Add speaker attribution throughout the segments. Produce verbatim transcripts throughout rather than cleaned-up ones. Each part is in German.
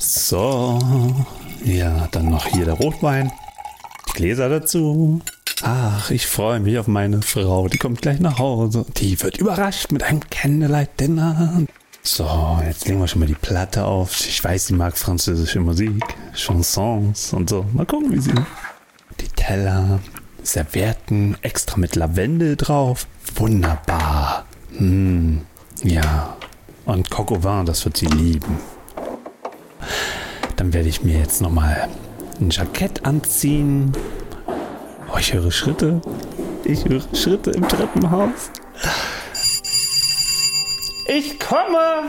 Speaker 1: So, ja, dann noch hier der Rotwein, die Gläser dazu. Ach, ich freue mich auf meine Frau, die kommt gleich nach Hause. Die wird überrascht mit einem Candlelight-Dinner. So, jetzt legen wir schon mal die Platte auf. Ich weiß, sie mag französische Musik, Chansons und so. Mal gucken, wie sie... Die Teller, Servietten, extra mit Lavendel drauf. Wunderbar. Hm, ja. Und Coq au vin, das wird sie lieben. Dann werde ich mir jetzt nochmal ein Jackett anziehen. Oh, ich höre Schritte. Ich höre Schritte im Treppenhaus. Ich komme!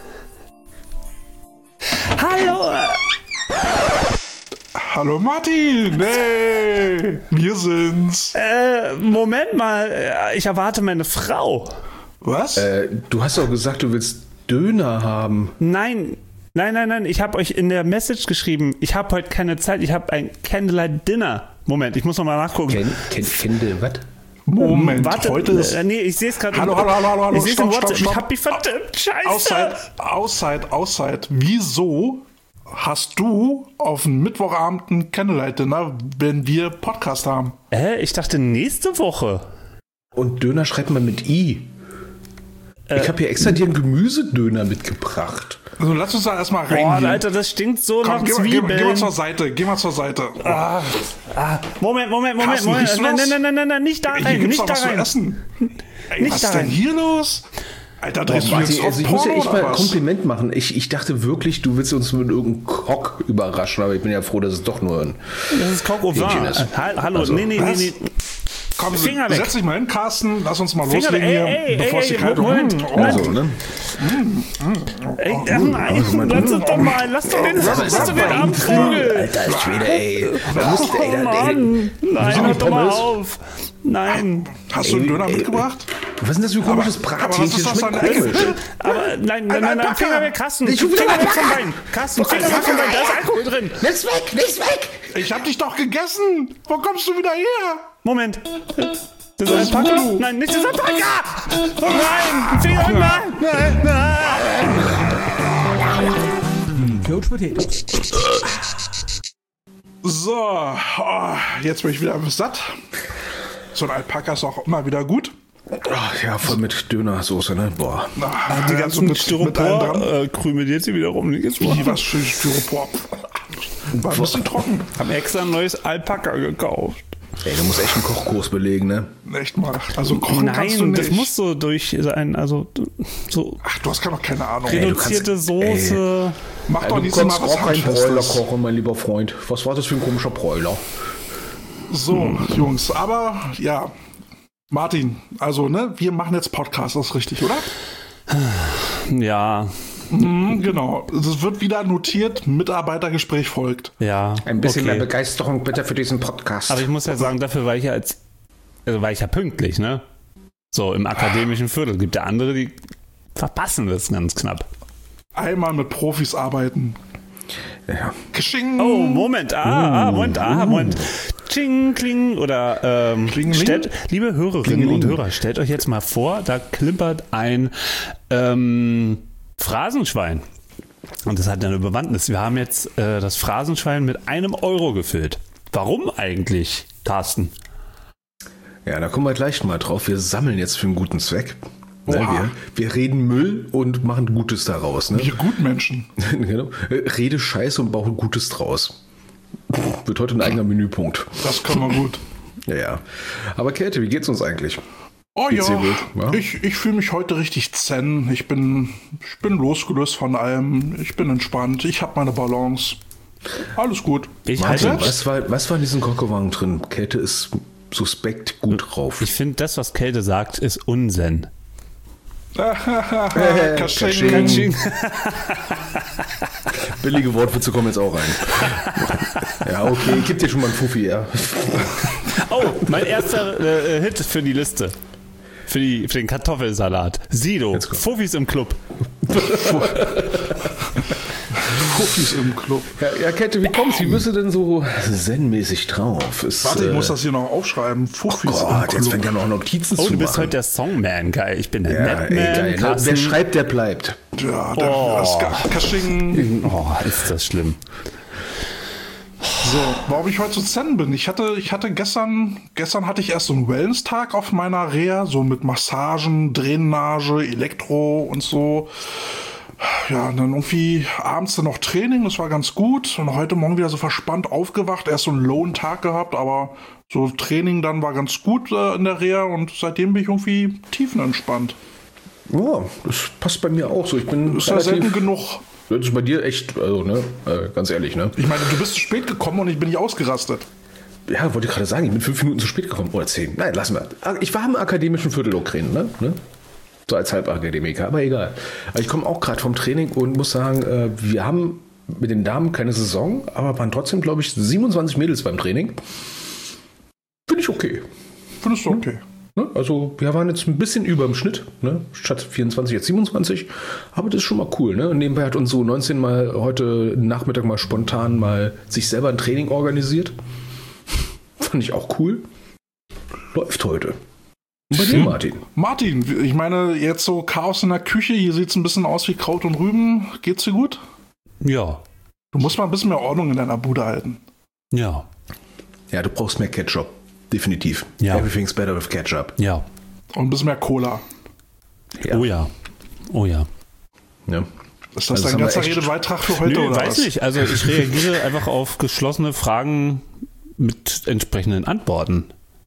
Speaker 1: Hallo!
Speaker 2: Hallo Martin! Hey! Wir sind's!
Speaker 1: Äh, Moment mal. Ich erwarte meine Frau.
Speaker 2: Was?
Speaker 3: Äh, du hast doch gesagt, du willst Döner haben.
Speaker 1: Nein, nein, nein, nein. Ich habe euch in der Message geschrieben, ich habe heute keine Zeit, ich habe ein Candlelight Dinner. Moment, ich muss noch mal nachgucken.
Speaker 3: Ken, Ken, Kendall, was?
Speaker 2: Moment,
Speaker 1: Warte,
Speaker 2: heute ist...
Speaker 1: äh, nee, ich sehe es gerade.
Speaker 2: Hallo, hallo, hallo, hallo, hallo,
Speaker 1: Ich sehe es im
Speaker 2: stopp, stopp,
Speaker 1: WhatsApp.
Speaker 2: stopp.
Speaker 1: Ich hab mich verdammt, scheiße.
Speaker 2: Auszeit, Auszeit, Auszeit. Wieso hast du auf dem Mittwochabend ein Candlelight-Dinner, wenn wir Podcast haben?
Speaker 1: Hä? Ich dachte nächste Woche.
Speaker 3: Und Döner schreibt man mit I. Ich habe hier extra dir einen Gemüsedöner mitgebracht.
Speaker 2: Also lass uns da erstmal rein.
Speaker 1: Boah,
Speaker 2: hier.
Speaker 1: Alter, das stinkt so
Speaker 2: Komm,
Speaker 1: nach
Speaker 2: geh, mal- geh,
Speaker 1: Zwiebeln.
Speaker 2: geh mal zur Seite, geh mal zur Seite.
Speaker 1: Ah, ah, Moment, Moment, Moment,
Speaker 2: Carsten,
Speaker 1: Moment.
Speaker 2: riechst du
Speaker 1: Nein,
Speaker 2: was?
Speaker 1: nein, nein, nein, nein, nicht da
Speaker 2: Ey,
Speaker 1: rein,
Speaker 2: hier gibt's
Speaker 1: nicht
Speaker 2: doch
Speaker 1: da
Speaker 2: was zu
Speaker 1: rein.
Speaker 2: essen. Ey,
Speaker 1: Nicht
Speaker 2: was
Speaker 1: da
Speaker 2: ist denn
Speaker 1: rein.
Speaker 2: hier los? Alter, drehst du
Speaker 3: Martin,
Speaker 2: jetzt
Speaker 3: also
Speaker 2: auf
Speaker 3: ich muss dir
Speaker 2: Porno
Speaker 3: echt mal
Speaker 2: oder
Speaker 3: ein
Speaker 2: was?
Speaker 3: Kompliment machen. Ich, ich dachte wirklich, du willst uns mit irgendeinem Kock überraschen, aber ich bin ja froh, dass es doch nur ein
Speaker 1: Das ist Coq au vin.
Speaker 3: Hähnchen ist.
Speaker 1: Ha- Hallo,
Speaker 3: Also,
Speaker 1: nee, nee, nee,
Speaker 2: was?
Speaker 1: nee.
Speaker 2: Komm,
Speaker 1: Finger weg.
Speaker 2: setz dich mal hin, Carsten. Lass uns mal
Speaker 1: Finger
Speaker 2: loslegen
Speaker 1: weg.
Speaker 2: hier,
Speaker 1: Ey, ey,
Speaker 2: bevor es die
Speaker 1: ey,
Speaker 2: kalte...
Speaker 1: Moment.
Speaker 2: Mm, oh.
Speaker 3: Also, ne?
Speaker 1: Ey, äh, nein, lass es doch mal, lass doch den, lass doch den armen Vogel.
Speaker 3: Alter Schwede, ey. Da musst, ey,
Speaker 1: Oh
Speaker 3: da, ey.
Speaker 1: Mann, nein,
Speaker 3: sind
Speaker 1: hör
Speaker 3: die
Speaker 1: doch mal
Speaker 3: Pommes?
Speaker 1: auf. Nein,
Speaker 2: Hast du einen
Speaker 3: Ey,
Speaker 2: Döner
Speaker 3: ey,
Speaker 2: mitgebracht?
Speaker 3: Was ist denn das für ein komisches
Speaker 2: Aber- aber was
Speaker 3: Brathähnchen?
Speaker 2: ist das
Speaker 3: Schmeckt
Speaker 2: für ein
Speaker 3: komisch.
Speaker 1: aber nein, nein, nein, nein,
Speaker 2: Alpaka.
Speaker 1: Finger weg, Carsten.
Speaker 3: Ich will
Speaker 1: Finger
Speaker 3: wieder
Speaker 1: weg vom
Speaker 3: Alpaka.
Speaker 1: Bein. Carsten, Finger weg vom Bein, da ist Alkohol drin.
Speaker 3: Nichts weg, nichts weg.
Speaker 2: Ich hab dich doch gegessen. Wo kommst du wieder her?
Speaker 1: Moment. Das ist ein Alpaka? Nein, nicht das Alpaka! Oh nein, Finger weg, nein, nein, nein.
Speaker 4: Coach Potato.
Speaker 2: So, oh, jetzt bin ich wieder satt. So ein Alpaka ist auch immer wieder gut.
Speaker 3: Ach, ja, voll mit Dönersoße, ne? Boah.
Speaker 2: Ah,
Speaker 1: Die
Speaker 2: ja,
Speaker 1: ganzen
Speaker 2: so mit, mit allem dran.
Speaker 1: Styropor-Krümel, die jetzt hier wieder rumliegen.
Speaker 2: Wie, was für Styropor. War ein bisschen trocken.
Speaker 1: Haben extra ein neues Alpaka gekauft.
Speaker 3: Ey, du musst echt einen Kochkurs belegen, ne?
Speaker 2: Echt mal. Also kochen kannst du
Speaker 1: Nein,
Speaker 2: nicht.
Speaker 1: das muss so durch sein, also so
Speaker 2: Ach, du hast gar noch keine Ahnung.
Speaker 3: Ey, du
Speaker 1: reduzierte
Speaker 3: kannst-
Speaker 1: Soße.
Speaker 2: Mach
Speaker 3: Ja,
Speaker 2: doch
Speaker 3: du
Speaker 2: nicht so mal
Speaker 3: kannst
Speaker 2: was
Speaker 3: auch keinen Bräuler
Speaker 2: Handfestes.
Speaker 3: kochen, mein lieber Freund. Was war das für ein komischer Bräuler?
Speaker 2: So, Jungs, aber ja. Martin, also, ne, wir machen jetzt Podcast, das ist richtig, oder?
Speaker 1: Ja,
Speaker 2: Mhm, genau. Es wird wieder notiert, Mitarbeitergespräch folgt.
Speaker 1: ja.
Speaker 3: Ein bisschen
Speaker 1: okay.
Speaker 3: mehr Begeisterung bitte für diesen Podcast.
Speaker 1: Aber ich muss ja sagen, dafür war ich ja als, also war ich ja pünktlich, ne? So im akademischen Viertel. Gibt ja andere, die verpassen das ganz knapp.
Speaker 2: Einmal mit Profis arbeiten.
Speaker 3: ja.
Speaker 2: Gesching.
Speaker 1: Oh, Moment, ah, ah, Moment, ah, Moment. Ching, kling, oder, ähm,
Speaker 2: Klingeling?
Speaker 1: stellt, liebe Hörerinnen
Speaker 3: Klingeling.
Speaker 1: und Hörer, stellt euch jetzt mal vor, da klimpert ein, ähm, Phrasenschwein. Und das hat ja eine Bewandtnis. Wir haben jetzt äh, das Phrasenschwein mit einem Euro gefüllt. Warum eigentlich, Carsten?
Speaker 3: ja, da kommen wir gleich mal drauf. Wir sammeln jetzt für einen guten Zweck. Ne,
Speaker 2: Oha.
Speaker 3: wir, wir reden Müll und machen Gutes daraus. Ne?
Speaker 2: Wir Gutmenschen.
Speaker 3: Genau. Rede Scheiße und baue Gutes draus. Wird heute ein eigener Menüpunkt.
Speaker 2: Das können wir gut.
Speaker 3: Ja, ja. Aber Käthe, wie geht's uns eigentlich?
Speaker 2: Oh
Speaker 3: Geht's
Speaker 2: ja,
Speaker 3: dir gut, ja?
Speaker 2: ich, ich fühle mich heute richtig zen. Ich bin, ich bin losgelöst von allem. Ich bin entspannt. Ich habe meine Balance. Alles gut.
Speaker 1: Ich
Speaker 3: Martin,
Speaker 1: halte,
Speaker 3: was war, was war in diesem Kokowagen drin? Käthe ist suspekt gut drauf.
Speaker 1: ich finde, das, was Kälte sagt, ist Unsinn.
Speaker 2: Kasching.
Speaker 3: Kasching. Billige Wortwitze kommen jetzt auch rein. Ja, okay, ich geb dir schon mal einen Fuffi, ja.
Speaker 1: Oh, mein erster äh, Hit für die Liste. Für, die, für den Kartoffelsalat. Sido,
Speaker 3: Let's go.
Speaker 1: Fuffis im Club.
Speaker 2: Fuffis im Club.
Speaker 3: Ja, ja Käthe, wie kommst du? Wie bist du denn so zen-mäßig drauf? Ist,
Speaker 2: Warte, ich
Speaker 3: äh,
Speaker 2: muss das hier noch aufschreiben. Fuffis
Speaker 3: Gott,
Speaker 2: im
Speaker 3: jetzt
Speaker 2: Club.
Speaker 3: fängt er noch Notizen
Speaker 1: Oh,
Speaker 3: zu
Speaker 1: du bist
Speaker 3: machen.
Speaker 1: heute der Songman, geil. Ich bin der
Speaker 3: Ja, ey,
Speaker 1: Netman.
Speaker 3: geil. Ne?
Speaker 1: Carsten.
Speaker 3: Wer schreibt, der bleibt.
Speaker 2: Und ja, der
Speaker 1: Oh.
Speaker 2: das Kasching.
Speaker 1: Oh, ist das schlimm.
Speaker 2: So, warum ich heute so zen bin. Ich hatte, ich hatte gestern, gestern hatte ich erst so einen Wellness-Tag auf meiner Reha, so mit Massagen, Drainage, Elektro und so. Ja, und dann irgendwie abends dann noch Training, das war ganz gut. Und heute Morgen wieder so verspannt aufgewacht, erst so einen lowen Tag gehabt, aber so Training dann war ganz gut äh, in der Reha und seitdem bin ich irgendwie tiefenentspannt.
Speaker 3: Ja, das passt bei mir auch so. Ich bin
Speaker 2: Ist ja selten genug.
Speaker 3: Das ist bei dir echt, also, ne, äh, ganz ehrlich, ne?
Speaker 2: Ich meine, du bist zu spät gekommen und ich bin nicht ausgerastet.
Speaker 3: Ja, wollte ich gerade sagen, ich bin fünf Minuten zu spät gekommen. Oder zehn. Nein, lassen wir. Ich war im akademischen Viertel-Lokrin, ne? ne? So als Halbakademiker, aber egal. Aber ich komme auch gerade vom Training und muss sagen, äh, wir haben mit den Damen keine Saison, aber waren trotzdem, glaube ich, siebenundzwanzig Mädels beim Training. Finde ich okay.
Speaker 2: Findest du okay?
Speaker 3: Ne? Also wir waren jetzt ein bisschen über dem Schnitt, ne? Statt vierundzwanzig jetzt siebenundzwanzig, aber das ist schon mal cool. Ne? Und nebenbei hat uns so neunzehn mal heute Nachmittag mal spontan mal sich selber ein Training organisiert. Fand ich auch cool. Läuft heute. Und bei dir, Martin?
Speaker 2: Martin, ich meine, jetzt so Chaos in der Küche, hier sieht es ein bisschen aus wie Kraut und Rüben. Geht's dir gut?
Speaker 1: Ja.
Speaker 2: Du musst mal ein bisschen mehr Ordnung in deiner Bude halten.
Speaker 1: Ja.
Speaker 3: Ja, du brauchst mehr Ketchup. Definitiv.
Speaker 1: Ja.
Speaker 3: Everything's better with Ketchup.
Speaker 1: Ja.
Speaker 2: Und ein bisschen mehr Cola.
Speaker 3: Ja.
Speaker 1: Oh ja. Oh ja.
Speaker 3: Ja.
Speaker 2: Ist das
Speaker 3: Also das
Speaker 2: dein
Speaker 3: haben wir
Speaker 2: ganzer
Speaker 3: echt-
Speaker 2: Redebeitrag für heute
Speaker 1: Nö,
Speaker 2: oder
Speaker 1: weiß
Speaker 2: was?
Speaker 1: nicht. Also ich reagiere einfach auf geschlossene Fragen mit entsprechenden Antworten.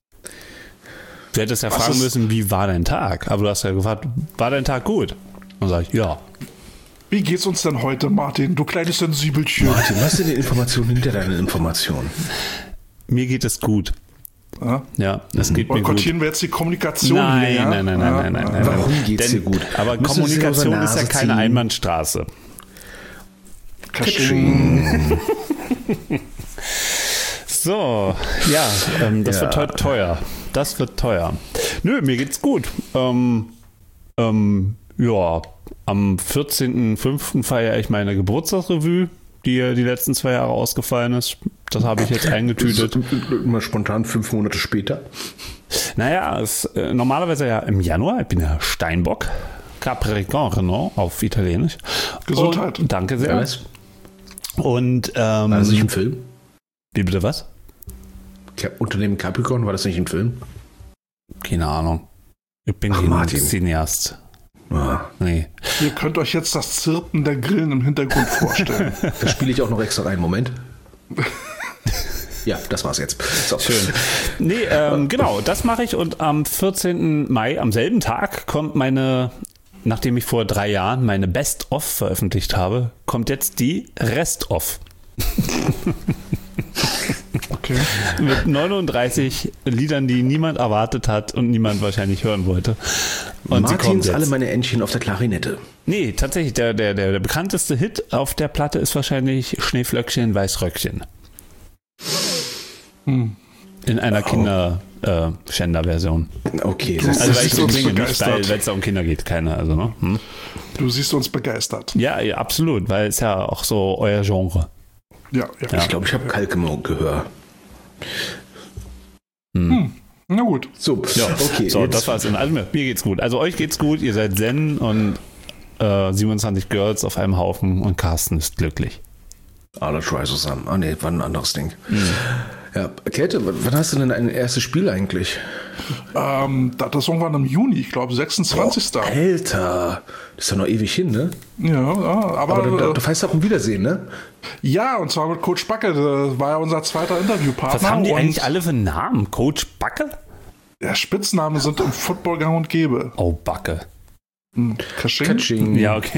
Speaker 1: Du hättest ja
Speaker 2: Was
Speaker 1: fragen
Speaker 2: ist-
Speaker 1: müssen, wie war dein Tag? Aber du hast ja gefragt, war dein Tag gut? Dann sage ich, ja.
Speaker 2: Wie geht's uns denn heute, Martin? Du kleines Sensibelchen.
Speaker 3: Martin, was sind die Informationen hinter deinen Informationen?
Speaker 1: Mir geht es gut.
Speaker 2: Ja?
Speaker 1: Ja, es geht mir gut.
Speaker 2: Boykottieren wir jetzt die Kommunikation
Speaker 1: Nein,
Speaker 2: hier?
Speaker 1: nein, nein, nein, nein, nein, nein.
Speaker 3: Warum geht's dir gut?
Speaker 1: Aber
Speaker 3: Müssen Sie sich aus der
Speaker 1: Kommunikation ist ja
Speaker 3: Nase
Speaker 1: keine
Speaker 3: ziehen?
Speaker 1: Einbahnstraße.
Speaker 2: Kasching.
Speaker 1: So, ja, ähm, das
Speaker 3: Ja.
Speaker 1: wird heute teuer. Das wird teuer. Nö, mir geht's gut. Ähm, ähm, ja, am vierzehnten fünften feiere ich meine Geburtstagsrevue, die ja die letzten zwei Jahre ausgefallen ist. Das habe ich jetzt eingetütet.
Speaker 3: Immer spontan fünf Monate später.
Speaker 1: Naja, es, äh, normalerweise ja im Januar. Ich bin ja Steinbock. Capricorno auf Italienisch.
Speaker 2: Gesundheit.
Speaker 1: Und, danke
Speaker 3: Ja,
Speaker 1: sehr.
Speaker 3: was?
Speaker 1: Und, ähm,
Speaker 3: War das nicht ein Film?
Speaker 1: wie bitte was?
Speaker 3: Ka- Unternehmen Capricorn, war das nicht ein Film?
Speaker 1: Keine Ahnung. Ich bin
Speaker 3: Ach,
Speaker 1: kein
Speaker 3: Martin.
Speaker 1: Cineast.
Speaker 3: Ah,
Speaker 1: Nee.
Speaker 2: Ihr könnt euch jetzt das Zirpen der Grillen im Hintergrund vorstellen.
Speaker 3: das spiele ich auch noch extra rein. Moment. Ja, das war's jetzt. So.
Speaker 1: Schön. Nee, ähm, genau, das mache ich und am vierzehnten Mai, am selben Tag, kommt meine, nachdem ich vor drei Jahren meine Best-of veröffentlicht habe, kommt jetzt die Rest-of.
Speaker 2: Okay.
Speaker 1: Mit neununddreißig Liedern, die niemand erwartet hat und niemand wahrscheinlich hören wollte. Und sie kommt
Speaker 3: Martins
Speaker 1: jetzt.
Speaker 3: alle meine Entchen auf der Klarinette.
Speaker 1: Nee, tatsächlich, der, der, der, der bekannteste Hit auf der Platte ist wahrscheinlich Schneeflöckchen, Weißröckchen.
Speaker 2: Hm.
Speaker 1: In einer Kinder-Schänder-Version.
Speaker 3: Okay,
Speaker 2: Du
Speaker 3: das
Speaker 1: Also
Speaker 2: Das
Speaker 1: weil ich
Speaker 2: ist
Speaker 1: so
Speaker 2: uns
Speaker 1: klinge, nicht
Speaker 2: begeistert.
Speaker 1: weil weil es da um Kinder geht, keine, also, ne? Hm?
Speaker 2: Du siehst uns begeistert.
Speaker 1: Ja, ja, absolut, weil es ja auch so euer Genre.
Speaker 2: Ja, ja.
Speaker 3: ich glaube, ich habe Kalkgehör.
Speaker 2: Na gut.
Speaker 3: So,
Speaker 1: Ja,
Speaker 3: okay.
Speaker 1: so,
Speaker 3: jetzt-
Speaker 1: das war's. Also mir mir geht's gut. Also euch geht's gut, ihr seid Zen und äh, siebenundzwanzig Girls auf einem Haufen und Carsten ist glücklich.
Speaker 3: Alle try zusammen. Ah, nee, war ein anderes Ding. Ja, Käthe, w- wann hast du denn ein erstes Spiel eigentlich?
Speaker 2: Ähm, das ist irgendwann im Juni, ich glaube, sechsundzwanzigsten
Speaker 3: Alter, das ist ja noch ewig hin, ne?
Speaker 2: Ja, ja, aber,
Speaker 3: Aber du,
Speaker 2: äh,
Speaker 3: du fährst auch ein Wiedersehen, ne?
Speaker 2: ja, und zwar mit Coach Backe, das war ja unser zweiter Interviewpartner.
Speaker 1: Was haben die
Speaker 2: und
Speaker 1: eigentlich alle für Namen? Coach Backe?
Speaker 2: Ja, Spitznamen sind im Football gang und gäbe.
Speaker 1: Oh, Backe.
Speaker 2: Hm, Kasching.
Speaker 3: Katsching.
Speaker 1: Ja, okay.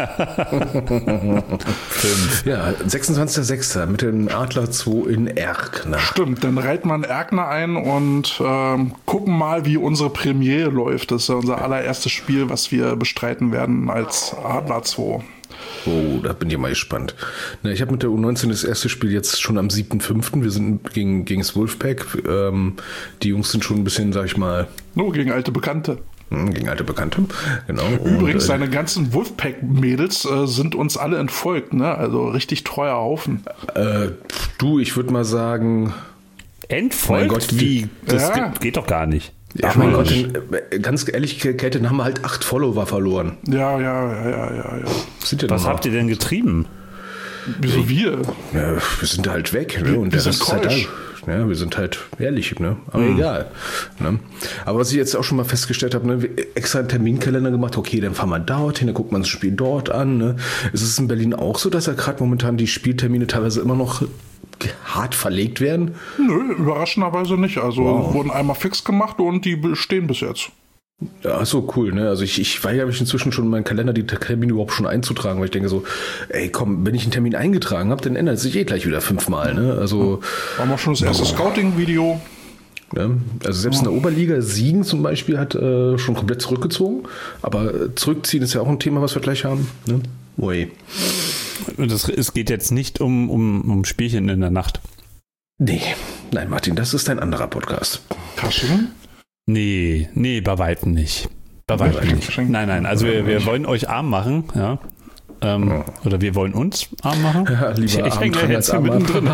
Speaker 1: Fünf.
Speaker 3: Ja, sechsundzwanzigster sechster mit dem Adler zwei in Erkner.
Speaker 2: Stimmt, dann reiten wir einen Erkner ein und ähm, gucken mal, wie unsere Premiere läuft. Das ist ja unser allererstes Spiel, was wir bestreiten werden als Adler zwei.
Speaker 3: Oh, da bin ich mal gespannt. Na, ich habe mit der U neunzehn das erste Spiel jetzt schon am siebten fünften Wir sind gegen, gegen das Wolfpack. Ähm, die Jungs sind schon ein bisschen, sag ich mal,
Speaker 2: Nur gegen alte Bekannte.
Speaker 3: hm, gegen alte Bekannte. Genau.
Speaker 2: Übrigens,
Speaker 3: Und, äh,
Speaker 2: deine ganzen Wolfpack-Mädels äh, sind uns alle entfolgt, ne? Also richtig treuer Haufen.
Speaker 3: äh, du, ich würde mal sagen,
Speaker 1: Entfolgt?
Speaker 3: Mein Gott,
Speaker 1: Wie? Das
Speaker 2: Ja.
Speaker 1: geht, geht doch gar nicht.
Speaker 3: Ja, mein Gott, denn, ganz ehrlich, Kate, dann haben wir halt acht Follower verloren.
Speaker 2: Ja, ja, ja, ja, ja. ja.
Speaker 1: Sind Was habt ihr denn getrieben?
Speaker 2: Wieso wir?
Speaker 3: Ja, wir sind halt weg, ne? Und der Rest ist halt da. Ja, wir sind halt ehrlich, ne? Aber mhm. egal. Ne? Aber was ich jetzt auch schon mal festgestellt habe, ne? extra einen Terminkalender gemacht, okay, dann fahren wir dorthin, dann guckt man das Spiel dort an. Ne? Ist es in Berlin auch so, dass ja gerade momentan die Spieltermine teilweise immer noch hart verlegt werden?
Speaker 2: Nö, überraschenderweise nicht. Also wow. wurden einmal fix gemacht und die stehen bis jetzt.
Speaker 3: Ja, so cool, ne? Also ich, ich weigere mich inzwischen schon in meinen Kalender, die Termine überhaupt schon einzutragen, weil ich denke so, ey komm, wenn ich einen Termin eingetragen habe, dann ändert es sich eh gleich wieder fünfmal, ne? Also.
Speaker 2: Haben wir schon das erste Scouting-Video.
Speaker 3: Ja, also selbst in der Oberliga, Siegen zum Beispiel, hat äh, schon komplett zurückgezogen. Aber zurückziehen ist ja auch ein Thema, was wir gleich haben. Ne? Ui.
Speaker 1: Das, es geht jetzt nicht um, um, um Spielchen in der Nacht.
Speaker 3: Nee, nein, Martin, das ist ein anderer Podcast.
Speaker 2: Kasching?
Speaker 1: Nee, nee, bei weitem nicht. Bei weitem nicht. Nein, nein, also wir, wir wollen euch arm machen, ja. Ähm, ja. Oder wir wollen uns arm machen.
Speaker 3: Ja, lieber
Speaker 1: ich ich hänge jetzt hier mittendrin.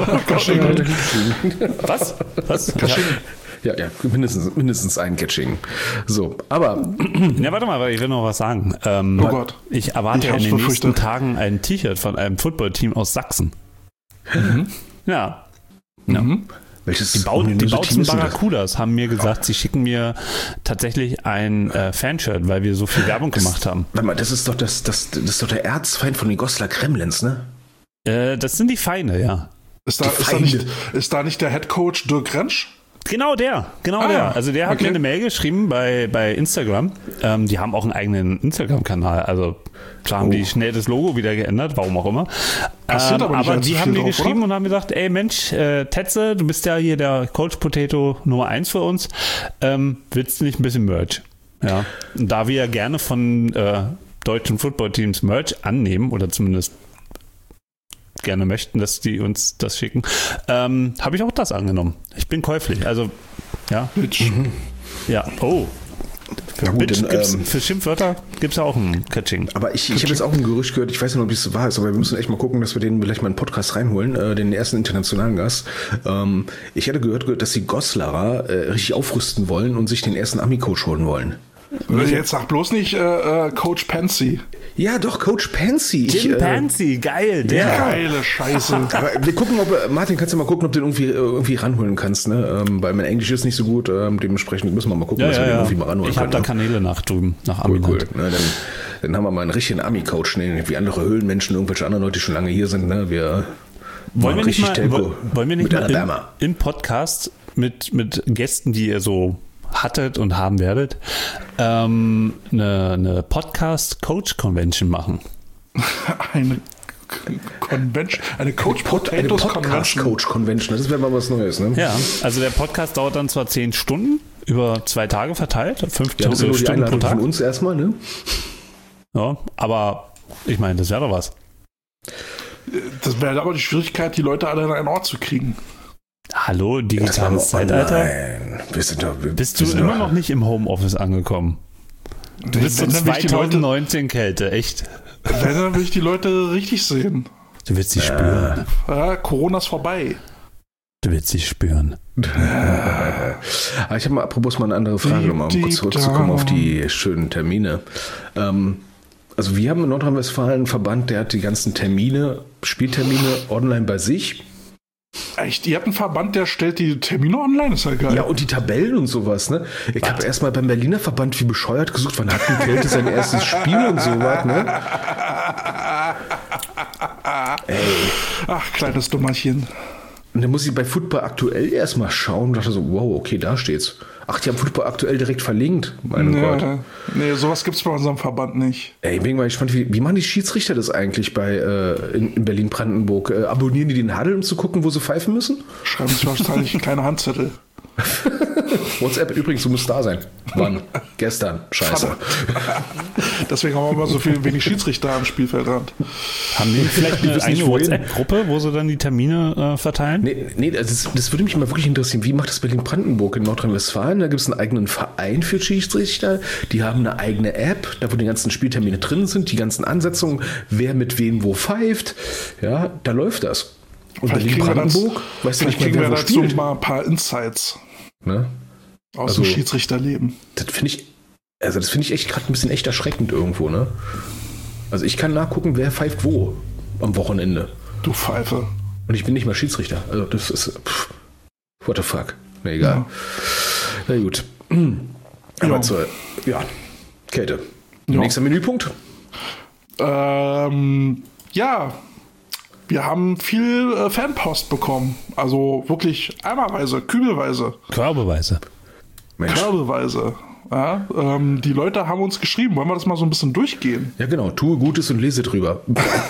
Speaker 1: Was? Was?
Speaker 3: Kasching. Ja, ja, mindestens, mindestens ein Catching. So, aber.
Speaker 1: Ja, warte mal, ich will noch was sagen. Ähm,
Speaker 2: oh Gott.
Speaker 1: Ich erwarte ich in den nächsten befürchtet. Tagen ein T-Shirt von einem Footballteam aus Sachsen.
Speaker 3: Mhm.
Speaker 1: Ja. ja.
Speaker 3: Mhm. Welches
Speaker 1: die Bau, die Bautzen Barracudas haben mir gesagt, sie schicken mir tatsächlich ein äh, Fanshirt, weil wir so viel Werbung
Speaker 3: das,
Speaker 1: gemacht haben.
Speaker 3: Warte mal, das ist doch, das, das, das ist doch der Erzfeind von den Goslar Kremlins, ne?
Speaker 1: Äh, das sind die Feinde, ja.
Speaker 2: Ist da, ist da, nicht, ist da nicht der Headcoach Dirk Rentsch?
Speaker 1: Genau der, genau ah, der. Also der hat okay. mir eine Mail geschrieben bei, bei Instagram. Ähm, die haben auch einen eigenen Instagram-Kanal. Also klar haben oh. die schnell das Logo wieder geändert, warum auch immer. Ähm, aber aber die haben mir geschrieben oder? Und haben gesagt, ey Mensch, äh, Tetze, du bist ja hier der Coach Potato Nummer eins für uns. Ähm, willst du nicht ein bisschen Merch? Ja. Und da wir ja gerne von äh, deutschen Footballteams Merch annehmen oder zumindest gerne möchten, dass die uns das schicken, ähm, habe ich auch das angenommen. Ich bin käuflich, also ja.
Speaker 2: Bitch.
Speaker 1: Mhm. Ja, oh. Für,
Speaker 3: ja, gut,
Speaker 1: Bitch
Speaker 3: denn,
Speaker 1: gibt's,
Speaker 3: ähm,
Speaker 1: für Schimpfwörter gibt es ja auch ein Catching.
Speaker 3: Aber ich, ich habe jetzt auch ein Gerücht gehört, ich weiß nicht, ob es wahr ist, aber wir müssen echt mal gucken, dass wir den vielleicht mal einen Podcast reinholen, äh, den ersten internationalen Gast. Ähm, ich hätte gehört, dass die Goslarer äh, richtig aufrüsten wollen und sich den ersten Ami-Coach holen wollen.
Speaker 2: Jetzt sag bloß nicht äh, Coach Pansy.
Speaker 3: Ja, doch, Coach Pansy.
Speaker 1: Jim ich, Pansy, äh, geil, der.
Speaker 2: Ja. Geile Scheiße.
Speaker 3: Aber wir gucken, ob, Martin, kannst du mal gucken, ob du den irgendwie, irgendwie ranholen kannst, ne? Ähm, weil mein Englisch ist nicht so gut, ähm, dementsprechend müssen wir mal gucken,
Speaker 1: ja,
Speaker 3: dass
Speaker 1: ja,
Speaker 3: wir den
Speaker 1: ja.
Speaker 3: irgendwie mal ranholen
Speaker 1: ich können. Ich habe da Kanäle nach drüben, nach Amiland.
Speaker 3: Cool, cool. Na, dann, dann haben wir mal einen richtigen Ami-Coach, ne? Wie andere Höhlenmenschen, irgendwelche anderen Leute, die schon lange hier sind, ne? Wir
Speaker 1: wollen wir nicht mal,
Speaker 3: Tempo
Speaker 1: wollen wir nicht mal im, im Podcast mit, mit Gästen, die ihr so hattet und haben werdet, ähm, eine, eine Podcast-Coach-Convention machen.
Speaker 2: Eine Convention, eine Coach Potatoes Convention.
Speaker 3: Coach Convention, das wäre mal was Neues, ne?
Speaker 1: Ja, also der Podcast dauert dann zwar zehn Stunden, über zwei Tage verteilt, fünfzehn
Speaker 3: ja,
Speaker 1: Stunden pro Tag.
Speaker 3: Von uns erstmal, ne?
Speaker 1: Ja, aber ich meine, das wäre doch was.
Speaker 2: Das wäre aber die Schwierigkeit, die Leute alle in einen Ort zu kriegen.
Speaker 1: Hallo, digitales Zeitalter.
Speaker 3: Nein, wir sind doch, wir,
Speaker 1: Bist du
Speaker 3: wir
Speaker 1: immer noch nicht im Homeoffice angekommen? Du bist so zwanzig neunzehn Kälte, echt.
Speaker 2: Wenn, dann will ich die Leute richtig sehen.
Speaker 1: Du willst sie spüren.
Speaker 2: Ja, Corona ist vorbei.
Speaker 1: Du willst sie spüren.
Speaker 3: Aber ich habe mal, apropos mal eine andere Frage, deep, um kurz zurückzukommen auf die schönen Termine. Ähm, also wir haben in Nordrhein-Westfalen einen Verband, der hat die ganzen Termine, Spieltermine online bei sich.
Speaker 2: Echt? Ihr habt einen Verband, der stellt die Termine online? Ist ja geil.
Speaker 3: Ja, und die Tabellen und sowas, ne? Ich habe erstmal beim Berliner Verband wie bescheuert gesucht, wann hat ein Kälte sein erstes Spiel und sowas, ne? Ey.
Speaker 2: Ach, kleines Dummerchen.
Speaker 3: Und dann muss ich bei Football aktuell erstmal schauen und dachte so, wow, okay, da steht's. Ach, die haben Football aktuell direkt verlinkt. Mein
Speaker 2: ja,
Speaker 3: Gott.
Speaker 2: Nee, sowas gibt's bei unserem Verband nicht.
Speaker 3: Ey, ich bin mal gespannt, wie, wie machen die Schiedsrichter das eigentlich bei äh, in, in Berlin-Brandenburg? Äh, abonnieren die den Huddle, um zu gucken, wo sie pfeifen müssen?
Speaker 2: Schreiben sie wahrscheinlich keine Handzettel.
Speaker 3: WhatsApp übrigens, du musst da sein. Wann? Gestern. Scheiße.
Speaker 2: Deswegen haben wir immer so viel wenig Schiedsrichter am Spielfeldrand.
Speaker 1: Haben die vielleicht eine eigene WhatsApp-Gruppe, wo sie dann die Termine äh, verteilen?
Speaker 3: Nee, nee das, das würde mich mal wirklich interessieren. Wie macht das Berlin-Brandenburg in Nordrhein-Westfalen? Da gibt es einen eigenen Verein für Schiedsrichter. Die haben eine eigene App, da wo die ganzen Spieltermine drin sind, die ganzen Ansetzungen, wer mit wem wo pfeift. Ja, da läuft das. Und Berlin-Brandenburg, weißt du nicht mehr, wer wo spielt.
Speaker 2: Mal ein paar Insights.
Speaker 3: Ne?
Speaker 2: Aus
Speaker 3: Also-
Speaker 2: dem Schiedsrichterleben.
Speaker 3: Das finde ich, also das finde ich echt gerade ein bisschen echt erschreckend irgendwo, ne? Also ich kann nachgucken, wer pfeift wo am Wochenende.
Speaker 2: Du Pfeife.
Speaker 3: Und ich bin nicht mal Schiedsrichter. Also das ist, pff, what the fuck. Na egal.
Speaker 2: Ja.
Speaker 3: Na gut. Aber
Speaker 2: Ja.
Speaker 3: zur, ja, Kälte.
Speaker 2: Ja.
Speaker 3: Nächster Menüpunkt.
Speaker 2: Ähm, ja, wir haben viel äh, Fanpost bekommen. Also wirklich eimerweise, kübelweise,
Speaker 1: Körbeweise.
Speaker 3: Mensch.
Speaker 2: körbeweise. Ja, ähm, die Leute haben uns geschrieben. Wollen wir das mal so ein bisschen durchgehen?
Speaker 3: Ja genau, tue Gutes und lese drüber.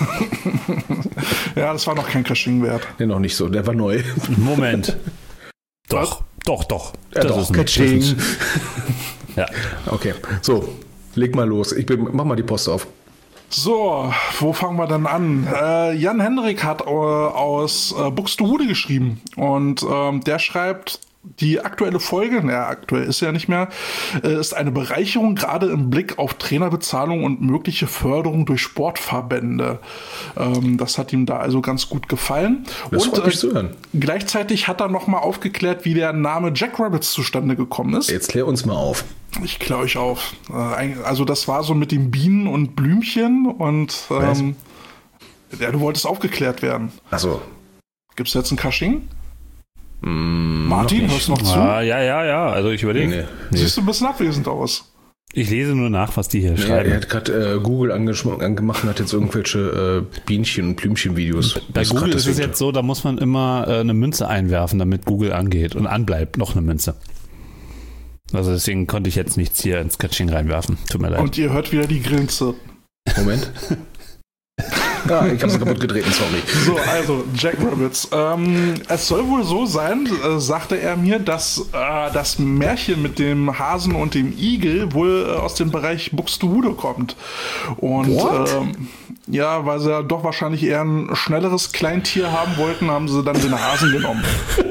Speaker 2: Ja, das war noch kein Caching wert.
Speaker 3: Nee, noch nicht so, der war neu.
Speaker 1: Moment. doch, doch, doch.
Speaker 3: Ja, doch,
Speaker 1: ist ein-
Speaker 3: Catching.
Speaker 1: das ist- Ja.
Speaker 3: Okay, so, leg mal los. Ich bin, mach mal die Post auf.
Speaker 2: So, wo fangen wir denn an? Äh, Jan Hendrik hat äh, aus äh, Buxtehude geschrieben und ähm, der schreibt, die aktuelle Folge, naja, aktuell ist ja nicht mehr, äh, ist eine Bereicherung, gerade im Blick auf Trainerbezahlung und mögliche Förderung durch Sportverbände. Ähm, das hat ihm da also ganz gut gefallen.
Speaker 3: Das
Speaker 2: und
Speaker 3: freut mich zu hören.
Speaker 2: gleichzeitig hat er nochmal aufgeklärt, wie der Name Jackrabbits zustande gekommen ist.
Speaker 3: Jetzt klär uns mal auf.
Speaker 2: Ich kläre euch auf. Äh, ein- Also das war so mit den Bienen und Blümchen und ähm, ja, du wolltest aufgeklärt werden.
Speaker 3: Achso.
Speaker 2: Gibt's jetzt ein Caching?
Speaker 3: Mm,
Speaker 2: Martin,
Speaker 3: noch
Speaker 2: hörst du noch zu?
Speaker 1: Ah, ja, ja, ja. Also ich überlege.
Speaker 3: Nee, nee.
Speaker 2: Siehst du ein bisschen abwesend aus.
Speaker 1: Ich lese nur nach, was die hier
Speaker 3: Ja,
Speaker 1: schreiben.
Speaker 3: er hat gerade äh, Google angeschm- angemacht und hat jetzt irgendwelche äh, Bienchen- und Blümchen-Videos.
Speaker 1: Bei
Speaker 3: Das
Speaker 1: Google
Speaker 3: grad
Speaker 1: ist es
Speaker 3: deswegen-
Speaker 1: jetzt so, da muss man immer äh, eine Münze einwerfen, damit Google angeht und anbleibt noch eine Münze. Also deswegen konnte ich jetzt nichts hier ins Catching reinwerfen. Tut mir leid.
Speaker 2: Und ihr hört wieder die Grillen zirpen.
Speaker 3: Moment. Ah, ich habe es kaputt getreten, sorry.
Speaker 2: So, also Jackrabbits. Ähm, es soll wohl so sein, äh, sagte er mir, dass äh, das Märchen mit dem Hasen und dem Igel wohl äh, aus dem Bereich Buxtehude kommt. Und
Speaker 3: What?
Speaker 2: ähm, ja, weil sie ja doch wahrscheinlich eher ein schnelleres Kleintier haben wollten, haben sie dann den Hasen genommen.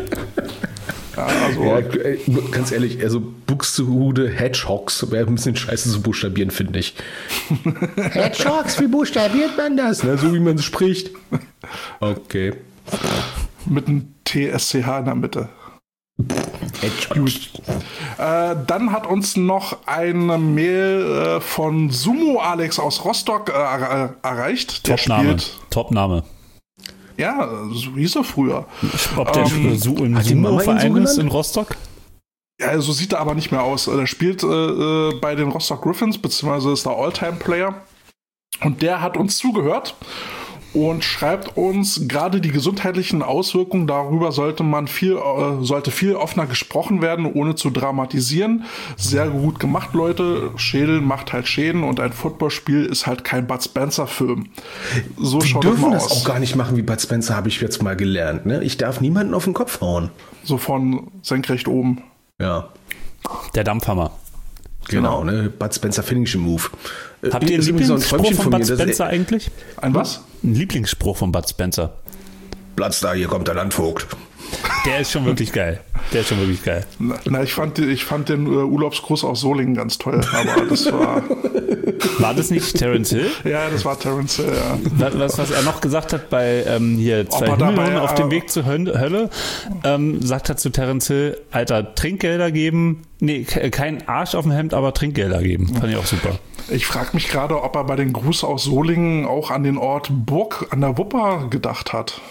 Speaker 2: Ja, also,
Speaker 3: Ja, äh, ganz ehrlich, also Buxtehude Hedgehogs wäre ein bisschen scheiße zu buchstabieren, finde ich. Hedgehogs, wie buchstabiert man das? Na, so wie man es spricht. Okay.
Speaker 2: mit einem T S C H in der Mitte.
Speaker 3: Hedgehogs.
Speaker 2: Äh, dann hat uns noch eine Mail äh, von Sumo Alex aus Rostock äh, er- erreicht. Der
Speaker 1: Topname.
Speaker 2: spielt.
Speaker 1: Topname.
Speaker 2: Ja, so hieß er früher.
Speaker 1: Ob der
Speaker 2: Ähm,
Speaker 1: Su im
Speaker 3: hat die Mama ihn so
Speaker 1: Sumo-Verein ist
Speaker 3: genannt?
Speaker 1: in Rostock?
Speaker 2: Ja, so sieht er aber nicht mehr aus. Der spielt äh, äh, bei den Rostock Griffins, beziehungsweise ist der All-Time-Player. Und der hat uns zugehört und schreibt uns, gerade die gesundheitlichen Auswirkungen, darüber sollte man viel, äh, sollte viel offener gesprochen werden, ohne zu dramatisieren. Sehr gut gemacht, Leute. Schädel macht halt Schäden und ein Footballspiel ist halt kein Bud Spencer-Film. So
Speaker 3: Die
Speaker 2: schaut das
Speaker 3: dürfen
Speaker 2: mal
Speaker 3: das
Speaker 2: aus.
Speaker 3: auch gar nicht machen wie Bud Spencer, habe ich jetzt mal gelernt. Ne? Ich darf niemanden auf den Kopf hauen.
Speaker 2: So von senkrecht oben.
Speaker 3: Ja,
Speaker 1: Der Dampfhammer.
Speaker 3: genau, ne? Bud Spencer Finishing Move. Äh,
Speaker 1: Habt ihr einen
Speaker 3: ist übrigens so ein
Speaker 1: Lieblingsspruch
Speaker 3: Träumchen
Speaker 1: von
Speaker 3: von
Speaker 1: Bud
Speaker 3: mir, dass-
Speaker 1: Spencer eigentlich?
Speaker 2: Ein was?
Speaker 1: Ein Lieblingsspruch von Bud Spencer.
Speaker 3: Platz da, hier kommt der Landvogt.
Speaker 1: Der ist schon wirklich geil. Der ist schon wirklich geil.
Speaker 2: Na, na, ich fand, ich fand den äh, Urlaubsgruß aus Solingen ganz toll, aber das war,
Speaker 1: War das nicht Terence Hill?
Speaker 2: ja, das war Terence Hill, ja.
Speaker 1: Was, was er noch gesagt hat bei ähm, hier zwei
Speaker 2: er dabei,
Speaker 1: Himmeln auf dem
Speaker 2: äh,
Speaker 1: Weg zur Hön- Hölle, ähm, sagt er zu Terence Hill, Alter, Trinkgelder geben, nee, ke- kein Arsch auf dem Hemd, aber Trinkgelder geben. Fand ich auch super.
Speaker 2: Ich frage mich gerade, ob er bei den Gruß aus Solingen auch an den Ort Burg an der Wupper gedacht hat.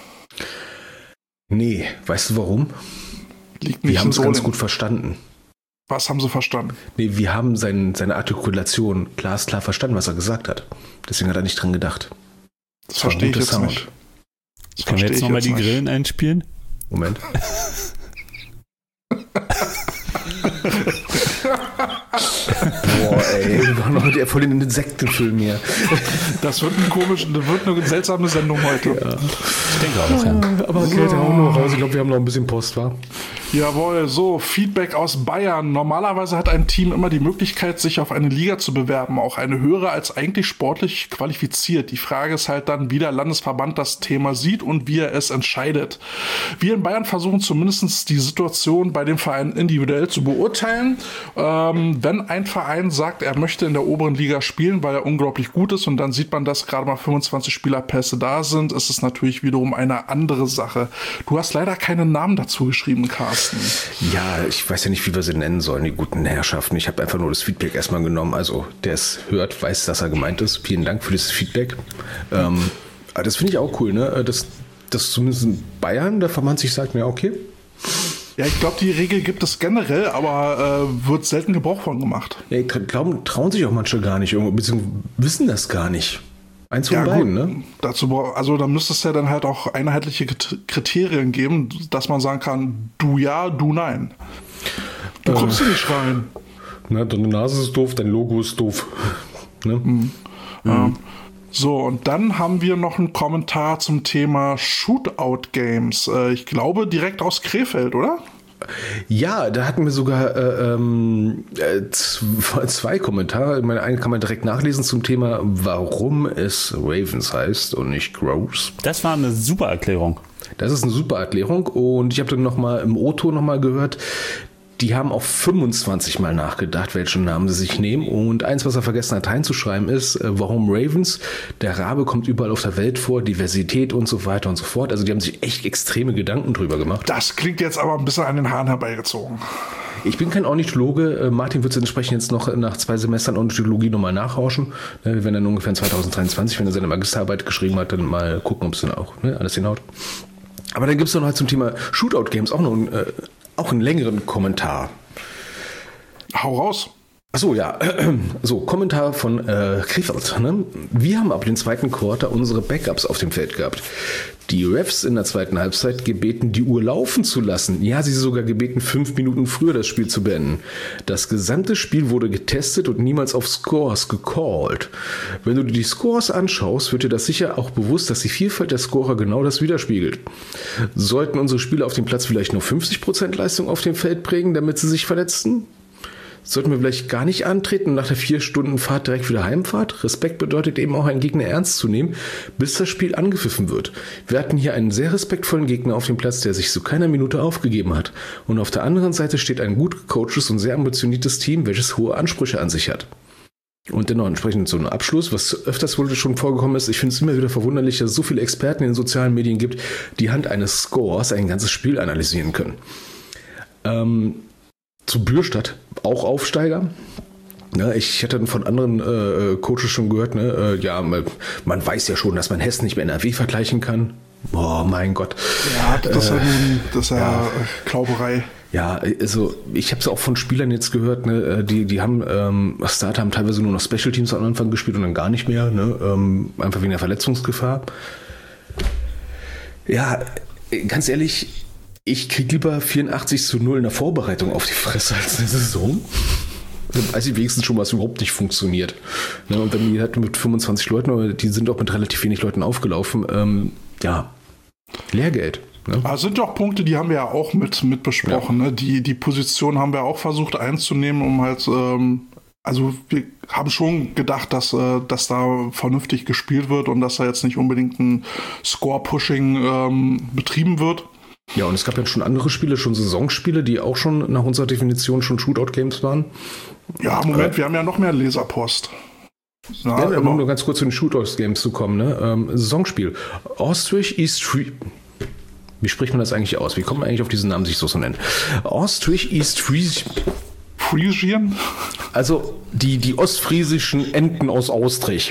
Speaker 3: Nee, weißt du warum?
Speaker 2: Liegt nicht
Speaker 3: Wir haben
Speaker 2: in
Speaker 3: es ganz
Speaker 2: Solingen.
Speaker 3: gut verstanden.
Speaker 2: Was haben sie verstanden?
Speaker 3: Nee, wir haben sein, seine Artikulation glasklar verstanden, was er gesagt hat. Deswegen hat er nicht dran gedacht.
Speaker 2: Das
Speaker 3: war
Speaker 2: verstehe ich
Speaker 3: guter
Speaker 2: jetzt
Speaker 3: Sound.
Speaker 2: nicht. Das
Speaker 1: Können wir
Speaker 2: verstehe
Speaker 1: jetzt
Speaker 2: ich
Speaker 1: nochmal die
Speaker 2: nicht.
Speaker 1: Grillen einspielen?
Speaker 3: Moment. Boah, ey, wir waren noch mit voll in den Insektenfilm hier.
Speaker 2: Das wird, ein komisch, das wird eine seltsame Sendung heute.
Speaker 1: Ich denke auch, ja.
Speaker 3: Aber geht auch noch raus. Ich glaube, wir haben noch ein bisschen Post, wa?
Speaker 2: Jawohl, so, Feedback aus Bayern. Normalerweise hat ein Team immer die Möglichkeit, sich auf eine Liga zu bewerben, auch eine höhere als eigentlich sportlich qualifiziert. Die Frage ist halt dann, wie der Landesverband das Thema sieht und wie er es entscheidet. Wir in Bayern versuchen zumindest die Situation bei dem Verein individuell zu beurteilen. Ähm, ähm, wenn ein Verein sagt, er möchte in der oberen Liga spielen, weil er unglaublich gut ist und dann sieht man, dass gerade mal fünfundzwanzig Spielerpässe da sind, ist es natürlich wiederum eine andere Sache. Du hast leider keinen Namen dazu geschrieben, Carsten.
Speaker 3: Ja, ich weiß ja nicht, wie wir sie nennen sollen, die guten Herrschaften. Ich habe einfach nur das Feedback erstmal genommen. Also, der es hört, weiß, dass er gemeint ist. Vielen Dank für dieses Feedback. Ähm, aber das finde ich auch cool, ne? Das, das zumindest in Bayern, der Verband sich sagt, ja, okay.
Speaker 2: Ja, ich glaube, die Regel gibt es generell, aber äh, wird selten Gebrauch von gemacht.
Speaker 3: Ja, glauben, trauen sich auch manche gar nicht, beziehungsweise wissen das gar nicht. Eins von
Speaker 2: ja,
Speaker 3: beiden,
Speaker 2: gut.
Speaker 3: ne?
Speaker 2: Dazu, also da müsste es ja dann halt auch einheitliche Kriterien geben, dass man sagen kann, du ja, du nein. Du kommst äh, hier nicht rein.
Speaker 3: Na, deine Nase ist doof, dein Logo ist doof. Ne?
Speaker 2: Mhm. Mhm. Ähm, so, und dann haben wir noch einen Kommentar zum Thema Shootout-Games. Äh, ich glaube, direkt aus Krefeld, oder?
Speaker 3: Ja, da hatten wir sogar äh, ähm, äh, zwei Kommentare. Meine eine kann man direkt nachlesen zum Thema, warum es Ravens heißt und nicht Grows.
Speaker 1: Das war eine super Erklärung.
Speaker 3: Das ist eine super Erklärung und ich habe dann nochmal im O-Ton nochmal gehört, die haben auch fünfundzwanzig Mal nachgedacht, welchen Namen sie sich nehmen. Und eins, was er vergessen hat reinzuschreiben, ist, warum Ravens? Der Rabe kommt überall auf der Welt vor, Diversität und so weiter und so fort. Also die haben sich echt extreme Gedanken drüber gemacht.
Speaker 2: Das klingt jetzt aber ein bisschen an den Haaren herbeigezogen.
Speaker 3: Ich bin kein Ornithologe. Martin wird es entsprechend jetzt noch nach zwei Semestern Ornithologie nochmal nachhauschen. Wir werden dann ungefähr in zwanzig dreiundzwanzig, wenn er seine Magisterarbeit geschrieben hat, dann mal gucken, ob es dann auch ne, alles hinhaut. Aber dann gibt es noch halt zum Thema Shootout-Games auch noch ein... Äh, Auch einen längeren Kommentar.
Speaker 2: Hau raus.
Speaker 3: Achso, ja. So, Kommentar von äh, Krefeld. Ne? Wir haben ab dem zweiten Quarter unsere Backups auf dem Feld gehabt. Die Refs in der zweiten Halbzeit gebeten, die Uhr laufen zu lassen. Ja, sie sogar gebeten, fünf Minuten früher das Spiel zu beenden. Das gesamte Spiel wurde getestet und niemals auf Scores gecallt. Wenn du dir die Scores anschaust, wird dir das sicher auch bewusst, dass die Vielfalt der Scorer genau das widerspiegelt. Sollten unsere Spieler auf dem Platz vielleicht nur fünfzig Prozent Leistung auf dem Feld bringen, damit sie sich verletzten? Sollten wir vielleicht gar nicht antreten und nach der vier Stunden Fahrt direkt wieder Heimfahrt? Respekt bedeutet eben auch, einen Gegner ernst zu nehmen, bis das Spiel angepfiffen wird. Wir hatten hier einen sehr respektvollen Gegner auf dem Platz, der sich zu keiner Minute aufgegeben hat. Und auf der anderen Seite steht ein gut gecoachtes und sehr ambitioniertes Team, welches hohe Ansprüche an sich hat. Und dennoch entsprechend so ein Abschluss, was öfters wohl schon vorgekommen ist. Ich finde es immer wieder verwunderlich, dass es so viele Experten in den sozialen Medien gibt, die anhand eines Scores ein ganzes Spiel analysieren können. Ähm... Zu Bürstadt, auch Aufsteiger. Ja, ich hatte von anderen äh, Coaches schon gehört, ne, äh, ja, man weiß ja schon, dass man Hessen nicht mehr N R W vergleichen kann. Oh mein Gott.
Speaker 2: Ja, das ist ja,
Speaker 3: äh,
Speaker 2: das ist ja, ja Klauberei.
Speaker 3: Ja, also ich habe es auch von Spielern jetzt gehört, ne, die die haben ähm, Starter haben teilweise nur noch Special Teams am Anfang gespielt und dann gar nicht mehr, ne, ähm, einfach wegen der Verletzungsgefahr. Ja, ganz ehrlich, ich kriege lieber vierundachtzig zu null in der Vorbereitung auf die Fresse als eine Saison. Dann weiß ich wenigstens schon, was überhaupt nicht funktioniert. Ne, und wenn die halt mit fünfundzwanzig Leuten, die sind auch mit relativ wenig Leuten aufgelaufen, ähm, ja, Lehrgeld. Ne? Das
Speaker 2: sind doch Punkte, die haben wir ja auch mit, mit besprochen. Ja. Ne? Die, die Position haben wir auch versucht einzunehmen, um halt, ähm, also wir haben schon gedacht, dass, äh, dass da vernünftig gespielt wird und dass da jetzt nicht unbedingt ein Score-Pushing ähm, betrieben wird.
Speaker 3: Ja, und es gab ja schon andere Spiele, schon Saisonspiele, die auch schon nach unserer Definition schon Shootout-Games waren.
Speaker 2: Ja, Moment, äh, wir haben ja noch mehr Leserpost.
Speaker 3: Ja, ja, um nur ganz kurz zu den Shootout-Games zu kommen. Ne? Ähm, Saisonspiel. Ostrich East Free... Wie spricht man das eigentlich aus? Wie kommt man eigentlich auf diesen Namen, sich so zu nennen? Ostrich East Friesien.
Speaker 2: Friesien?
Speaker 3: Also die, die ostfriesischen Enten aus Austrich.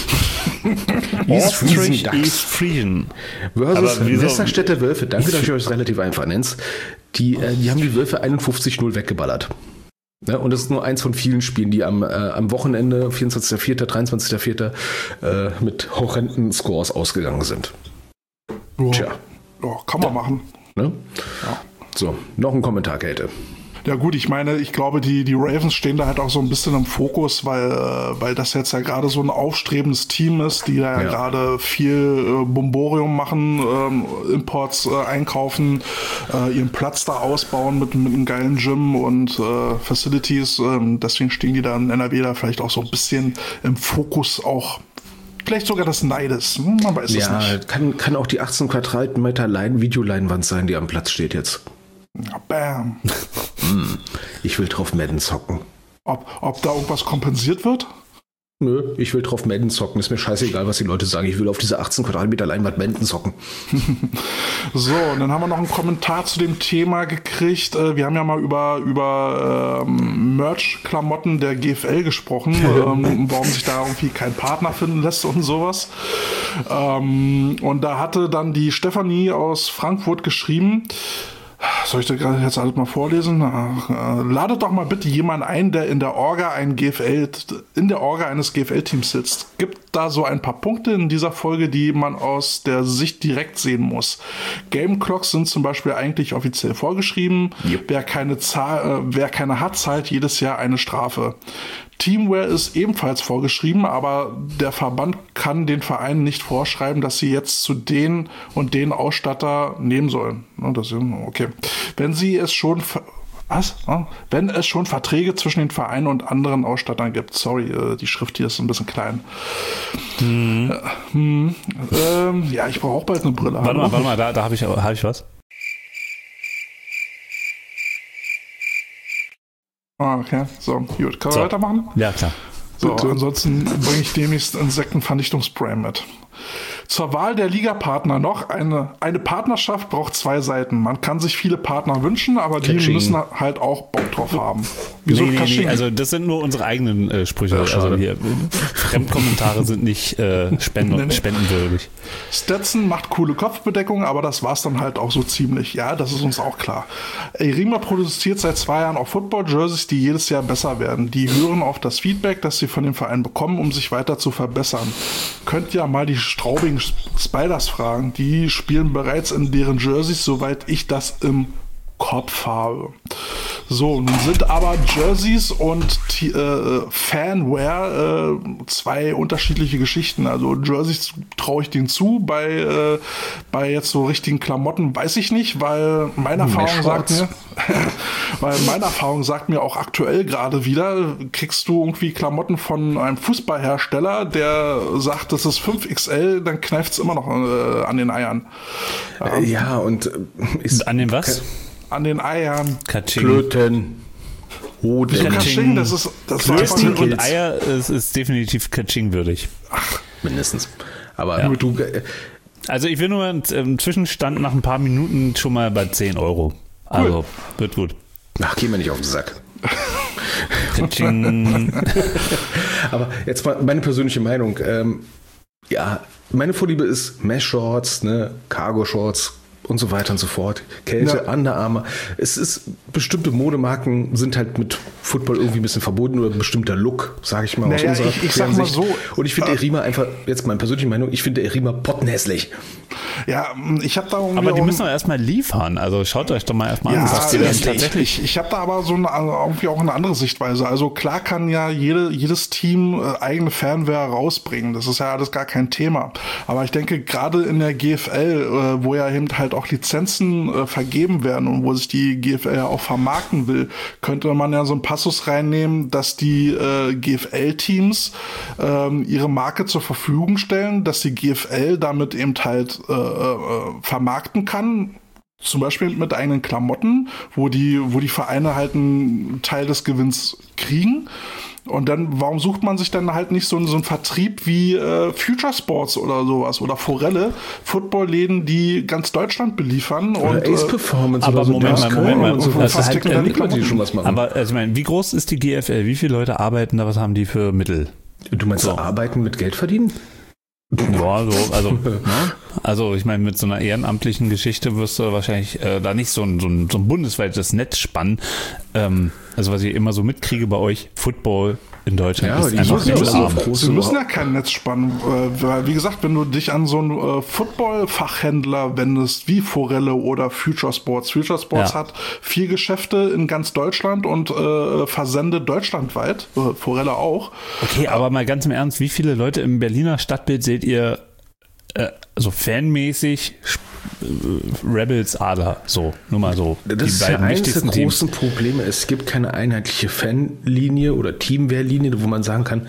Speaker 1: Ostrich East Friesien.
Speaker 3: Versus Westerstädter Wölfe. Danke, dass ich euch relativ einfach nennt. Die, äh, die haben die Wölfe einundfünfzig null weggeballert. Ja, und das ist nur eins von vielen Spielen, die am, äh, am Wochenende, vierundzwanzigster vierter, dreiundzwanzigster vierter äh, mit horrenden Scores ausgegangen sind.
Speaker 2: Ja. Tja. Ja, kann man ja. machen.
Speaker 3: Ne?
Speaker 2: Ja.
Speaker 3: So, noch ein Kommentar, Kälte.
Speaker 2: Ja gut, ich meine, ich glaube, die, die Ravens stehen da halt auch so ein bisschen im Fokus, weil, weil das jetzt ja gerade so ein aufstrebendes Team ist, die da ja, ja gerade viel äh, Bomborium machen, ähm, Imports äh, einkaufen, äh, ihren Platz da ausbauen mit, mit einem geilen Gym und äh, Facilities. Ähm, deswegen stehen die da in N R W da vielleicht auch so ein bisschen im Fokus auch. Vielleicht sogar des Neides, man weiß
Speaker 3: ja,
Speaker 2: es nicht.
Speaker 3: Ja, kann, kann auch die achtzehn Quadratmeter Lein- Videoleinwand sein, die am Platz steht jetzt.
Speaker 2: Ja, bam.
Speaker 3: Ich will drauf Madden zocken.
Speaker 2: Ob, ob da irgendwas kompensiert wird?
Speaker 3: Nö, ich will drauf Madden zocken. Ist mir scheißegal, was die Leute sagen. Ich will auf diese achtzehn Quadratmeter Leinwand Madden zocken.
Speaker 2: So, und dann haben wir noch einen Kommentar zu dem Thema gekriegt. Wir haben ja mal über, über ähm, Merch-Klamotten der G F L gesprochen, ähm, warum sich da irgendwie kein Partner finden lässt und sowas. Ähm, und da hatte dann die Stefanie aus Frankfurt geschrieben, soll ich das gerade jetzt alles mal vorlesen? Ladet doch mal bitte jemanden ein, der in der Orga ein G F L, in der Orga eines G F L-Teams sitzt. Gibt da so ein paar Punkte in dieser Folge, die man aus der Sicht direkt sehen muss. Game Clocks sind zum Beispiel eigentlich offiziell vorgeschrieben. Yep. Wer keine Zahl, äh, wer keine hat, zahlt jedes Jahr eine Strafe. Teamwear ist ebenfalls vorgeschrieben, aber der Verband kann den Vereinen nicht vorschreiben, dass sie jetzt zu den und den Ausstatter nehmen sollen. Das ist okay. Wenn sie es schon was? Wenn es schon Verträge zwischen den Vereinen und anderen Ausstattern gibt. Sorry, die Schrift hier ist ein bisschen klein. Mhm. Äh, hm, ähm, ja, ich brauche auch bald eine Brille.
Speaker 1: Warte mal, warte mal, da, da habe ich, hab ich was.
Speaker 2: Ah, okay. So, gut. Können wir so weitermachen?
Speaker 1: Ja, klar.
Speaker 2: So, ansonsten bringe ich demnächst Insektenvernichtungsspray mit. Zur Wahl der Ligapartner noch. Eine, eine Partnerschaft braucht zwei Seiten. Man kann sich viele Partner wünschen, aber die Katsching. müssen halt auch Bock drauf haben.
Speaker 1: Wieso nee, nee, nee, also das sind nur unsere eigenen äh, Sprüche. Ja, also hier, Fremdkommentare sind nicht äh, spenden, nee, nee. spendenwürdig.
Speaker 2: Stetson macht coole Kopfbedeckung, aber das war's dann halt auch so ziemlich. Ja, das ist uns auch klar. Erima produziert seit zwei Jahren auch Football-Jerseys, die jedes Jahr besser werden. Die hören auf das Feedback, das sie von dem Verein bekommen, um sich weiter zu verbessern. Könnt ja mal die Straubing Spiders fragen. Die spielen bereits in deren Jerseys, soweit ich das im Kopf habe. So, nun sind aber Jerseys und äh, Fanwear äh, zwei unterschiedliche Geschichten. Also Jerseys traue ich denen zu, bei, äh, bei jetzt so richtigen Klamotten weiß ich nicht, weil meine Erfahrung sagt mir, weil meine Erfahrung sagt mir auch aktuell gerade wieder, kriegst du irgendwie Klamotten von einem Fußballhersteller, der sagt, das ist fünf X L, dann kneift es immer noch äh, an den Eiern.
Speaker 3: Ähm, ja, und
Speaker 1: ist an den was?
Speaker 2: An den Eiern.
Speaker 1: Katsching.
Speaker 3: Klöten.
Speaker 2: Hoden. Katsching, das ist das
Speaker 1: Klöten und Eier ist, ist definitiv Katsching würdig.
Speaker 3: Ach, mindestens. Aber ja. du. Äh,
Speaker 1: also ich will nur einen, einen Zwischenstand nach ein paar Minuten schon mal bei zehn Euro. Also cool. Wird gut.
Speaker 3: Ach, geh mir nicht auf den Sack.
Speaker 1: Katsching.
Speaker 3: Aber jetzt mal meine persönliche Meinung. Ähm, ja, meine Vorliebe ist Mesh-Shorts, ne, Cargo-Shorts und so weiter und so fort. Kälte, ja. Under Armour. Es ist, bestimmte Modemarken sind halt mit Football irgendwie ein bisschen verbunden oder ein bestimmter Look, sage ich mal,
Speaker 2: naja, aus unserer
Speaker 3: ich,
Speaker 2: ich sag mal so.
Speaker 3: Und ich finde
Speaker 2: äh,
Speaker 3: Erima einfach, jetzt meine persönliche Meinung, ich finde Erima pottenhässlich.
Speaker 2: Ja, ich habe da irgendwie
Speaker 1: aber die müssen doch erstmal liefern. Also schaut euch doch mal erstmal
Speaker 2: ja,
Speaker 1: an, was die
Speaker 2: dann tatsächlich. Ich, ich habe da aber so eine, irgendwie auch eine andere Sichtweise. Also klar kann ja jede, jedes Team äh, eigene Fanware rausbringen. Das ist ja alles gar kein Thema. Aber ich denke, gerade in der G F L, äh, wo ja eben halt auch Lizenzen äh, vergeben werden und wo sich die G F L ja auch vermarkten will, könnte man ja so einen Passus reinnehmen, dass die äh, G F L-Teams äh, ihre Marke zur Verfügung stellen, dass die G F L damit eben halt äh, äh, vermarkten kann. Zum Beispiel mit eigenen Klamotten, wo die, wo die Vereine halt einen Teil des Gewinns kriegen. Und dann, warum sucht man sich dann halt nicht so, so einen Vertrieb wie äh, Future Sports oder sowas oder Forelle, Footballläden, die ganz Deutschland beliefern.
Speaker 3: Oder
Speaker 2: und,
Speaker 3: Ace Performance
Speaker 1: aber
Speaker 3: oder so.
Speaker 1: Moment mal, Moment mal.
Speaker 3: So
Speaker 1: Also
Speaker 3: halt die schon was machen.
Speaker 1: Aber also ich meine, wie groß ist die G F L? Wie viele Leute arbeiten da? Was haben die für Mittel?
Speaker 3: Du meinst so arbeiten mit Geld verdienen?
Speaker 1: Ja, so, also, ne? Also ich meine, mit so einer ehrenamtlichen Geschichte wirst du wahrscheinlich äh, da nicht so ein, so, ein, so ein bundesweites Netz spannen. Ähm, also was ich immer so mitkriege bei euch, Football in Deutschland
Speaker 2: ja,
Speaker 1: ist
Speaker 2: die
Speaker 1: einfach
Speaker 2: müssen,
Speaker 1: so arm.
Speaker 2: Sie müssen ja kein Netz spannen. Weil, wie gesagt, wenn du dich an so einen äh, Football-Fachhändler wendest, wie Forelle oder Future Sports. Future Sports ja. hat vier Geschäfte in ganz Deutschland und äh, versendet deutschlandweit. Äh, Forelle auch.
Speaker 1: Okay, aber mal ganz im Ernst, wie viele Leute im Berliner Stadtbild seht ihr äh, so fanmäßig Rebels Adler, so, nur mal so.
Speaker 3: Das ist ja eines der großen Probleme. Es gibt keine einheitliche Fanlinie oder Teamwehrlinie, wo man sagen kann,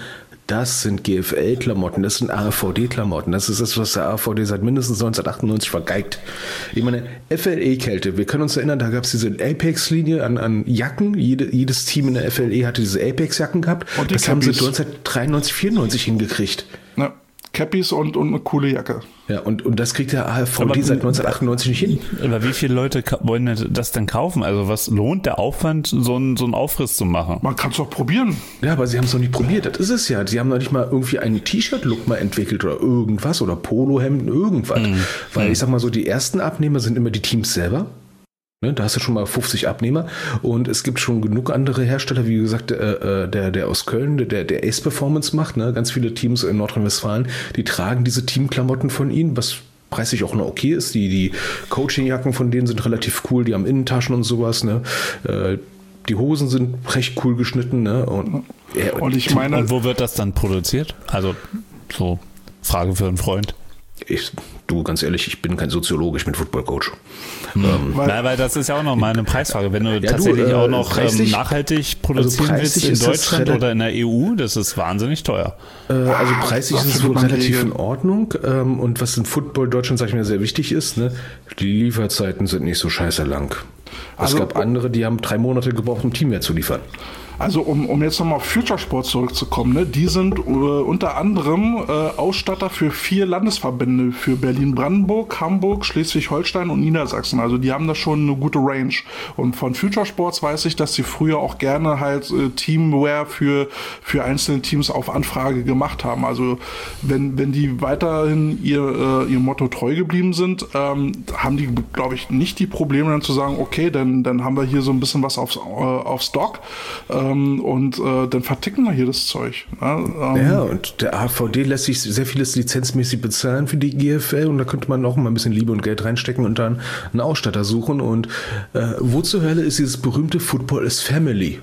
Speaker 3: das sind G F L-Klamotten, das sind A R V D-Klamotten, das ist das, was der A R V D seit mindestens neunzehnhundertachtundneunzig vergeigt. Ich meine, F L E-Kälte, wir können uns erinnern, da gab es diese Apex-Linie an, an Jacken, Jede, jedes Team in der F L E hatte diese Apex-Jacken gehabt, und das haben sie neunzehnhundertdreiundneunzig, vierundneunzig hingekriegt.
Speaker 2: Ja. Cappies und, und eine coole Jacke.
Speaker 3: Ja, und, und das kriegt der A R V D seit neunzehnhundertachtundneunzig nicht hin.
Speaker 1: Aber wie viele Leute wollen das denn kaufen? Also was lohnt der Aufwand, so einen, so einen Aufriss zu machen?
Speaker 2: Man kann es doch probieren.
Speaker 3: Ja, aber sie haben es noch nicht probiert. Das ist es ja. Sie haben noch nicht mal irgendwie einen T-Shirt-Look mal entwickelt oder irgendwas oder Polohemden, irgendwas. Mhm. Weil ich sag mal so, die ersten Abnehmer sind immer die Teams selber. Ne, da hast du schon mal fünfzig Abnehmer und es gibt schon genug andere Hersteller, wie gesagt, äh, der, der aus Köln, der, der Ace Performance macht, ne, ganz viele Teams in Nordrhein-Westfalen, die tragen diese Teamklamotten von ihnen, was preislich auch noch okay ist. Die, die Coachingjacken von denen sind relativ cool, die haben Innentaschen und sowas, ne. Äh, die Hosen sind recht cool geschnitten, ne. Und,
Speaker 2: ja, und ich meine.
Speaker 1: Und wo wird das dann produziert? Also, so, Frage für einen Freund.
Speaker 3: Ich, du, ganz ehrlich, ich bin kein Soziologe, ich bin Football-Coach.
Speaker 1: Hm. Ähm, weil, weil das ist ja auch noch mal eine Preisfrage. Wenn du ja, tatsächlich du, äh, auch noch preislich, nachhaltig produzieren also willst in Deutschland oder in der E U, das ist wahnsinnig teuer.
Speaker 3: Äh, also preislich ist es wohl relativ in Ordnung. Ähm, und was in Football Deutschland, sag ich mal, sehr wichtig ist, ne, die Lieferzeiten sind nicht so scheiße lang. Also, es gab andere, die haben drei Monate gebraucht, um Team mehr zu liefern.
Speaker 2: Also um, um jetzt nochmal auf Future Sport zurückzukommen, ne, die sind äh, unter anderem äh, Ausstatter für vier Landesverbände, für Berlin-Brandenburg, Hamburg, Schleswig-Holstein und Niedersachsen. Also die haben da schon eine gute Range. Und von Future Sports weiß ich, dass sie früher auch gerne halt äh, Teamwear für, für einzelne Teams auf Anfrage gemacht haben. Also wenn, wenn die weiterhin ihr, äh, ihr Motto treu geblieben sind, ähm, haben die, glaube ich, nicht die Probleme dann zu sagen, okay, dann, dann haben wir hier so ein bisschen was auf, äh, auf Stock. Äh, und äh, dann verticken wir hier das Zeug. Ne? Ähm,
Speaker 3: ja, und der A R V D lässt sich sehr vieles lizenzmäßig bezahlen für die G F L und da könnte man auch mal ein bisschen Liebe und Geld reinstecken und dann einen Ausstatter suchen. Und äh, wo zur Hölle ist dieses berühmte Football is Family?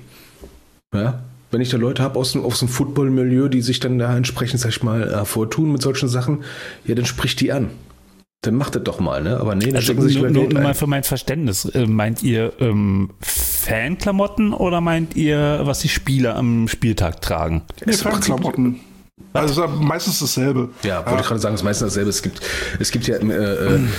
Speaker 3: Ja? Wenn ich da Leute habe aus, aus dem Football-Milieu, die sich dann da entsprechend, sag ich mal, hervortun mit solchen Sachen, ja, dann sprich die an. Dann macht das doch mal, ne? Aber nee, da
Speaker 1: also
Speaker 3: stecken sich
Speaker 1: nur,
Speaker 3: nur,
Speaker 1: nur mal für mein Verständnis. Meint ihr ähm, Fanklamotten oder meint ihr, was die Spieler am Spieltag tragen?
Speaker 2: Nee, Fanklamotten. Also meistens dasselbe.
Speaker 3: Ja, wollte ja. ich gerade sagen, es ist meistens dasselbe. Es gibt, es gibt ja äh, mhm.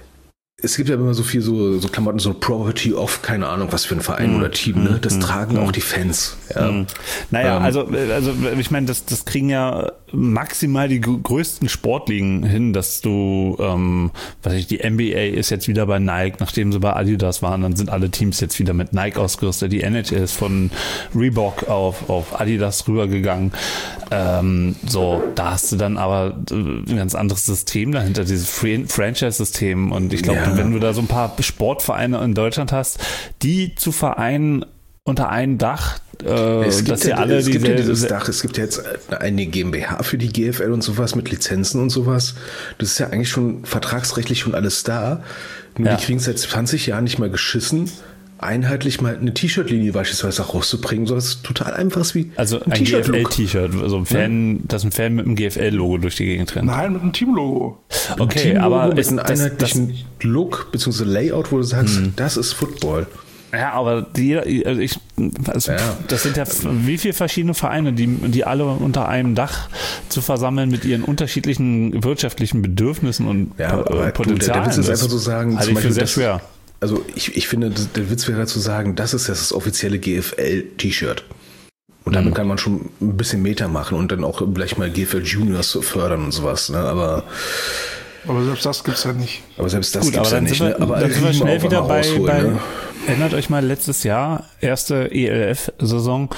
Speaker 3: Es gibt ja immer so viel so, so Klamotten, so Property of, keine Ahnung, was für ein Verein mm, oder Team, ne? Das mm, tragen mm. auch die Fans. Ja. Mm.
Speaker 1: Naja, ähm, also, also ich meine, das, das kriegen ja maximal die größten Sportligen hin, dass du, ähm, weiß ich, die N B A ist jetzt wieder bei Nike, nachdem sie bei Adidas waren, dann sind alle Teams jetzt wieder mit Nike ausgerüstet. Die N H L ist von Reebok auf, auf Adidas rübergegangen. Ähm, so, da hast du dann aber ein ganz anderes System dahinter, dieses Franchise-System, und ich glaube, ja. wenn du da so ein paar Sportvereine in Deutschland hast, die zu vereinen unter einem Dach, äh,
Speaker 3: es gibt
Speaker 1: dass sie
Speaker 3: ja,
Speaker 1: alle
Speaker 3: es gibt ja dieses
Speaker 1: diese,
Speaker 3: Dach, es gibt ja jetzt eine GmbH für die G F L und sowas mit Lizenzen und sowas. Das ist ja eigentlich schon vertragsrechtlich schon alles da. Nur ja. die kriegen es seit zwanzig Jahren nicht mal geschissen, einheitlich mal eine T-Shirt-Linie beispielsweise rauszubringen, so was total einfaches wie
Speaker 1: also ein, ein G F L-T-Shirt, also ein Fan, ja. das ein Fan mit einem G F L-Logo durch die Gegend rennt.
Speaker 2: Nein, mit einem Teamlogo.
Speaker 1: Okay,
Speaker 3: Team
Speaker 1: aber
Speaker 3: mit einem einheitlichen das, das, Look bzw. Layout, wo du sagst, hm. das ist Football.
Speaker 1: Ja, aber die, also ich, also ja. das sind ja wie viele verschiedene Vereine, die, die alle unter einem Dach zu versammeln mit ihren unterschiedlichen wirtschaftlichen Bedürfnissen und
Speaker 3: ja, äh, Potenzialen. Der Witz ist einfach so sagen,
Speaker 1: halte ich für sehr das, schwer.
Speaker 3: Also ich, ich finde, der Witz wäre zu sagen, das ist das offizielle G F L-T-Shirt. Und damit mhm. kann man schon ein bisschen Meter machen und dann auch gleich mal G F L Juniors fördern und sowas. Ne? Aber,
Speaker 2: aber selbst das gibt's ja nicht.
Speaker 3: Aber selbst das
Speaker 1: Gut,
Speaker 3: gibt's ja nicht.
Speaker 1: Wir,
Speaker 3: ne? Aber
Speaker 1: dann sind wir schnell wieder bei, bei
Speaker 3: ne?
Speaker 1: Erinnert euch mal, letztes Jahr, erste E L F-Saison,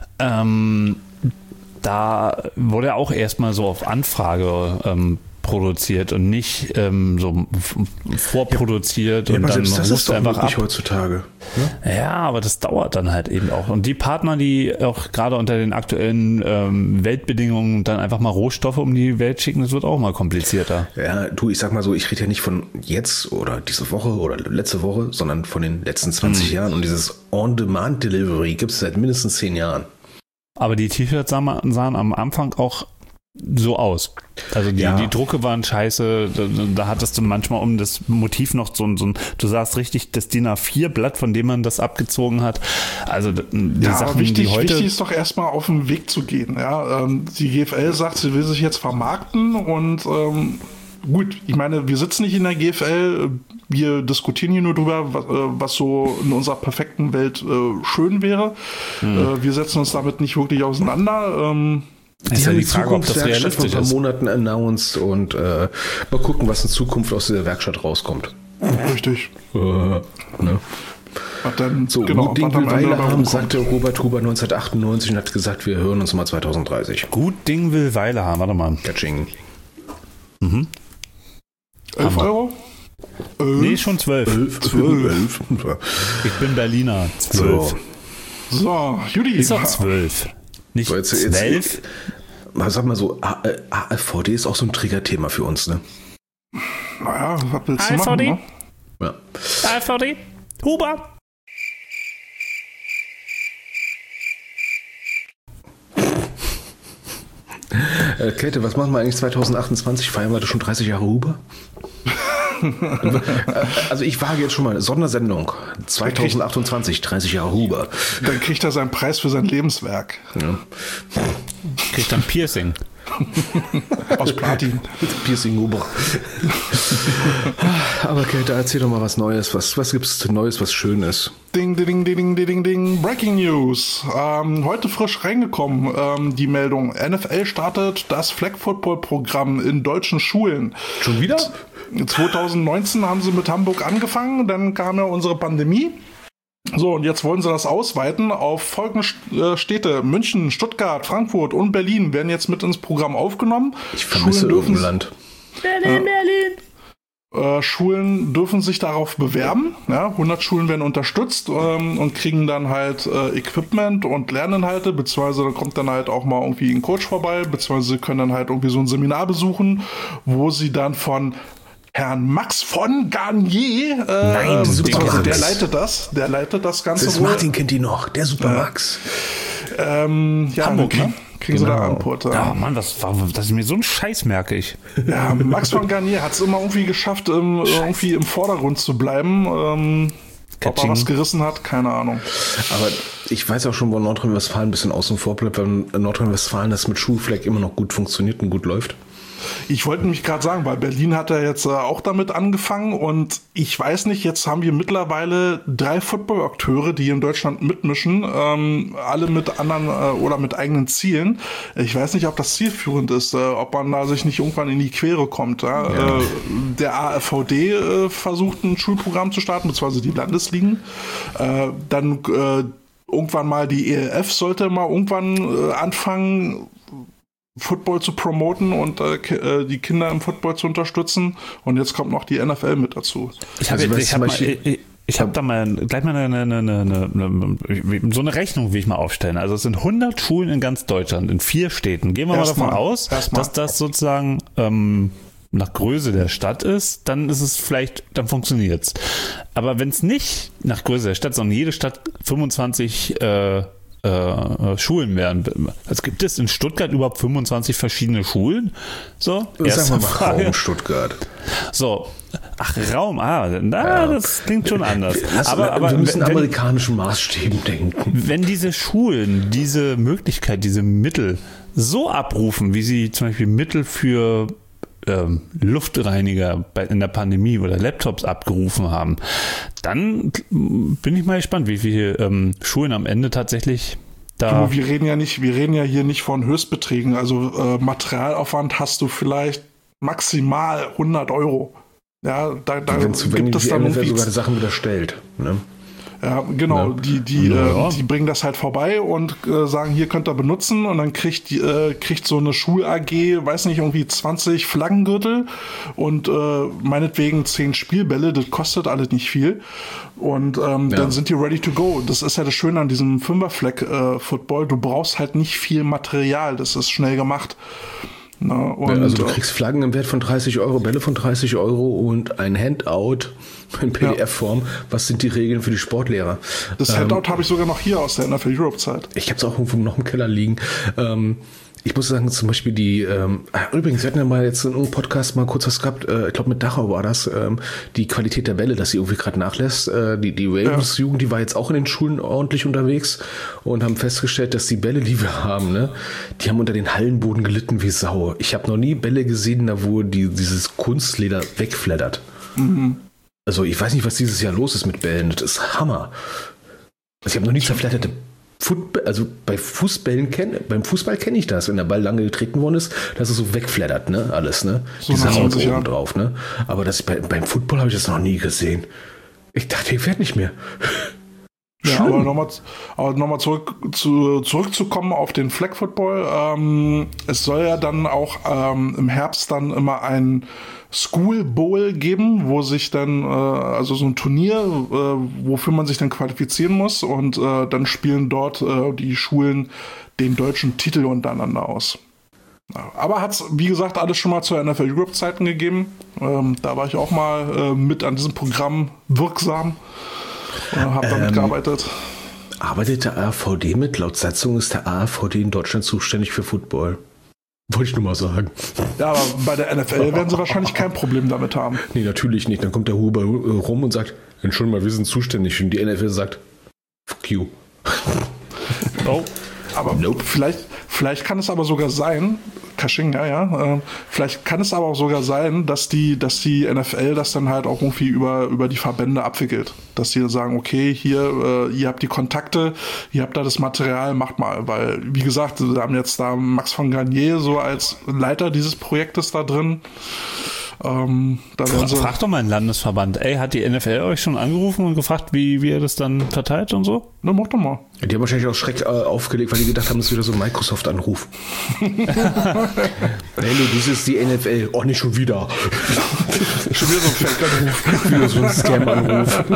Speaker 1: ähm, da wurde ja auch erstmal so auf Anfrage ähm, produziert und nicht ähm, so vorproduziert ja, und dann
Speaker 3: das ist doch
Speaker 1: einfach ab.
Speaker 3: Heutzutage.
Speaker 1: Ne? Ja, aber das dauert dann halt eben auch. Und die Partner, die auch gerade unter den aktuellen ähm, Weltbedingungen dann einfach mal Rohstoffe um die Welt schicken, das wird auch mal komplizierter.
Speaker 3: Ja, du, ich sag mal so, ich rede ja nicht von jetzt oder diese Woche oder letzte Woche, sondern von den letzten zwanzig hm. Jahren. Und dieses On-Demand-Delivery gibt es seit mindestens zehn Jahren.
Speaker 1: Aber die T-Shirts sahen, sahen am Anfang auch so aus. Also die,
Speaker 3: Ja.
Speaker 1: die Drucke waren scheiße, da, da hattest du manchmal um das Motiv noch so ein, so ein du sahst richtig das D I N A vier Blatt, von dem man das abgezogen hat. Also die
Speaker 2: Ja,
Speaker 1: Sachen,
Speaker 2: aber wichtig,
Speaker 1: die heute...
Speaker 2: wichtig ist doch erstmal auf den Weg zu gehen. Ja? Ähm, die G F L sagt, sie will sich jetzt vermarkten und ähm, gut, ich meine, wir sitzen nicht in der G F L, wir diskutieren hier nur drüber, was, äh, was so in unserer perfekten Welt äh, schön wäre. Hm. Äh, wir setzen uns damit nicht wirklich auseinander. Ähm,
Speaker 3: Die
Speaker 1: ist
Speaker 3: haben
Speaker 1: ja
Speaker 3: die
Speaker 1: die Frage, ob das
Speaker 3: Zukunftswerkstatt vor ein
Speaker 1: realistisch
Speaker 3: paar
Speaker 1: ist.
Speaker 3: Monaten announced und äh, mal gucken, was in Zukunft aus dieser Werkstatt rauskommt.
Speaker 2: richtig.
Speaker 3: Äh, ne?
Speaker 2: Was dann,
Speaker 3: So,
Speaker 2: genau,
Speaker 3: gut Ding
Speaker 2: was am
Speaker 3: will
Speaker 2: Ende
Speaker 3: Weile
Speaker 2: dabei
Speaker 3: haben,
Speaker 2: rumkommt.
Speaker 3: sagte Robert Huber neunzehnhundertachtundneunzig und hat gesagt, wir hören uns mal zwanzig dreißig.
Speaker 1: Gut Ding will Weile haben, warte mal.
Speaker 3: Catching.
Speaker 2: elf Euro? elf?
Speaker 1: Nee, schon zwölf.
Speaker 3: Elf.
Speaker 2: Zwölf.
Speaker 1: Ich bin Berliner. Zwölf.
Speaker 3: So.
Speaker 2: So, Judy.
Speaker 1: Ist doch zwölf. Nicht
Speaker 3: So, jetzt, jetzt,
Speaker 1: zwölf?
Speaker 3: mal sag mal so, A- äh, A F V D ist auch so ein Triggerthema für uns, ne?
Speaker 2: Naja, was willst du
Speaker 1: A F V D?
Speaker 2: machen, ne?
Speaker 3: Ja.
Speaker 1: A F V D? Huber?
Speaker 3: Äh, Käthe, was machen wir eigentlich zwanzig achtundzwanzig? Feiern wir da schon dreißig Jahre Huber? Also ich wage jetzt schon mal eine Sondersendung. zwanzig achtundzwanzig, dreißig Jahre Huber.
Speaker 2: Dann kriegt er seinen Preis für sein Lebenswerk.
Speaker 3: Ja.
Speaker 1: Kriegt dann Piercing.
Speaker 2: Aus Platin.
Speaker 3: Piercing Huber. Aber Käthe, erzähl doch mal was Neues. Was, was gibt es Neues, was Schönes?
Speaker 2: Ding, ding, ding, ding, ding, ding. Breaking News. Ähm, heute frisch reingekommen, ähm, die Meldung. N F L startet das Flag Football Programm in deutschen Schulen.
Speaker 3: Schon wieder?
Speaker 2: zwanzig neunzehn haben sie mit Hamburg angefangen, dann kam ja unsere Pandemie. So, und jetzt wollen sie das ausweiten auf folgende St- Städte. München, Stuttgart, Frankfurt und Berlin werden jetzt mit ins Programm aufgenommen.
Speaker 3: Ich vermisse irgendein Land.
Speaker 1: Berlin, Berlin.
Speaker 2: Äh, Schulen dürfen sich darauf bewerben. Ja, hundert Schulen werden unterstützt ähm, und kriegen dann halt äh, Equipment und Lerninhalte, beziehungsweise da kommt dann halt auch mal irgendwie ein Coach vorbei, beziehungsweise sie können dann halt irgendwie so ein Seminar besuchen, wo sie dann von Herrn Max von Garnier, äh,
Speaker 3: Nein,
Speaker 2: äh,
Speaker 3: Super
Speaker 2: beziehungsweise der
Speaker 3: Max.
Speaker 2: leitet das, der leitet das Ganze
Speaker 3: Das
Speaker 2: wohl.
Speaker 3: Martin kennt die noch, der Supermax.
Speaker 2: Ähm, ja,
Speaker 1: Hamburg,
Speaker 2: dann krieg,
Speaker 1: ne?
Speaker 2: kriegen sie da
Speaker 3: Genau.
Speaker 2: Antwort.
Speaker 1: Ja,
Speaker 2: Ja.
Speaker 1: Mann, das war, das ist mir so ein Scheiß, merke ich.
Speaker 2: Ja, Max von Garnier hat es immer irgendwie geschafft, im, irgendwie im Vordergrund zu bleiben. Ähm, ob er
Speaker 1: Catching.
Speaker 2: was gerissen hat, keine Ahnung.
Speaker 3: Aber ich weiß auch schon, wo Nordrhein-Westfalen ein bisschen außen vor bleibt, weil in Nordrhein-Westfalen das mit Schulfleck immer noch gut funktioniert und gut läuft.
Speaker 2: Ich wollte nämlich gerade sagen, weil Berlin hat ja jetzt äh, auch damit angefangen und ich weiß nicht, jetzt haben wir mittlerweile drei Football-Akteure, die in Deutschland mitmischen, ähm, alle mit anderen äh, oder mit eigenen Zielen. Ich weiß nicht, ob das zielführend ist, äh, ob man da sich nicht irgendwann in die Quere kommt. Ja?
Speaker 3: Ja.
Speaker 2: Äh, der A F V D äh, versucht ein Schulprogramm zu starten, beziehungsweise die Landesligen. Äh, dann äh, irgendwann mal die E L F sollte mal irgendwann äh, anfangen, Football zu promoten und äh, ki- äh, die Kinder im Football zu unterstützen. Und jetzt kommt noch die N F L mit dazu.
Speaker 1: Ich habe
Speaker 3: Also,
Speaker 1: ich hab
Speaker 3: zum
Speaker 1: mal,
Speaker 3: Beispiel-
Speaker 1: ich, ich hab da mal gleich mal eine, eine, eine, eine, eine, so eine Rechnung will ich mal aufstellen. Also es sind hundert Schulen in ganz Deutschland, in vier Städten. Gehen wir
Speaker 2: Erstmal.
Speaker 1: mal davon aus,
Speaker 2: Erstmal.
Speaker 1: dass das sozusagen ähm, nach Größe der Stadt ist, dann ist es vielleicht, dann funktioniert's. Aber wenn es nicht nach Größe der Stadt, sondern jede Stadt fünfundzwanzig äh, äh, Schulen wären. Also gibt es in Stuttgart überhaupt fünfundzwanzig verschiedene Schulen? So, erste
Speaker 3: Sagen wir mal
Speaker 1: Frage.
Speaker 3: Raum Stuttgart.
Speaker 1: So, ach, Raum, ah, na, das klingt schon anders.
Speaker 3: Lass,
Speaker 1: aber aber
Speaker 3: wir müssen
Speaker 1: wenn,
Speaker 3: amerikanischen Maßstäben denken.
Speaker 1: wenn diese Schulen diese Möglichkeit, diese Mittel so abrufen, wie sie zum Beispiel Mittel für ähm, Luftreiniger bei, in der Pandemie oder Laptops abgerufen haben, dann bin ich mal gespannt, wie viele ähm, Schulen am Ende tatsächlich da...
Speaker 2: Du, wir reden ja nicht, wir reden ja hier nicht von Höchstbeträgen. Also äh, Materialaufwand hast du vielleicht maximal hundert Euro. Ja, da, da
Speaker 3: Wenn, wenn
Speaker 2: gibt es
Speaker 3: die
Speaker 2: dann
Speaker 3: N F L
Speaker 2: irgendwie.
Speaker 3: sogar die Sachen wieder stellt. Ne?
Speaker 2: Ja, genau,
Speaker 3: Ja.
Speaker 2: die, die,
Speaker 1: Ja.
Speaker 2: äh, die bringen das halt vorbei und äh, sagen, hier könnt ihr benutzen und dann kriegt, die, äh, kriegt so eine Schul-A G, weiß nicht, irgendwie zwanzig Flaggengürtel und äh, meinetwegen zehn Spielbälle, das kostet alles nicht viel und ähm,
Speaker 3: Ja.
Speaker 2: dann sind die ready to go. Das ist ja das Schöne an diesem Fünferfleck-Football, du brauchst halt nicht viel Material, das ist schnell gemacht. Na, und,
Speaker 3: Also du
Speaker 2: äh,
Speaker 3: kriegst Flaggen im Wert von dreißig Euro, Bälle von dreißig Euro und ein Handout in P D F-Form. Was sind die Regeln für die Sportlehrer?
Speaker 2: das
Speaker 3: Ähm,
Speaker 2: Handout habe ich sogar noch hier aus der N F L Europe-Zeit.
Speaker 3: Ich habe es auch irgendwo noch im Keller liegen. Ähm, ich muss sagen, zum Beispiel die, ähm, übrigens, wir hatten ja mal jetzt in einem Podcast mal kurz was gehabt, äh, ich glaube mit Dachau war das, ähm, die Qualität der Bälle, dass sie irgendwie gerade nachlässt. Äh, die die Ravens-Jugend, die war jetzt auch in den Schulen ordentlich unterwegs und haben festgestellt, dass die Bälle, die wir haben, ne, die haben unter den Hallenboden gelitten wie Sau. Ich habe noch nie Bälle gesehen, da wo die, dieses Kunstleder wegflattert. Mhm. Also ich weiß nicht, was dieses Jahr los ist mit Bällen, das ist Hammer. Also ich habe noch nie zerflatterte Football, also bei Fußballen kenn, beim Fußball kenne ich das, wenn der Ball lange getreten worden ist, dass es so wegflattert, ne, alles, ne,
Speaker 2: so
Speaker 3: diese Haut
Speaker 2: oben
Speaker 3: ja. drauf, ne, aber das bei, beim Football habe ich das noch nie gesehen. Ich dachte, ich werde nicht mehr.
Speaker 2: Ja, aber nochmal noch mal zurück, zu, zurückzukommen auf den Flag Football. Ähm, es soll ja dann auch ähm, im Herbst dann immer ein School Bowl geben, wo sich dann, äh, also so ein Turnier, äh, wofür man sich dann qualifizieren muss und äh, dann spielen dort äh, die Schulen den deutschen Titel untereinander aus. Aber hat es, wie gesagt, alles schon mal zu N F L Europe Zeiten gegeben. Ähm, da war ich auch mal äh, mit an diesem Programm wirksam. Hab damit ähm, gearbeitet.
Speaker 3: Arbeitet der A R V D mit? Laut Satzung ist der A R V D in Deutschland zuständig für Football. Wollte ich nur mal sagen.
Speaker 2: Ja, aber bei der N F L werden sie wahrscheinlich kein Problem damit haben.
Speaker 3: Nee, natürlich nicht. Dann kommt der Huber rum und sagt, Entschuldigung mal, wir sind zuständig. Und die N F L sagt, fuck you.
Speaker 2: Oh. Aber nope. vielleicht, vielleicht kann es aber sogar sein, Cushing, ja, ja, äh, vielleicht kann es aber auch sogar sein, dass die, dass die N F L das dann halt auch irgendwie über, über die Verbände abwickelt. Dass die sagen, okay, hier, äh, ihr habt die Kontakte, ihr habt da das Material, macht mal. Weil, wie gesagt, wir haben jetzt da Max von Garnier so als Leiter dieses Projektes da drin. Ähm, da
Speaker 1: Fra- so Frag doch mal einen Landesverband. Ey, hat die N F L euch schon angerufen und gefragt, wie, wie ihr das dann verteilt und so?
Speaker 2: Na, mach doch mal.
Speaker 3: Die haben wahrscheinlich auch Schreck äh, aufgelegt, weil die gedacht haben, das ist wieder so ein Microsoft-Anruf. Hey, das ist die N F L. Oh, nicht schon wieder.
Speaker 2: Schon wieder so ein Fake-Anruf.
Speaker 3: Wieder so ein Scam-Anruf.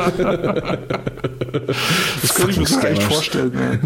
Speaker 2: Das könnte ich mir so echt vorstellen. Ne?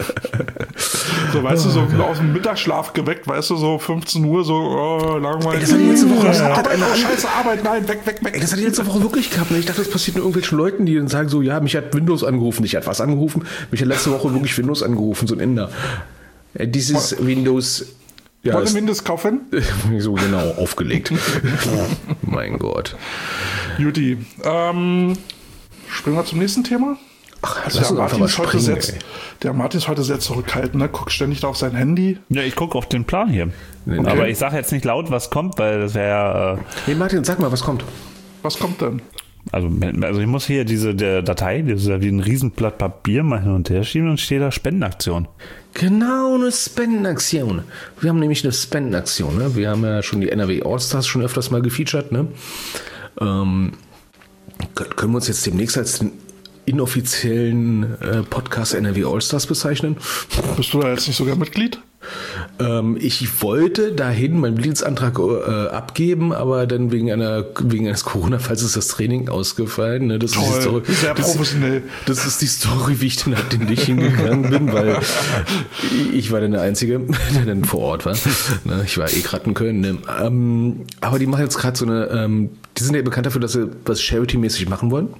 Speaker 2: So, weißt oh, du, so aus dem Mittagsschlaf geweckt, weißt du, so fünfzehn Uhr, so, oh, langweilig.
Speaker 3: Das hat die letzte Woche
Speaker 2: ja, Arbeit, eine scheiße Arbeit, nein, weg, weg, weg.
Speaker 3: Ey, das hat die letzte Woche wirklich gehabt. Ich dachte, das passiert nur irgendwelchen Leuten, die dann sagen so, ja, mich hat Windows angerufen. Ich hat was angerufen? Mich hat letzte Woche wirklich Windows angerufen, so ein Inder. Dieses What? Windows...
Speaker 2: Ja, wollen wir Windows kaufen?
Speaker 3: So genau, aufgelegt. Mein Gott.
Speaker 2: Juti, ähm, springen wir zum nächsten Thema?
Speaker 3: Ach, also der, Martin ist
Speaker 2: heute sehr, der Martin ist heute sehr zurückhaltend, ne? Guckt ständig da auf sein Handy.
Speaker 1: Ja, ich gucke auf den Plan hier. Okay. Aber ich sage jetzt nicht laut, was kommt, weil das wäre... Äh
Speaker 3: hey Martin, sag mal, was kommt?
Speaker 2: Was kommt denn?
Speaker 1: Also, also ich muss hier diese der Datei, das ist ja wie ein Riesenblatt Papier, mal hin und her schieben und steht da Spendenaktion.
Speaker 3: Genau, eine Spendenaktion. Wir haben nämlich eine Spendenaktion. Ne? Wir haben ja schon die N R W Allstars schon öfters mal gefeatured. Ne? Ähm, können wir uns jetzt demnächst als den inoffiziellen äh, Podcast N R W Allstars bezeichnen?
Speaker 2: Bist du da jetzt nicht sogar Mitglied?
Speaker 3: Ähm, ich wollte dahin meinen Mitgliedsantrag äh, abgeben, aber dann wegen einer wegen eines Corona-Falls ist das Training ausgefallen. Ne? Das
Speaker 2: Toll,
Speaker 3: ist die Story,
Speaker 2: sehr
Speaker 3: das,
Speaker 2: professionell.
Speaker 3: Das ist die Story, wie ich dann halt nicht hingegangen bin, weil ich war dann der Einzige, der dann vor Ort war. Ne? Ich war eh gerade in Köln. Ne? Ähm, aber die machen jetzt gerade so eine, ähm, die sind ja bekannt dafür, dass sie was Charity-mäßig machen wollen.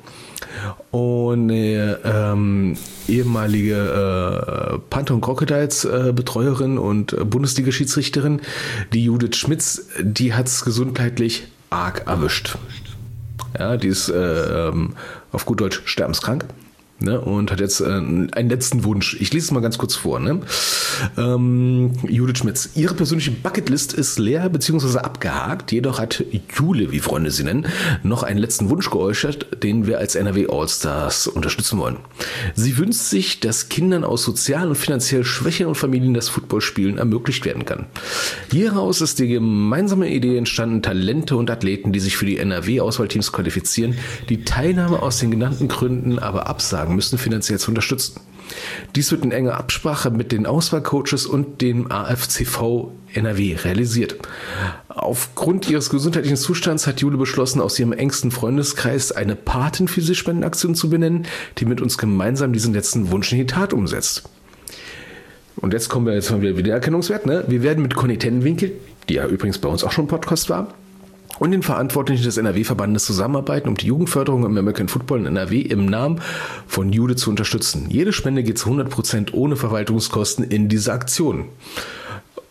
Speaker 3: Und eine ähm, ehemalige äh, Panther und Crocodiles äh, Betreuerin und äh, Bundesliga-Schiedsrichterin, die Judith Schmitz, die hat es gesundheitlich arg erwischt. Ja, die ist äh, ähm, auf gut Deutsch sterbenskrank. Ne, und hat jetzt äh, einen letzten Wunsch. Ich lese es mal ganz kurz vor. Ne? Ähm, Judith Schmitz. Ihre persönliche Bucketlist ist leer bzw. abgehakt. Jedoch hat Jule, wie Freunde sie nennen, noch einen letzten Wunsch geäußert, den wir als N R W Allstars unterstützen wollen. Sie wünscht sich, dass Kindern aus sozial und finanziell schwächeren Familien das Footballspielen ermöglicht werden kann. Hieraus ist die gemeinsame Idee entstanden, Talente und Athleten, die sich für die N R W-Auswahlteams qualifizieren, die Teilnahme aus den genannten Gründen aber absagen müssen, finanziell zu unterstützen. Dies wird in enger Absprache mit den Auswahlcoaches und dem A F C V N R W realisiert. Aufgrund ihres gesundheitlichen Zustands hat Jule beschlossen, aus ihrem engsten Freundeskreis eine Patin für diese Spendenaktion zu benennen, die mit uns gemeinsam diesen letzten Wunsch in die Tat umsetzt. Und jetzt kommen wir jetzt mal wieder den Erkennungswert. Ne? Wir werden mit Conny Tenwinkel, die ja übrigens bei uns auch schon im Podcast war, und den Verantwortlichen des N R W-Verbandes zusammenarbeiten, um die Jugendförderung im American Football in N R W im Namen von Jude zu unterstützen. Jede Spende geht zu hundert Prozent ohne Verwaltungskosten in diese Aktion.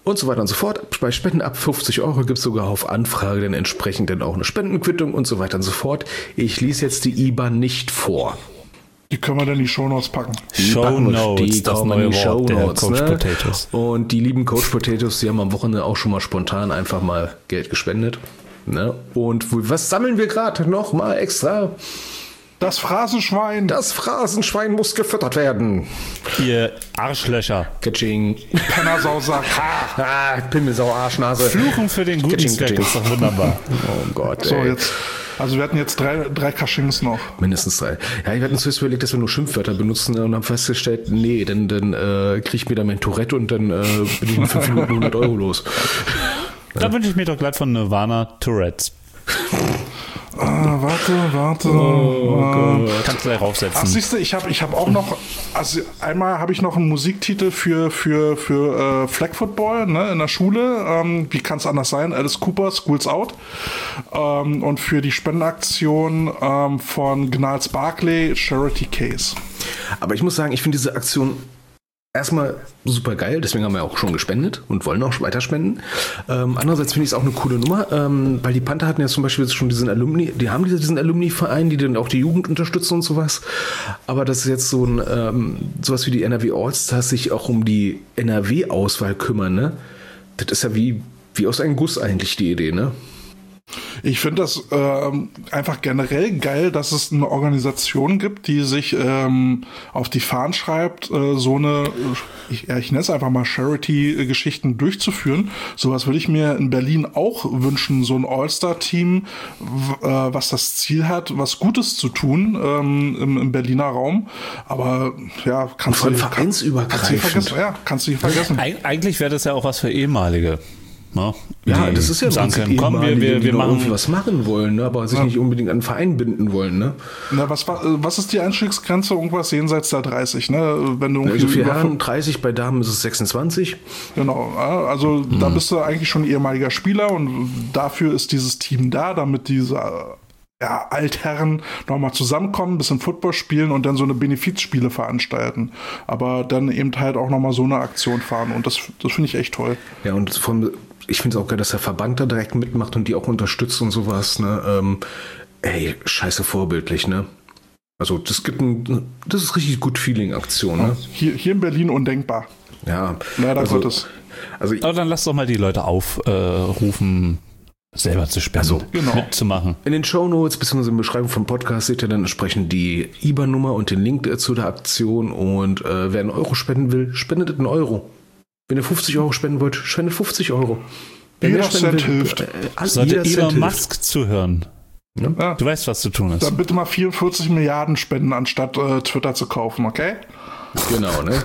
Speaker 3: und so weiter und so fort. Bei Spenden ab fünfzig Euro gibt es sogar auf Anfrage dann entsprechend dann auch eine Spendenquittung und so weiter und so fort. Ich lese jetzt die I B A N nicht vor.
Speaker 2: Die können wir dann in die Shownotes packen.
Speaker 3: Die
Speaker 1: Shownotes,
Speaker 3: die
Speaker 1: das
Speaker 3: kommen in
Speaker 1: neue
Speaker 3: die
Speaker 1: Wort der
Speaker 3: Shownotes,
Speaker 1: Coach
Speaker 3: ne?
Speaker 1: Potatoes.
Speaker 3: Und die lieben Coach Potatoes, die haben am Wochenende auch schon mal spontan einfach mal Geld gespendet. Ne? Und wo, was sammeln wir gerade noch mal extra?
Speaker 2: Das Phrasenschwein.
Speaker 3: Das Phrasenschwein muss gefüttert werden.
Speaker 1: Ihr Arschlöcher.
Speaker 3: Kitsching.
Speaker 2: Pennersausack.
Speaker 3: Ah, Pimmelsau, Arschnase.
Speaker 1: Fluchen für den guten
Speaker 3: Kitsching,
Speaker 1: Zweck,
Speaker 3: kitsching.
Speaker 1: ist doch wunderbar.
Speaker 3: Oh Gott,
Speaker 2: So,
Speaker 3: ey.
Speaker 2: jetzt. Also wir hatten jetzt drei, drei Kaschings noch.
Speaker 3: Mindestens drei. Ja, ich hatte uns zuerst überlegt, dass wir nur Schimpfwörter benutzen und haben festgestellt, nee, dann, dann äh, kriege ich mir da mein Tourette und dann äh, bin ich in fünf Minuten hundert Euro los.
Speaker 1: Da wünsche ich mir doch gleich von Nirvana Tourettes.
Speaker 2: Ah, warte, warte.
Speaker 3: Oh
Speaker 2: äh,
Speaker 1: Kannst du gleich raufsetzen.
Speaker 2: Ach, siehst du, ich habe ich hab auch noch, also einmal habe ich noch einen Musiktitel für, für, für äh, Flag Football, ne, in der Schule. Ähm, wie kann es anders sein? Alice Cooper, School's Out. Ähm, und für die Spendenaktion ähm, von Gnarls Barkley, Charity Case.
Speaker 3: Aber ich muss sagen, ich finde diese Aktion erstmal super geil, deswegen haben wir auch schon gespendet und wollen auch weiter spenden. Ähm, andererseits finde ich es auch eine coole Nummer, ähm, weil die Panther hatten ja zum Beispiel schon diesen Alumni, die haben diesen Alumni-Verein, die dann auch die Jugend unterstützen und sowas. Aber dass jetzt so ein ähm, sowas wie die N R W All-Stars sich auch um die N R W-Auswahl kümmern, ne? Das ist ja wie, wie aus einem Guss eigentlich die Idee, ne?
Speaker 2: Ich finde das ähm, einfach generell geil, dass es eine Organisation gibt, die sich ähm, auf die Fahnen schreibt, äh, so eine, ich, ja, ich nenne es einfach mal Charity-Geschichten durchzuführen. Sowas würde ich mir in Berlin auch wünschen, so ein All-Star-Team, w- äh, was das Ziel hat, was Gutes zu tun ähm, im, im Berliner Raum. Aber ja, kannst
Speaker 3: Von
Speaker 2: du
Speaker 3: vereinsübergreifend.
Speaker 2: Kannst du vergessen. Ja, kannst du vergessen.
Speaker 1: Eig eigentlich wäre das ja auch was für ehemalige. Ne?
Speaker 3: Ja,
Speaker 1: Die
Speaker 3: das ist ja im
Speaker 1: sagen
Speaker 3: Prinzip
Speaker 1: können, komm, wir,
Speaker 3: ehemalige,
Speaker 1: wir,
Speaker 3: die
Speaker 1: wir
Speaker 3: noch irgendwie
Speaker 1: machen
Speaker 3: was machen wollen, ne? Aber sich
Speaker 2: Ja.
Speaker 3: nicht unbedingt an einen Verein binden wollen, ne?
Speaker 2: Na, was, war, äh, was ist die Einstiegsgrenze? Irgendwas jenseits der dreißig, ne? Wenn du
Speaker 3: Also für
Speaker 2: über-
Speaker 3: Herren dreißig, bei Damen ist es sechsundzwanzig.
Speaker 2: Genau, ja, also
Speaker 3: Mhm.
Speaker 2: da bist du eigentlich schon ehemaliger Spieler und dafür ist dieses Team da, damit diese ja, Altherren nochmal zusammenkommen, ein bisschen Football spielen und dann so eine Benefizspiele veranstalten. Aber dann eben halt auch nochmal so eine Aktion fahren und das, das finde ich echt toll.
Speaker 3: Ja, und von, ich finde es auch geil, dass der Verband da direkt mitmacht und die auch unterstützt und sowas, ne? Ähm, ey, scheiße vorbildlich, ne? Also das gibt ein, das ist richtig gut Feeling-Aktion, ne?
Speaker 2: Hier, hier in Berlin undenkbar.
Speaker 3: Ja.
Speaker 2: Leider
Speaker 3: also,
Speaker 2: Gottes.
Speaker 3: Also ich,
Speaker 1: Aber dann lass doch mal die Leute aufrufen, äh, selber zu spenden,
Speaker 3: Also,
Speaker 2: genau.
Speaker 1: mitzumachen.
Speaker 3: in den Shownotes bzw. in der Beschreibung vom Podcast seht ihr dann entsprechend die I B A N-Nummer und den Link äh, zu der Aktion und äh, wer einen Euro spenden will, spendet einen Euro. Wenn ihr fünfzig Euro spenden wollt, spendet fünfzig Euro. Wenn
Speaker 2: Jeder
Speaker 3: ihr spenden
Speaker 2: Cent
Speaker 3: will,
Speaker 2: hilft.
Speaker 3: Äh, all-
Speaker 1: Sollte
Speaker 3: jeder Cent
Speaker 1: Elon
Speaker 3: hilft.
Speaker 1: Musk zuhören.
Speaker 2: Ja.
Speaker 1: Du weißt, was zu tun ist.
Speaker 2: Dann bitte mal vierundvierzig Milliarden spenden, anstatt äh, Twitter zu kaufen, okay?
Speaker 3: Genau, ne?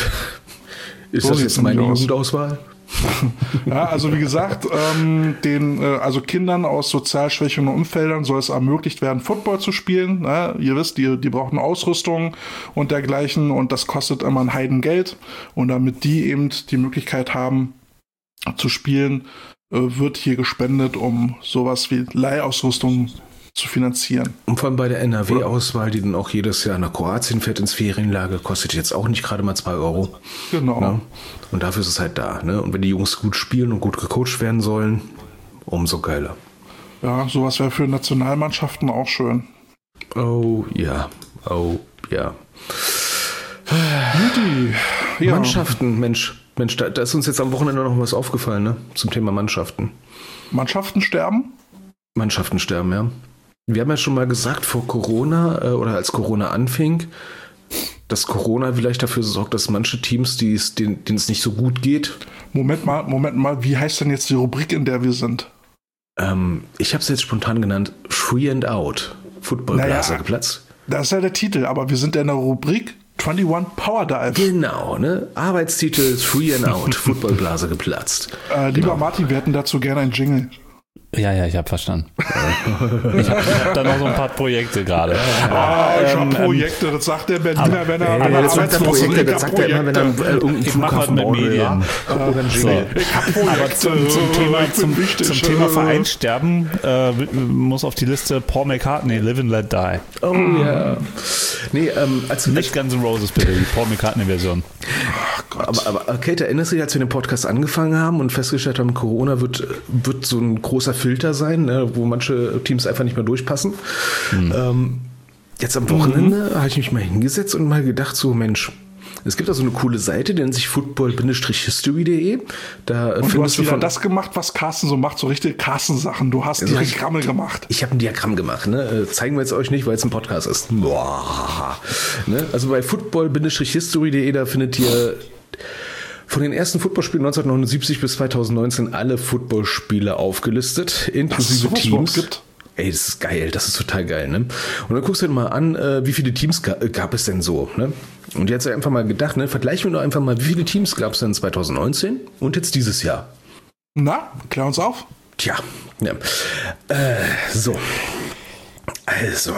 Speaker 3: Ist
Speaker 2: So
Speaker 3: das
Speaker 2: sieht's
Speaker 3: jetzt meine
Speaker 2: nämlich aus.
Speaker 3: Jugendauswahl?
Speaker 2: Ja, also wie gesagt, ähm, den, äh, also Kindern aus sozial schwächeren Umfeldern soll es ermöglicht werden, Football zu spielen. Ne? Ihr wisst, die, die brauchen Ausrüstung und dergleichen und das kostet immer ein Heidengeld. Und damit die eben die Möglichkeit haben zu spielen, äh, wird hier gespendet, um sowas wie Leihausrüstung zu finanzieren.
Speaker 3: Und vor allem bei der N R W-Auswahl, die dann auch jedes Jahr nach Kroatien fährt ins Ferienlager, kostet jetzt auch nicht gerade mal zwei Euro.
Speaker 2: Genau.
Speaker 3: Ne? Und dafür ist es halt da. Ne? Und wenn die Jungs gut spielen und gut gecoacht werden sollen, umso geiler.
Speaker 2: Ja, sowas wäre für Nationalmannschaften auch schön.
Speaker 3: Oh ja, oh ja.
Speaker 2: Juti. Ja.
Speaker 3: Mannschaften, Mensch, Mensch, da, da ist uns jetzt am Wochenende noch was aufgefallen, ne? Zum Thema Mannschaften.
Speaker 2: Mannschaften sterben?
Speaker 3: Mannschaften sterben, ja. Wir haben ja schon mal gesagt, vor Corona äh, oder als Corona anfing, dass Corona vielleicht dafür sorgt, dass manche Teams, die es, denen, denen es nicht so gut geht,
Speaker 2: Moment mal, Moment mal, wie heißt denn jetzt die Rubrik, in der wir sind?
Speaker 3: ähm, ich habe es jetzt spontan genannt, Free and Out. Footballblase
Speaker 2: Naja.
Speaker 3: geplatzt.
Speaker 2: Das ist ja der Titel, aber wir sind ja in der Rubrik einundzwanzig Power Dive.
Speaker 3: Genau, ne? Arbeitstitel ist Free and Out, Footballblase geplatzt.
Speaker 2: Äh, lieber
Speaker 3: Genau.
Speaker 2: Martin, wir hätten dazu gerne einen Jingle.
Speaker 1: Ja, ja, ich habe verstanden. ich habe hab da noch so ein paar Projekte gerade.
Speaker 2: Ah, ich
Speaker 1: ähm,
Speaker 2: hab Projekte, das sagt der Berliner, wenn er
Speaker 1: aber
Speaker 2: an der
Speaker 1: das sagt der
Speaker 2: Arbeitslosen
Speaker 3: Projekte,
Speaker 2: liegt,
Speaker 3: das sagt er immer, wenn er äh, irgendeinen
Speaker 1: Ich mach was
Speaker 3: Flughafen
Speaker 1: mit
Speaker 3: bauen will, ja.
Speaker 1: Medien.
Speaker 3: Oder ein
Speaker 1: So.
Speaker 3: Jingle.
Speaker 2: Ich hab
Speaker 1: Aber
Speaker 2: Projekte.
Speaker 1: zum, zum Thema,
Speaker 2: ich bin
Speaker 1: zum,
Speaker 2: wichtig.
Speaker 1: zum Thema Vereinssterben äh, muss auf die Liste Paul McCartney, Live and Let Die.
Speaker 3: Oh ja. Nee, ähm, als,
Speaker 1: Nicht Guns N' Roses bitte, die Paul McCartney-Version.
Speaker 2: Ach Gott.
Speaker 3: aber, aber Kate, erinnerst du dich, als wir den Podcast angefangen haben und festgestellt haben, Corona wird, wird so ein großer Filter sein, ne, wo manche Teams einfach nicht mehr durchpassen. Mhm. Ähm, jetzt am Wochenende mhm. habe ich mich mal hingesetzt und mal gedacht, so Mensch, es gibt da so eine coole Seite, die nennt sich football history punkt de. Da
Speaker 2: und du hast wieder von, das gemacht, was Carsten so macht, so richtige Carsten-Sachen. Du hast Diagramme gemacht.
Speaker 3: Ich habe ein Diagramm gemacht. Ne? Zeigen wir jetzt euch nicht, weil es ein Podcast ist. Boah. Ne? Also bei football history punkt de, da findet ihr von den ersten Footballspielen neunzehnhundertneunundsiebzig bis zweitausendneunzehn alle Footballspiele aufgelistet, inklusive Teams. Gibt. Ey, das ist geil, das ist total geil, ne? Und dann guckst du dir mal an, äh, wie viele Teams ga- gab es denn so, ne? Und jetzt einfach mal gedacht, ne, vergleichen wir doch einfach mal, wie viele Teams gab es denn zweitausendneunzehn und jetzt dieses Jahr?
Speaker 2: Na, klär uns auf.
Speaker 3: Tja, ja. Äh, so. Also.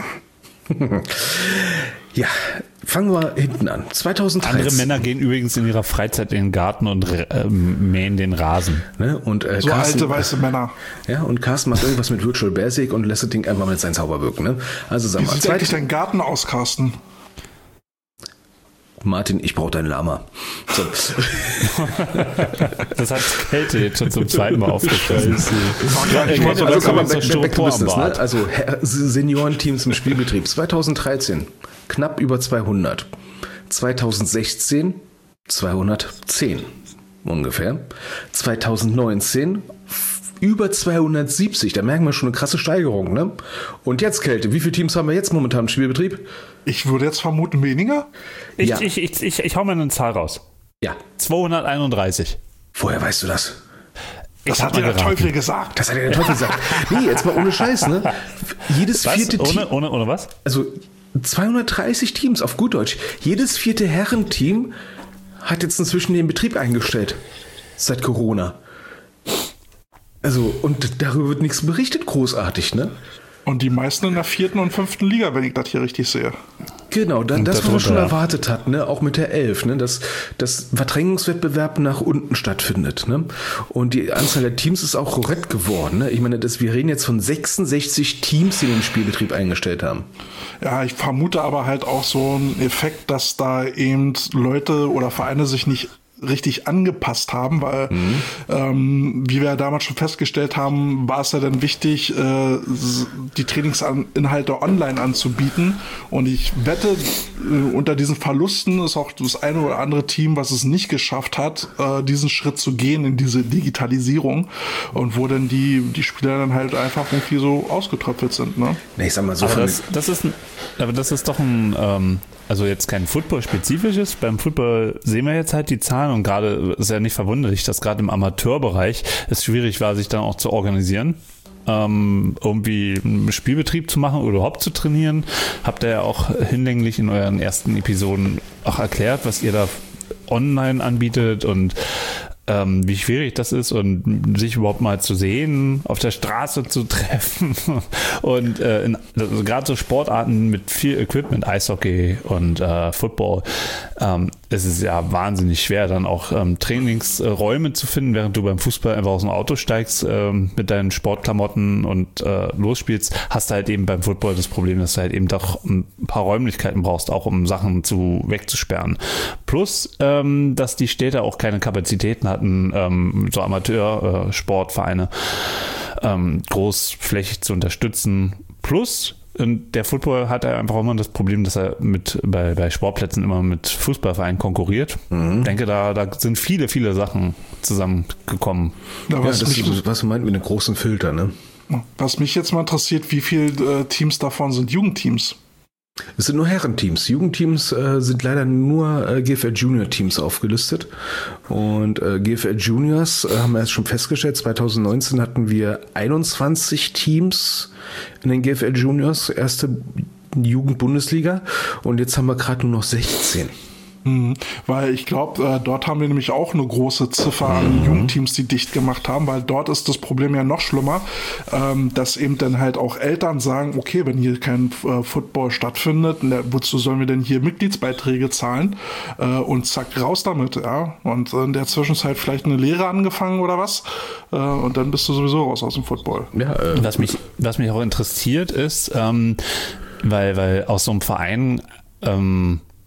Speaker 3: Ja, fangen wir hinten an. zweitausenddreizehn.
Speaker 1: Andere Männer gehen übrigens in ihrer Freizeit in den Garten und äh, mähen den Rasen.
Speaker 3: Ne? Und, äh,
Speaker 2: so
Speaker 3: Carsten,
Speaker 2: alte weiße Männer.
Speaker 3: Ja, und Carsten macht irgendwas mit Virtual Basic und lässt das Ding einfach mit seinen Zauber wirken. Ne? Also sag
Speaker 2: Wie
Speaker 3: mal,
Speaker 2: sieht eigentlich dein Garten aus, Carsten?
Speaker 3: Martin, ich brauche dein Lama. So.
Speaker 1: Das hat Kälte jetzt schon zum zweiten Mal aufgefallen.
Speaker 3: Ja, äh, also, also kann man back, back, back to business, ne? Also Seniorenteams im Spielbetrieb. zweitausenddreizehn knapp über zweihundert. zweitausendsechzehn zweihundertzehn ungefähr. zweitausendneunzehn über zweihundertsiebzig. Da merken wir schon eine krasse Steigerung, ne? Und jetzt, Kälte, wie viele Teams haben wir jetzt momentan im Spielbetrieb?
Speaker 2: Ich würde jetzt vermuten weniger.
Speaker 1: Ich,
Speaker 3: ja.
Speaker 1: ich, ich, ich, ich hau mal eine Zahl raus.
Speaker 3: Ja.
Speaker 1: zweihunderteinunddreißig.
Speaker 3: Woher weißt du das?
Speaker 2: Das ich hat dir der geraten. Teufel gesagt.
Speaker 3: Das hat dir der Teufel gesagt. Nee, jetzt mal ohne Scheiß, ne? Jedes
Speaker 1: was?
Speaker 3: vierte Team.
Speaker 1: Ohne, ohne, ohne was?
Speaker 3: Also zweihundertdreißig Teams, auf gut Deutsch. Jedes vierte Herrenteam hat jetzt inzwischen den Betrieb eingestellt. Seit Corona. Also, und darüber wird nichts berichtet, großartig, ne?
Speaker 2: Und die meisten in der vierten und fünften Liga, wenn ich das hier richtig sehe.
Speaker 3: Genau, dann, das, was man schon erwartet hat, ne? Auch mit der elf, ne? dass das Verdrängungswettbewerb nach unten stattfindet. Ne? Und die Anzahl der Teams ist auch korrekt geworden. Ne? Ich meine, das, wir reden jetzt von sechsundsechzig Teams, die den Spielbetrieb eingestellt haben.
Speaker 2: Ja, ich vermute aber halt auch so einen Effekt, dass da eben Leute oder Vereine sich nicht richtig angepasst haben, weil mhm. ähm, wie wir ja damals schon festgestellt haben, war es ja dann wichtig, äh, die Trainingsinhalte online anzubieten, und ich wette, äh, unter diesen Verlusten ist auch das eine oder andere Team, was es nicht geschafft hat, äh, diesen Schritt zu gehen in diese Digitalisierung, und wo dann die die Spieler dann halt einfach irgendwie so ausgetröpfelt sind, ne?
Speaker 3: Nee, ich sag mal so.
Speaker 1: Aber das, das ist ein, aber das ist doch ein ähm also jetzt kein Football-spezifisches. Beim Football sehen wir jetzt halt die Zahlen, und gerade ist ja nicht verwunderlich, dass gerade im Amateurbereich es schwierig war, sich dann auch zu organisieren, ähm, irgendwie einen Spielbetrieb zu machen oder überhaupt zu trainieren. Habt ihr ja auch hinlänglich in euren ersten Episoden auch erklärt, was ihr da online anbietet und ähm, wie schwierig das ist, und sich überhaupt mal zu sehen, auf der Straße zu treffen und äh, in, also gerade so Sportarten mit viel Equipment, Eishockey und äh, Football, ähm, es ist ja wahnsinnig schwer, dann auch ähm, Trainingsräume zu finden, während du beim Fußball einfach aus dem Auto steigst ähm, mit deinen Sportklamotten und äh, losspielst, hast du halt eben beim Football das Problem, dass du halt eben doch ein paar Räumlichkeiten brauchst, auch um Sachen zu wegzusperren. Plus, ähm, dass die Städte auch keine Kapazitäten hatten, ähm, so Amateur-Sportvereine äh, ähm, großflächig zu unterstützen. Plus, und der Football hat einfach immer das Problem, dass er mit bei, bei Sportplätzen immer mit Fußballvereinen konkurriert. Mhm. Ich denke, da, da sind viele, viele Sachen zusammengekommen.
Speaker 3: Ja, was, ja, das ist, was meint mit einem großen Filter, ne?
Speaker 2: Was mich jetzt mal interessiert, wie viele äh, Teams davon sind Jugendteams?
Speaker 3: Es sind nur Herrenteams. Jugendteams äh, sind leider nur äh, G F L Junior Teams aufgelistet. Und äh, G F L Juniors äh, haben wir jetzt schon festgestellt, zweitausendneunzehn hatten wir einundzwanzig Teams in den G F L Juniors, erste Jugendbundesliga. Und jetzt haben wir gerade nur noch sechzehn.
Speaker 2: Mhm, weil ich glaube, äh, dort haben wir nämlich auch eine große Ziffer an mhm. Jugendteams, die dicht gemacht haben, weil dort ist das Problem ja noch schlimmer, ähm, dass eben dann halt auch Eltern sagen, okay, wenn hier kein äh, Football stattfindet, der, wozu sollen wir denn hier Mitgliedsbeiträge zahlen, äh, und zack, raus damit, ja, und in der Zwischenzeit vielleicht eine Lehre angefangen oder was, äh, und dann bist du sowieso raus aus dem Football.
Speaker 1: Ja, äh, was mich, was mich auch interessiert ist, ähm, weil, weil aus so einem Verein ähm,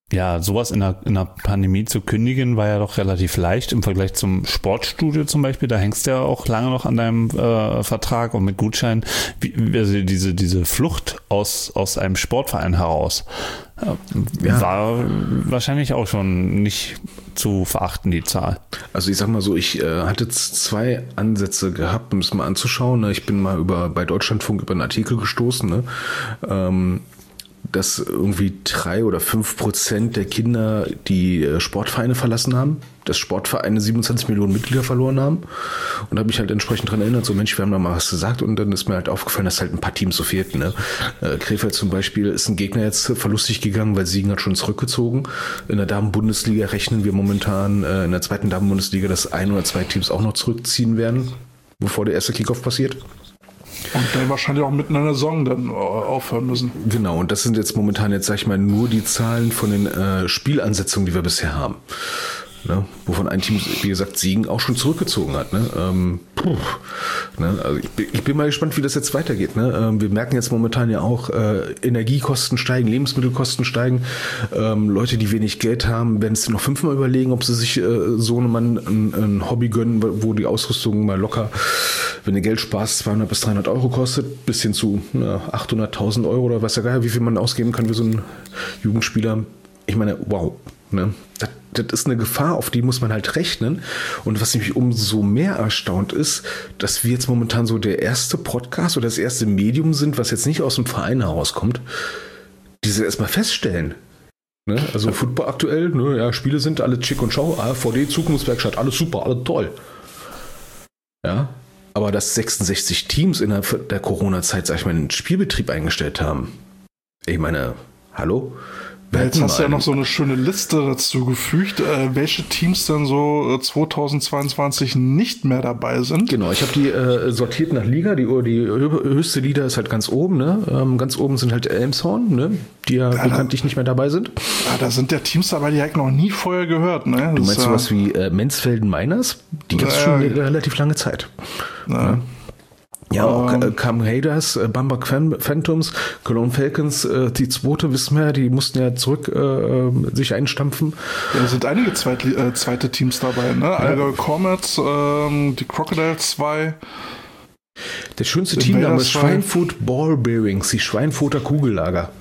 Speaker 1: ja, sowas in der, in der Pandemie zu kündigen, war ja doch relativ leicht im Vergleich zum Sportstudio zum Beispiel. Da hängst du ja auch lange noch an deinem äh, Vertrag und mit Gutschein. Wie, also diese, diese Flucht aus, aus einem Sportverein heraus äh, ja. war wahrscheinlich auch schon nicht zu verachten, die Zahl.
Speaker 3: Also ich sag mal so, ich äh, hatte zwei Ansätze gehabt, um es mal anzuschauen. Ne? Ich bin mal über bei Deutschlandfunk über einen Artikel gestoßen, ne? ähm, dass irgendwie drei oder fünf Prozent der Kinder die Sportvereine verlassen haben, dass Sportvereine siebenundzwanzig Millionen Mitglieder verloren haben. Und da habe ich halt entsprechend dran erinnert, so Mensch, wir haben da mal was gesagt, und dann ist mir halt aufgefallen, dass halt ein paar Teams so fehlten. Ne? Äh, Krefeld zum Beispiel ist ein Gegner jetzt verlustig gegangen, weil Siegen hat schon zurückgezogen. In der Damen-Bundesliga rechnen wir momentan äh, in der zweiten Damen-Bundesliga, dass ein oder zwei Teams auch noch zurückziehen werden, bevor der erste Kickoff passiert.
Speaker 2: Und dann wahrscheinlich auch mitten in der Saison dann aufhören müssen.
Speaker 3: Genau, und das sind jetzt momentan, jetzt sag ich mal, nur die Zahlen von den äh, Spielansetzungen, die wir bisher haben. Ne? Wovon ein Team, wie gesagt, Siegen auch schon zurückgezogen hat. Ne? Ähm, puh, ne? Also ich, bin, ich bin mal gespannt, wie das jetzt weitergeht. Ne? Ähm, wir merken jetzt momentan ja auch, äh, Energiekosten steigen, Lebensmittelkosten steigen. Ähm, Leute, die wenig Geld haben, werden es noch fünfmal überlegen, ob sie sich äh, so einem Mann ein, ein Hobby gönnen, wo die Ausrüstung mal locker, wenn du Geld sparst, zweihundert bis dreihundert Euro kostet, bis hin zu na, achthunderttausend Euro oder weiß ja gar nicht, wie viel man ausgeben kann für so einen Jugendspieler. Ich meine, wow. Ne? Das, das ist eine Gefahr, auf die muss man halt rechnen. Und was mich umso mehr erstaunt ist, dass wir jetzt momentan so der erste Podcast oder das erste Medium sind, was jetzt nicht aus dem Verein herauskommt, die sie erstmal feststellen. Ne? Also Football aktuell, ne? Ja, Spiele sind alle schick und schau, A V D, Zukunftswerkstatt, alles super, alles toll. Ja, aber dass sechsundsechzig Teams innerhalb der Corona-Zeit, sag ich mal, den Spielbetrieb eingestellt haben. Ich meine, hallo?
Speaker 2: Ja, jetzt hast du ja noch so eine schöne Liste dazu gefügt, äh, welche Teams dann so äh, zweitausendzweiundzwanzig nicht mehr dabei sind.
Speaker 3: Genau, ich habe die äh, sortiert nach Liga. Die, die höchste Liga ist halt ganz oben. Ne? Ähm, ganz oben sind halt Elmshorn, ne? Die ja, ja bekanntlich da, nicht mehr dabei sind.
Speaker 2: Ja, da sind ja Teams dabei, die habe ich noch nie vorher gehört. Ne?
Speaker 3: Du meinst das, sowas wie äh, Mensfelden-Miners? Die gibt es äh, schon eine relativ lange Zeit.
Speaker 2: Na.
Speaker 3: Ne? Ja, auch äh, Cam Raiders, äh, Bamberg Phantoms, Cologne Falcons, äh, die zweite, wissen wir, die mussten ja zurück äh, sich einstampfen.
Speaker 2: Ja, da sind einige Zweit, äh, zweite Teams dabei, ne? Ja. Allgäu Comets, ähm, die Crocodiles zwei.
Speaker 3: Der schönste Teamname ist Schweinfurt Ball Bearings, die Schweinfurter Kugellager.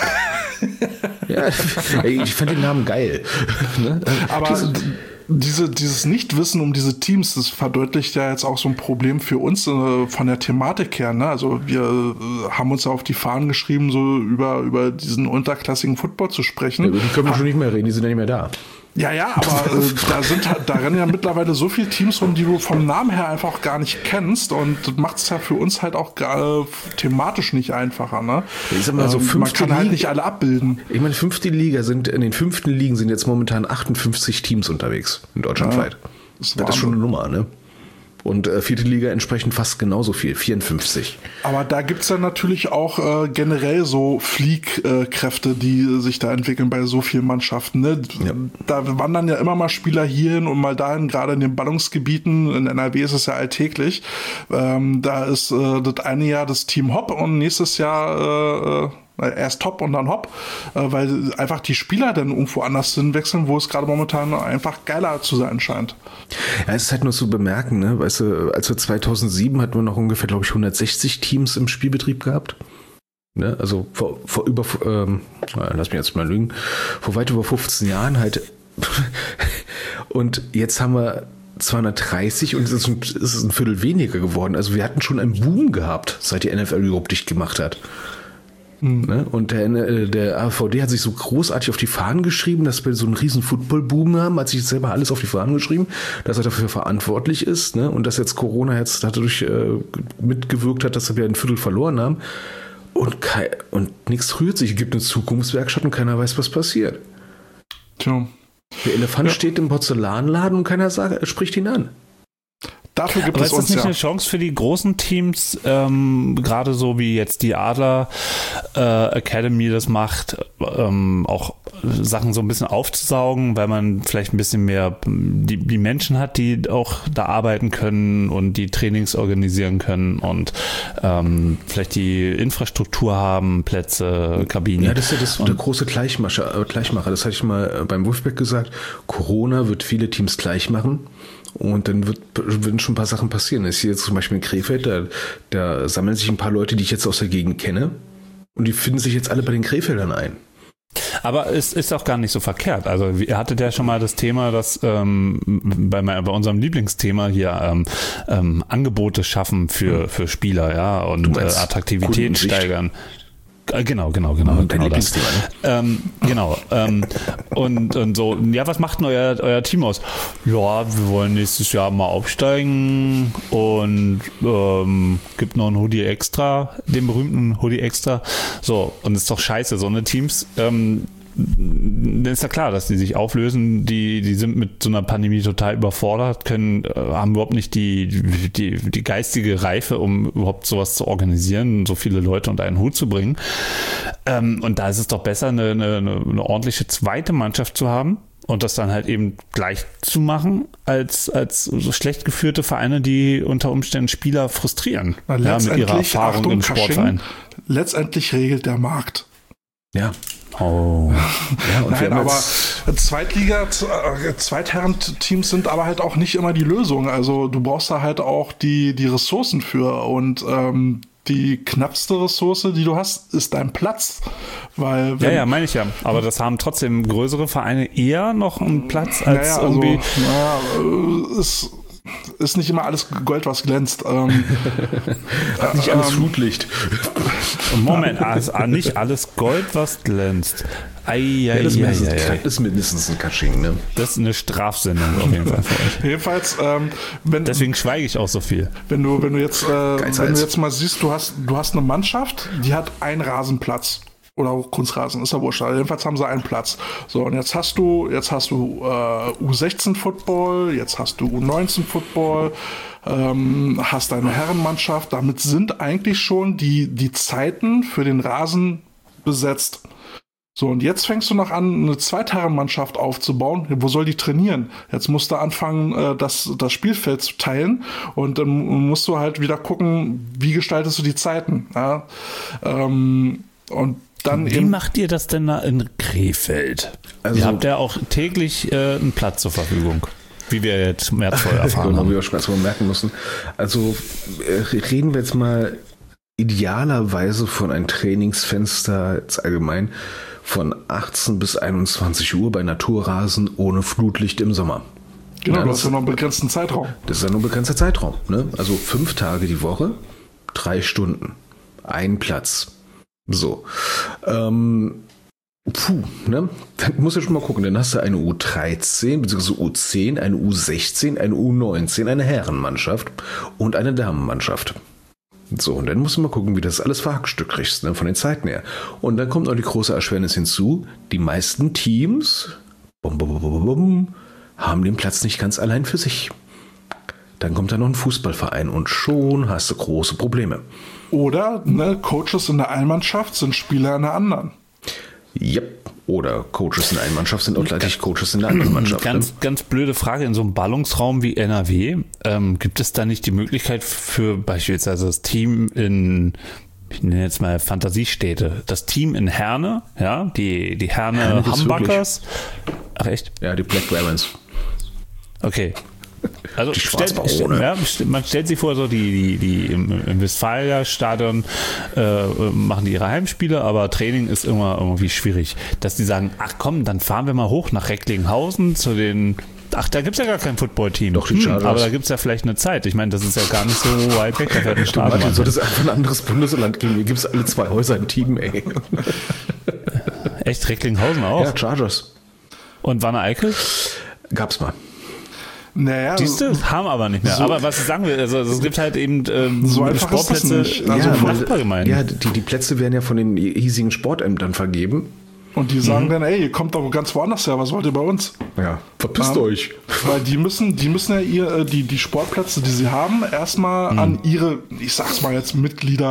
Speaker 3: Ja, ich fand den Namen geil. Ne?
Speaker 2: Aber Diese, dieses Nichtwissen um diese Teams, das verdeutlicht ja jetzt auch so ein Problem für uns äh, von der Thematik her. Ne? Also wir äh, haben uns ja auf die Fahnen geschrieben, so über, über diesen unterklassigen Football zu sprechen.
Speaker 3: Ja, die können wir schon nicht mehr reden, die sind ja nicht mehr da.
Speaker 2: Ja, ja, aber äh, da sind halt, da rennen ja mittlerweile so viele Teams rum, die du vom Namen her einfach gar nicht kennst, und das macht es ja für uns halt auch gar, äh, thematisch nicht einfacher, ne?
Speaker 3: Ich sag mal so, ähm,
Speaker 2: man kann
Speaker 3: Liga,
Speaker 2: halt nicht alle abbilden.
Speaker 3: Ich meine, fünfte Liga sind, in den fünften Ligen sind jetzt momentan achtundfünfzig Teams unterwegs, in Deutschland weit. Ja, das, das ist schon eine Nummer, ne? Und äh, vierte Liga entsprechend fast genauso viel, vierundfünfzig.
Speaker 2: Aber da gibt's dann natürlich auch äh, generell so Fliehkräfte, äh, die sich da entwickeln bei so vielen Mannschaften. Ne? Ja. Da wandern ja immer mal Spieler hierhin und mal dahin, gerade in den Ballungsgebieten. In N R W ist es ja alltäglich. Ähm, da ist äh, das eine Jahr das Team Hopp und nächstes Jahr... Äh, erst Top und dann Hopp, weil einfach die Spieler dann irgendwo anders hinwechseln, wo es gerade momentan einfach geiler zu sein scheint.
Speaker 3: Ja, es ist halt nur zu bemerken, ne? Weißt du, als wir zweitausendsieben hatten wir noch ungefähr, glaube ich, hundertsechzig Teams im Spielbetrieb gehabt. Ne? Also vor, vor über, ähm, lass mich jetzt mal lügen, vor weit über fünfzehn Jahren halt. Und jetzt haben wir zweihundertdreißig und es ist, ein, es ist ein Viertel weniger geworden. Also wir hatten schon einen Boom gehabt, seit die N F L überhaupt dicht gemacht hat. Ne? Und der, der A V D hat sich so großartig auf die Fahnen geschrieben, dass wir so einen riesen Football-Boom haben, hat sich selber alles auf die Fahnen geschrieben, dass er dafür verantwortlich ist, ne? Und dass jetzt Corona jetzt dadurch äh, mitgewirkt hat, dass wir ein Viertel verloren haben. Und, kei- und nichts rührt sich. Es gibt eine Zukunftswerkstatt und keiner weiß, was passiert.
Speaker 2: Tja.
Speaker 3: Der Elefant ja. steht im Porzellanladen und keiner sagt, spricht ihn an.
Speaker 2: Dafür gibt
Speaker 1: Aber
Speaker 2: es
Speaker 1: ist
Speaker 2: uns
Speaker 1: das nicht
Speaker 2: ja.
Speaker 1: eine Chance für die großen Teams, ähm, gerade so wie jetzt die Adler, äh, Academy das macht, ähm, auch Sachen so ein bisschen aufzusaugen, weil man vielleicht ein bisschen mehr die, die Menschen hat, die auch da arbeiten können und die Trainings organisieren können und ähm, vielleicht die Infrastruktur haben, Plätze, Kabinen.
Speaker 3: Ja, das ist ja das, der große Gleichmacher, äh, Gleichmacher. Das hatte ich mal beim Wolfpack gesagt. Corona wird viele Teams gleich machen. Und dann wird, würden schon ein paar Sachen passieren. Ich sehe jetzt zum Beispiel in Krefeld, da, da sammeln sich ein paar Leute, die ich jetzt aus der Gegend kenne. Und die finden sich jetzt alle bei den Krefeldern ein.
Speaker 1: Aber es ist auch gar nicht so verkehrt. Also ihr hattet ja schon mal das Thema, dass ähm, bei, bei unserem Lieblingsthema hier ähm, ähm, Angebote schaffen für, für Spieler, ja, und äh, Attraktivität steigern. Genau, genau, genau.
Speaker 3: Dein
Speaker 1: genau
Speaker 3: Lieblingsthema,
Speaker 1: das. ähm, genau. Ähm, und, und so, ja, was macht denn euer, euer Team aus? Ja, wir wollen nächstes Jahr mal aufsteigen und ähm, gibt noch ein Hoodie extra, den berühmten Hoodie extra. So, und ist doch scheiße, so eine Teams, ähm, dann ist ja klar, dass die sich auflösen, die, die sind mit so einer Pandemie total überfordert, können, äh, haben überhaupt nicht die, die, die geistige Reife, um überhaupt sowas zu organisieren, so viele Leute unter einen Hut zu bringen. Ähm, und da ist es doch besser, eine, eine, eine ordentliche zweite Mannschaft zu haben und das dann halt eben gleich zu machen, als, als so schlecht geführte Vereine, die unter Umständen Spieler frustrieren.
Speaker 2: Na,
Speaker 1: ja, mit ihrer Erfahrung
Speaker 2: Achtung,
Speaker 1: im Sportverein.
Speaker 2: Letztendlich regelt der Markt.
Speaker 3: Ja.
Speaker 1: Oh.
Speaker 3: Ja, und
Speaker 2: Nein, aber Zweitliga, Zweitherren-Teams sind aber halt auch nicht immer die Lösung. Also du brauchst da halt auch die, die Ressourcen für. Und ähm, die knappste Ressource, die du hast, ist dein Platz. Weil wenn,
Speaker 1: ja, ja, meine ich ja. Aber das haben trotzdem größere Vereine eher noch einen Platz als
Speaker 2: naja,
Speaker 1: irgendwie...
Speaker 2: Also, naja, ist... Ist nicht immer alles Gold, was glänzt. Ähm,
Speaker 3: Hat nicht alles
Speaker 2: ähm,
Speaker 3: Flutlicht.
Speaker 1: Moment, also nicht alles Gold, was glänzt. Ei, ei,
Speaker 3: Ja, das,
Speaker 1: ei,
Speaker 3: ist,
Speaker 1: ei, ei.
Speaker 3: ist mindestens ein Kasching, ne?
Speaker 1: Das ist eine Strafsendung auf jeden Fall für euch.
Speaker 2: Jedenfalls, ähm, wenn,
Speaker 1: Deswegen schweige ich auch so viel.
Speaker 2: wenn du, wenn du jetzt, äh,
Speaker 3: Geizhals.
Speaker 2: wenn du jetzt mal siehst, du hast, du hast eine Mannschaft, die hat einen Rasenplatz. Oder auch Kunstrasen, ist ja wurscht. Also jedenfalls haben sie einen Platz. So, und jetzt hast du, jetzt hast du äh, U sechzehn Football, jetzt hast du U neunzehn Football, ähm, hast deine Herrenmannschaft. Damit sind eigentlich schon die, die Zeiten für den Rasen besetzt. So, und jetzt fängst du noch an, eine Zweitherrenmannschaft aufzubauen. Wo soll die trainieren? Jetzt musst du anfangen, äh, das, das Spielfeld zu teilen. Und dann ähm, musst du halt wieder gucken, wie gestaltest du die Zeiten. Ja? Ähm, und Dann
Speaker 1: Wie
Speaker 2: eben,
Speaker 1: macht ihr das denn da in Krefeld?
Speaker 3: Also-
Speaker 1: ihr habt ja auch täglich äh, einen Platz zur Verfügung, wie wir jetzt schmerzvoll erfahren
Speaker 3: Genau, wie
Speaker 1: haben.
Speaker 3: wir schon mal merken müssen. Also äh, reden wir jetzt mal idealerweise von einem Trainingsfenster jetzt allgemein von achtzehn bis einundzwanzig Uhr bei Naturrasen ohne Flutlicht im Sommer.
Speaker 2: genau,
Speaker 3: Ja,
Speaker 2: du
Speaker 3: das-
Speaker 2: hast ja noch einen begrenzten Zeitraum.
Speaker 3: Das ist ja nur ein begrenzter Zeitraum. Ne? Also fünf Tage die Woche, drei Stunden, ein Platz. So. Ähm, puh, ne? Dann musst du schon mal gucken. Dann hast du eine U dreizehn bzw. U zehn, eine U sechzehn, eine U neunzehn, eine Herrenmannschaft und eine Damenmannschaft. So, und dann musst du mal gucken, wie das alles verhackstückt kriegst, ne, von den Zeiten her. Und dann kommt noch die große Erschwernis hinzu. Die meisten Teams bum, bum, bum, bum, haben den Platz nicht ganz allein für sich. Dann kommt da noch ein Fußballverein und schon hast du große Probleme.
Speaker 2: Oder ne, Coaches in der einen Mannschaft sind Spieler in der anderen.
Speaker 3: Yep. Oder Coaches in der einen Mannschaft sind auch gleich Coaches in der anderen Mannschaft.
Speaker 1: Ganz,
Speaker 3: ne?
Speaker 1: ganz blöde Frage, in so einem Ballungsraum wie N R W, ähm, gibt es da nicht die Möglichkeit für beispielsweise das Team in, ich nenne jetzt mal Fantasiestädte, das Team in Herne, ja, die, die Herne,
Speaker 3: Herne gibt's
Speaker 1: Hamburgers. Ach echt?
Speaker 3: Ja, die Black Barons.
Speaker 1: Okay. Also
Speaker 3: Die
Speaker 1: stellt,
Speaker 3: Schwarzbarone.
Speaker 1: ja, man stellt sich vor, so die, die, die im, im Westfalia-Stadion äh, machen die ihre Heimspiele, aber Training ist immer irgendwie schwierig. Dass die sagen, ach komm, dann fahren wir mal hoch nach Recklinghausen zu den, ach, da gibt's ja gar kein Footballteam.
Speaker 3: Doch, die
Speaker 1: hm,
Speaker 3: Chargers.
Speaker 1: aber da gibt's ja vielleicht eine Zeit. Ich meine, das ist ja gar nicht so weit weg, da fährt ein Stadion.
Speaker 3: Martin, soll das einfach ein anderes Bundesland geben? Hier gibt es alle zwei Häuser ein Team, ey.
Speaker 1: Echt, Recklinghausen auch?
Speaker 3: Ja, Chargers.
Speaker 1: Und Wanne-Eickel?
Speaker 3: Gab's mal.
Speaker 2: Naja,
Speaker 1: Siehst du, haben aber nicht mehr.
Speaker 2: So-
Speaker 1: aber was ich sagen will, also es gibt halt eben ähm,
Speaker 2: So einfach ist das
Speaker 1: Sportplätze
Speaker 2: nicht.
Speaker 1: also
Speaker 2: Also
Speaker 1: ja,
Speaker 2: von-
Speaker 1: Nachbargemeinden.
Speaker 3: Ja, die, die Plätze werden ja von den hiesigen Sportämtern vergeben.
Speaker 2: und die sagen dann, ey, ihr kommt doch ganz woanders her, was wollt ihr bei uns?
Speaker 3: Ja, verpisst
Speaker 2: Ja.
Speaker 3: euch.
Speaker 2: Weil die müssen, die müssen ja ihr, äh, die, die Sportplätze, die sie haben, erstmal an ihre, ich sag's mal jetzt, Mitglieder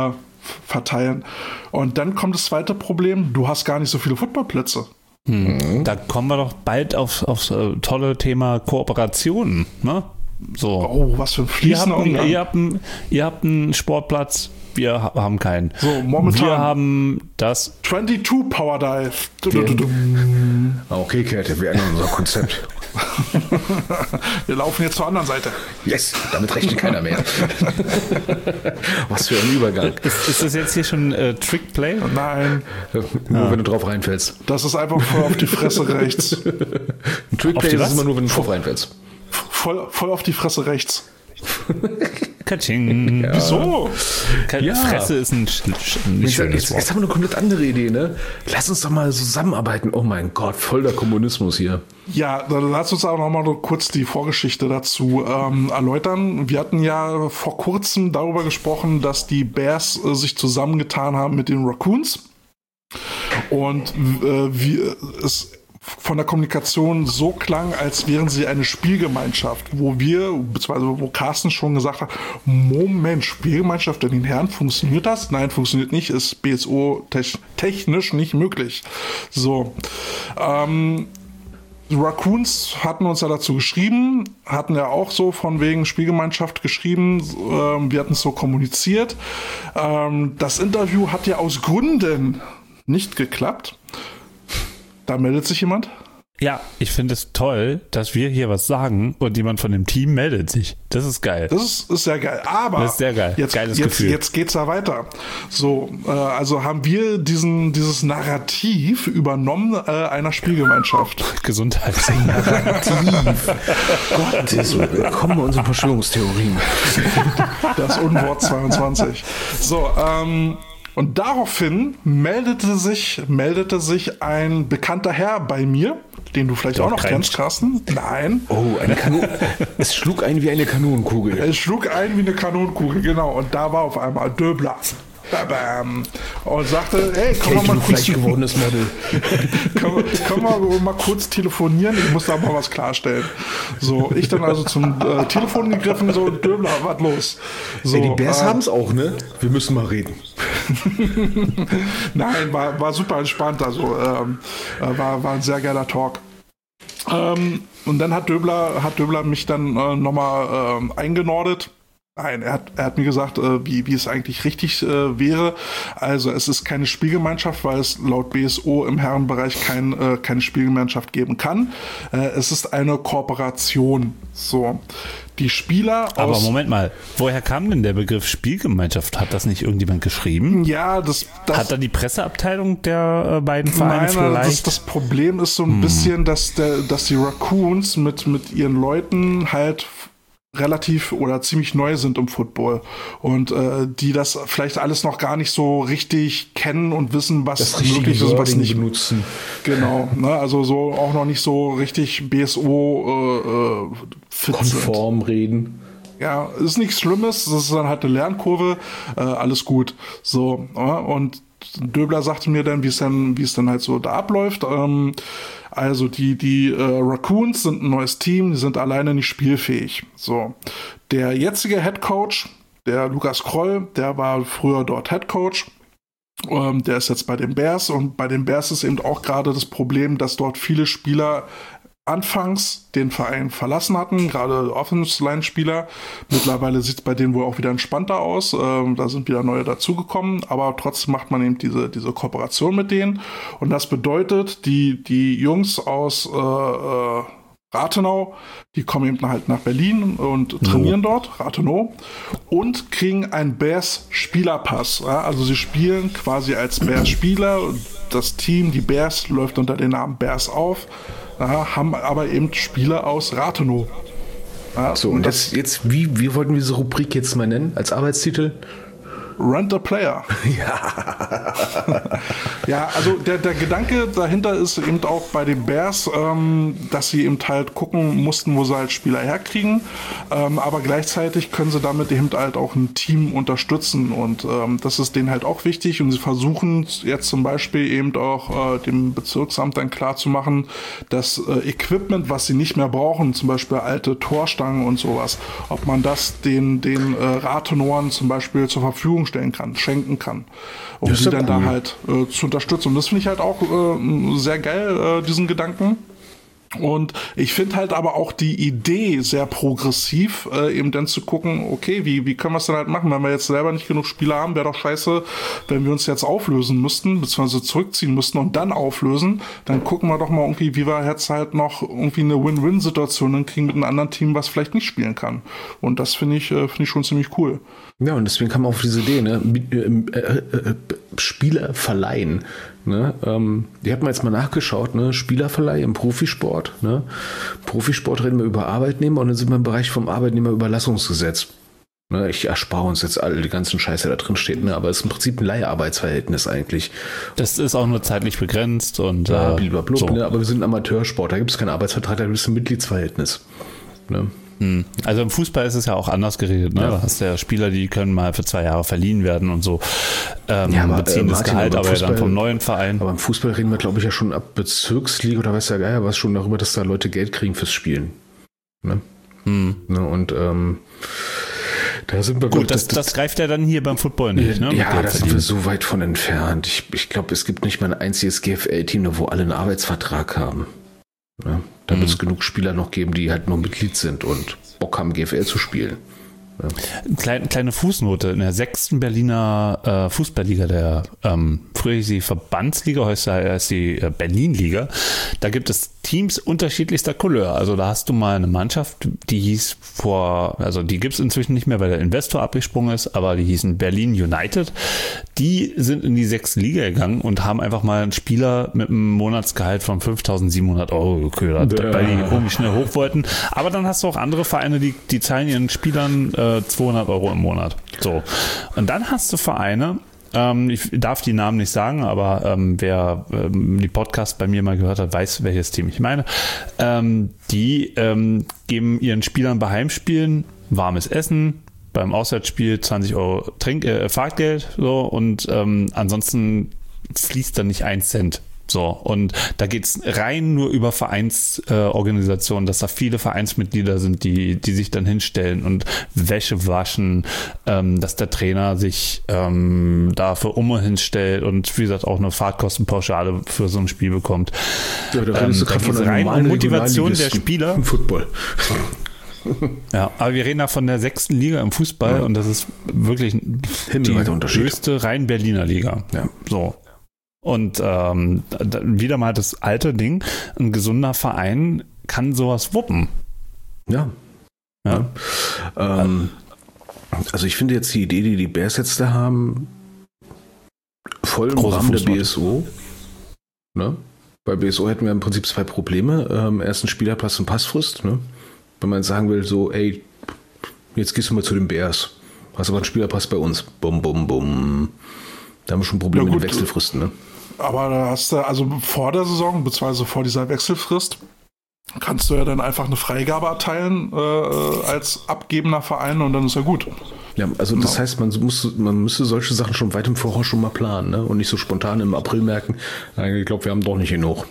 Speaker 2: verteilen. Und dann kommt das zweite Problem, du hast gar nicht so viele Footballplätze.
Speaker 1: Hm. Da kommen wir doch bald auf, aufs äh, tolle Thema Kooperationen, ne? So.
Speaker 2: Oh, was für ein fließender Umgang.
Speaker 1: Ihr habt einen, ihr habt einen Sportplatz, wir ha- haben keinen.
Speaker 2: So, momentan.
Speaker 1: Wir haben das.
Speaker 2: zweiundzwanzig Power Dive. Du, du, du, du.
Speaker 3: Okay, Käthe, wir ändern unser Konzept.
Speaker 2: Wir laufen jetzt zur anderen Seite.
Speaker 3: Yes, damit rechnet keiner mehr. Was für ein Übergang.
Speaker 1: Ist, ist das jetzt hier schon äh, Trickplay?
Speaker 2: Nein,
Speaker 3: Nur ja. wenn du drauf reinfällst.
Speaker 2: das ist einfach voll auf die Fresse rechts.
Speaker 3: Ein Trickplay ist
Speaker 1: was?
Speaker 3: immer nur, wenn du drauf reinfällst.
Speaker 2: Voll, voll auf die Fresse rechts.
Speaker 1: Katsching.
Speaker 3: Ja.
Speaker 2: Wieso?
Speaker 1: Ka-
Speaker 3: Ja.
Speaker 1: Fresse ist ein, sch- sch- ein nicht
Speaker 3: Jetzt,
Speaker 1: schönes
Speaker 3: jetzt,
Speaker 1: Wort.
Speaker 3: jetzt haben wir eine komplett andere Idee, ne? Lass uns doch mal zusammenarbeiten. Oh mein Gott, voll der Kommunismus hier.
Speaker 2: Ja, dann lass uns auch noch mal so kurz die Vorgeschichte dazu ähm, erläutern. Wir hatten ja vor kurzem darüber gesprochen, dass die Bears äh, sich zusammengetan haben mit den Raccoons. Und äh, wie es von der Kommunikation so klang, als wären sie eine Spielgemeinschaft, wo wir, beziehungsweise wo Carsten schon gesagt hat, Moment, Spielgemeinschaft in den Herren, funktioniert das? Nein, funktioniert nicht, ist B S O technisch nicht möglich. So, ähm, die Raccoons hatten uns ja dazu geschrieben, hatten ja auch so von wegen Spielgemeinschaft geschrieben, ähm, wir hatten es so kommuniziert. Ähm, das Interview hat ja aus Gründen nicht geklappt. Da meldet sich jemand?
Speaker 1: Ja, ich finde es toll, dass wir hier was sagen und jemand von dem Team meldet sich. Das ist geil.
Speaker 2: Das ist, ist sehr geil. Aber
Speaker 1: Das ist sehr geil.
Speaker 2: jetzt,
Speaker 1: Geiles
Speaker 2: jetzt,
Speaker 1: Gefühl.
Speaker 2: jetzt geht's ja weiter. So, äh, also haben wir diesen, dieses Narrativ übernommen äh, einer Spielgemeinschaft.
Speaker 1: Gesundheit.
Speaker 3: Gottes Willen, willkommen bei unseren Verschwörungstheorien.
Speaker 2: Das Unwort zweiundzwanzig. So, ähm, und daraufhin meldete sich, meldete sich ein bekannter Herr bei mir, den du vielleicht
Speaker 1: Der
Speaker 2: auch noch
Speaker 1: Kreis.
Speaker 2: kennst, Carsten. Nein.
Speaker 3: Oh, eine Kanon- es schlug ein wie eine Kanonenkugel.
Speaker 2: Es schlug ein wie eine Kanonenkugel, genau. Und da war auf einmal Döbler. Bam. Und sagte, hey, komm
Speaker 3: Kate,
Speaker 2: mal
Speaker 3: du
Speaker 2: kurz,
Speaker 3: vielleicht gewordenes Model.
Speaker 2: können, wir, können wir mal kurz telefonieren? Ich muss da mal was klarstellen. So, ich dann also zum äh, Telefon gegriffen, so, Döbler, was los? So,
Speaker 3: Ey, die Bears
Speaker 2: äh,
Speaker 3: haben es auch, ne? Wir müssen mal reden.
Speaker 2: Nein, war, war super entspannt. Also ähm, äh, war, war ein sehr geiler Talk. Ähm, und dann hat Döbler, hat Döbler mich dann äh, nochmal ähm, eingenordet. Nein, er hat, er hat mir gesagt, äh, wie, wie es eigentlich richtig äh, wäre. Also es ist keine Spielgemeinschaft, weil es laut B S O im Herrenbereich kein, äh, keine Spielgemeinschaft geben kann. Äh, es ist eine Kooperation. So, die Spieler
Speaker 1: Aber
Speaker 2: aus...
Speaker 1: Moment mal, woher kam denn der Begriff Spielgemeinschaft? Hat das nicht irgendjemand geschrieben?
Speaker 2: Ja, das... das
Speaker 1: Hat da die Presseabteilung der äh, beiden Vereine
Speaker 2: Nein,
Speaker 1: vielleicht?
Speaker 2: das, das Problem ist so ein hm. bisschen, dass, der, dass die Raccoons mit, mit ihren Leuten halt relativ oder ziemlich neu sind im Football und äh, die das vielleicht alles noch gar nicht so richtig kennen und wissen, was
Speaker 3: Das
Speaker 2: möglich ist und was nicht
Speaker 3: benutzen.
Speaker 2: Genau, ne? Also so auch noch nicht so richtig B S O äh, fit
Speaker 3: Konform
Speaker 2: sind.
Speaker 3: reden.
Speaker 2: Ja, ist nichts Schlimmes, das ist dann halt eine Lernkurve, äh, alles gut. So, ja? Und Döbler sagte mir dann, wie es dann, wie es dann halt so da abläuft. Ähm, also die, die äh, Raccoons sind ein neues Team, die sind alleine nicht spielfähig. So, der jetzige Head Coach, der Lukas Kroll, der war früher dort Head Coach. Ähm, der ist jetzt bei den Bears und bei den Bears ist eben auch gerade das Problem, dass dort viele Spieler anfangs den Verein verlassen hatten, gerade Offensive-Line-Spieler. Mittlerweile sieht es bei denen wohl auch wieder entspannter aus. Ähm, da sind wieder neue dazugekommen, aber trotzdem macht man eben diese, diese Kooperation mit denen. Und das bedeutet, die, die Jungs aus äh, äh, Rathenau, die kommen eben halt nach Berlin und trainieren no. dort, Rathenau, und kriegen einen Bears-Spielerpass. Ja? Also sie spielen quasi als Bears-Spieler. Das Team, die Bears, läuft unter dem Namen Bears auf. Ja, haben aber eben Spieler aus Rathenow. Ja,
Speaker 3: so, und jetzt, jetzt wie, wie wollten wir diese Rubrik jetzt mal nennen als Arbeitstitel?
Speaker 2: Rent a Player.
Speaker 3: Ja.
Speaker 2: Ja, also der, der Gedanke dahinter ist eben auch bei den Bears, ähm, dass sie eben halt gucken mussten, wo sie halt Spieler herkriegen. Ähm, aber gleichzeitig können sie damit eben halt auch ein Team unterstützen. Und ähm, das ist denen halt auch wichtig. Und sie versuchen jetzt zum Beispiel eben auch äh, dem Bezirksamt dann klar zu machen, dass äh, Equipment, was sie nicht mehr brauchen, zum Beispiel alte Torstangen und sowas, ob man das den, den äh, Rathenauern zum Beispiel zur Verfügung Verfügung stellen kann, schenken kann, um
Speaker 3: Das ist
Speaker 2: sie
Speaker 3: ja
Speaker 2: dann
Speaker 3: cool.
Speaker 2: da halt äh, zu unterstützen. Und das finde ich halt auch äh, sehr geil, äh, diesen Gedanken. Und ich finde halt aber auch die Idee sehr progressiv, äh, eben dann zu gucken, okay, wie, wie können wir es denn halt machen, wenn wir jetzt selber nicht genug Spieler haben, wäre doch scheiße, wenn wir uns jetzt auflösen müssten, beziehungsweise zurückziehen müssten und dann auflösen, dann gucken wir doch mal irgendwie, wie wir jetzt halt noch irgendwie eine Win-Win-Situation hinkriegen mit einem anderen Team, was vielleicht nicht spielen kann. Und das finde ich, äh, finde ich schon ziemlich cool.
Speaker 3: Ja, und deswegen kam man auf diese Idee, ne? Äh, äh, äh, Spieler verleihen. Ne? Ähm, die hat man jetzt mal nachgeschaut, ne? Spielerverleih im Profisport. Ne? Profisport reden wir über Arbeitnehmer und dann sind wir im Bereich vom Arbeitnehmerüberlassungsgesetz. Ne? Ich erspare uns jetzt alle die ganzen Scheiße, der da drin steht, ne? Aber es ist im Prinzip ein Leiharbeitsverhältnis eigentlich.
Speaker 1: Das ist auch nur zeitlich begrenzt und
Speaker 3: Ja,
Speaker 1: äh,
Speaker 3: blablabla,
Speaker 1: so.
Speaker 3: ne? Aber wir sind ein Amateursport, da gibt es keinen Arbeitsvertrag, da gibt es ein Mitgliedsverhältnis. Ne?
Speaker 1: Also im Fußball ist es ja auch anders geregelt. Ne?
Speaker 3: Ja.
Speaker 1: Da hast du ja Spieler, die können mal für zwei Jahre verliehen werden und so. Ähm,
Speaker 3: Ja, aber,
Speaker 1: beziehen
Speaker 3: äh,
Speaker 1: das
Speaker 3: Martin,
Speaker 1: Gehalt
Speaker 3: aber
Speaker 1: aber ja dann
Speaker 3: Fußball-
Speaker 1: vom neuen Verein.
Speaker 3: Aber im Fußball reden wir, glaube ich, ja schon ab Bezirksliga oder weiß der Geier was schon darüber, dass da Leute Geld kriegen fürs Spielen. Ne?
Speaker 1: Hm.
Speaker 3: Ne? Und ähm, da sind wir
Speaker 1: Gut, das, das greift ja dann hier beim Football nicht. Ne? Mit
Speaker 3: Ja,
Speaker 1: Geld
Speaker 3: da sind
Speaker 1: verdienen.
Speaker 3: wir so weit von entfernt. Ich, ich glaube, es gibt nicht mal ein einziges G F L-Team, wo alle einen Arbeitsvertrag haben. Ne? Da wird es genug Spieler noch geben, die halt nur Mitglied sind und Bock haben, G F L zu spielen.
Speaker 1: Kleine, kleine Fußnote. In der sechsten Berliner äh, Fußballliga, der ähm, früher hieß die Verbandsliga, heute heißt die äh, Berlin-Liga, da gibt es Teams unterschiedlichster Couleur. Also da hast du mal eine Mannschaft, die hieß vor, also die gibt es inzwischen nicht mehr, weil der Investor abgesprungen ist, aber die hießen Berlin United. Die sind in die sechste Liga gegangen und haben einfach mal einen Spieler mit einem Monatsgehalt von fünftausendsiebenhundert Euro geködert,
Speaker 3: Ja.
Speaker 1: weil die irgendwie schnell hoch wollten. Aber dann hast du auch andere Vereine, die, die zahlen ihren Spielern äh, zweihundert Euro im Monat. So. Und dann hast du Vereine, ähm, ich darf die Namen nicht sagen, aber ähm, wer ähm, die Podcast bei mir mal gehört hat, weiß, welches Team ich meine. Ähm, die ähm, geben ihren Spielern bei Heimspielen warmes Essen, beim Auswärtsspiel zwanzig Euro Trink, äh, Fahrtgeld, so, und ähm, ansonsten fließt dann nicht ein Cent. So, und da geht's rein nur über Vereinsorganisationen, äh, dass da viele Vereinsmitglieder sind, die, die sich dann hinstellen und Wäsche waschen, ähm, dass der Trainer sich ähm, da für Umme hinstellt und wie gesagt auch eine Fahrtkostenpauschale für so ein Spiel bekommt.
Speaker 3: Ja, da
Speaker 1: Ähm,
Speaker 3: redest du
Speaker 1: da
Speaker 3: gerade
Speaker 1: geht's
Speaker 3: von einer
Speaker 1: rein um
Speaker 3: normalen
Speaker 1: Motivation der
Speaker 3: Regionalligisten
Speaker 1: Spieler.
Speaker 3: im Football.
Speaker 1: Ja, aber wir reden da von der sechsten Liga im Fußball,
Speaker 3: Ja.
Speaker 1: und das ist wirklich
Speaker 3: Himmelweiter
Speaker 1: die
Speaker 3: Unterschied.
Speaker 1: höchste rein Berliner Liga.
Speaker 3: Ja.
Speaker 1: So. Und ähm, da, wieder mal das alte Ding, ein gesunder Verein kann sowas wuppen.
Speaker 3: Ja.
Speaker 1: Ja.
Speaker 3: Ähm, also ich finde jetzt die Idee, die die Bears jetzt da haben, voll im
Speaker 1: Große
Speaker 3: Rahmen der
Speaker 1: Fußnote.
Speaker 3: B S O. Ne? Bei B S O hätten wir im Prinzip zwei Probleme. Ähm, erstens Spielerplatz und Passfrist. Ne? Wenn man sagen will, so, ey, jetzt gehst du mal zu den Bears. Hast aber einen Spielerpass bei uns. Bum, bum, bum. Da haben wir schon Probleme
Speaker 2: Ja,
Speaker 3: mit
Speaker 2: gut.
Speaker 3: den Wechselfristen. Ne?
Speaker 2: Aber da hast du, also vor der Saison, beziehungsweise vor dieser Wechselfrist, kannst du ja dann einfach eine Freigabe erteilen äh, als abgebender Verein und dann ist ja gut.
Speaker 3: Ja, also das
Speaker 2: Genau.
Speaker 3: heißt, man muss, man müsste solche Sachen schon weit im Voraus schon mal planen, ne? Und nicht so spontan im April merken, äh, ich glaube, wir haben doch nicht genug.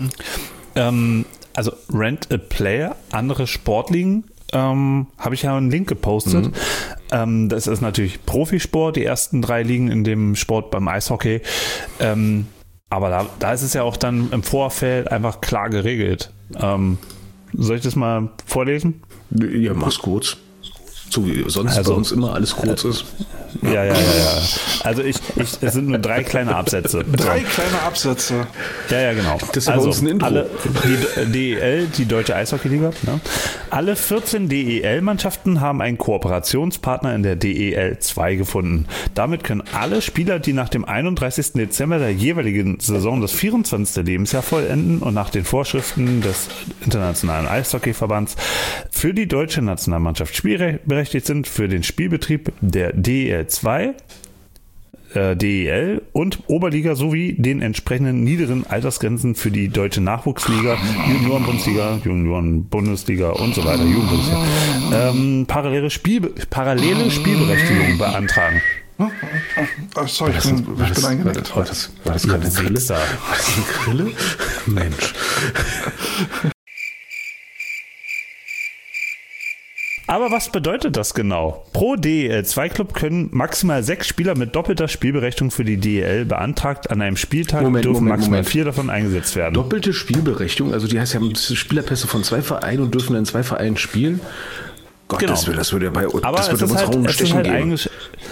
Speaker 1: Ähm, also Rent a Player, andere Sportligen, ähm, habe ich ja einen Link gepostet.
Speaker 3: Mhm.
Speaker 1: Ähm, das ist natürlich Profisport, die ersten drei Ligen in dem Sport beim Eishockey. Ähm, aber da, da ist es ja auch dann im Vorfeld einfach klar geregelt. Ähm, soll ich das mal vorlesen?
Speaker 3: Ja, mach's kurz. So wie sonst
Speaker 1: Also,
Speaker 3: bei uns immer alles kurz ist.
Speaker 1: Ja, ja, ja, ja. Also ich, ich, es sind nur drei kleine Absätze.
Speaker 2: Drei kleine Absätze.
Speaker 1: Ja, ja, genau.
Speaker 3: Das ist ja bei
Speaker 1: also,
Speaker 3: uns ein Intro.
Speaker 1: alle, die D E L, die Deutsche Eishockey-Liga, ne? Alle vierzehn D E L-Mannschaften haben einen Kooperationspartner in der D E L zwei gefunden. Damit können alle Spieler, die nach dem einunddreißigsten Dezember der jeweiligen Saison das vierundzwanzigste Lebensjahr vollenden und nach den Vorschriften des Internationalen Eishockeyverbands für die deutsche Nationalmannschaft spielberechtigt sind, für den Spielbetrieb der D E L zwei, äh, D E L und Oberliga sowie den entsprechenden niederen Altersgrenzen für die deutsche Nachwuchsliga, Junioren-Bundesliga, Junioren-Bundesliga und so weiter, Jugendbundesliga, ähm, parallele, Spiel, parallele Spielberechtigung beantragen.
Speaker 2: Oh, sorry, ich bin, ich bin eingenickt.
Speaker 3: War das, war das gerade eine Grille?
Speaker 1: Wichser.
Speaker 3: War das eine Grille? Mensch.
Speaker 1: Aber was bedeutet das genau? Pro D E L zwei Club können maximal sechs Spieler mit doppelter Spielberechtigung für die D E L beantragt. An einem Spieltag
Speaker 3: Moment,
Speaker 1: dürfen
Speaker 3: Moment,
Speaker 1: maximal
Speaker 3: Moment.
Speaker 1: vier davon eingesetzt werden.
Speaker 3: Doppelte Spielberechtigung, also die heißt ja Spielerpässe von zwei Vereinen und dürfen in zwei Vereinen spielen. Gott,
Speaker 1: Genau.
Speaker 3: das, das würde ja bei
Speaker 1: Aber
Speaker 3: das
Speaker 1: es
Speaker 3: würde
Speaker 1: ist
Speaker 3: uns
Speaker 1: halt,
Speaker 3: Raum
Speaker 1: es ist
Speaker 3: stechen
Speaker 1: halt
Speaker 3: geben.
Speaker 1: eigentlich,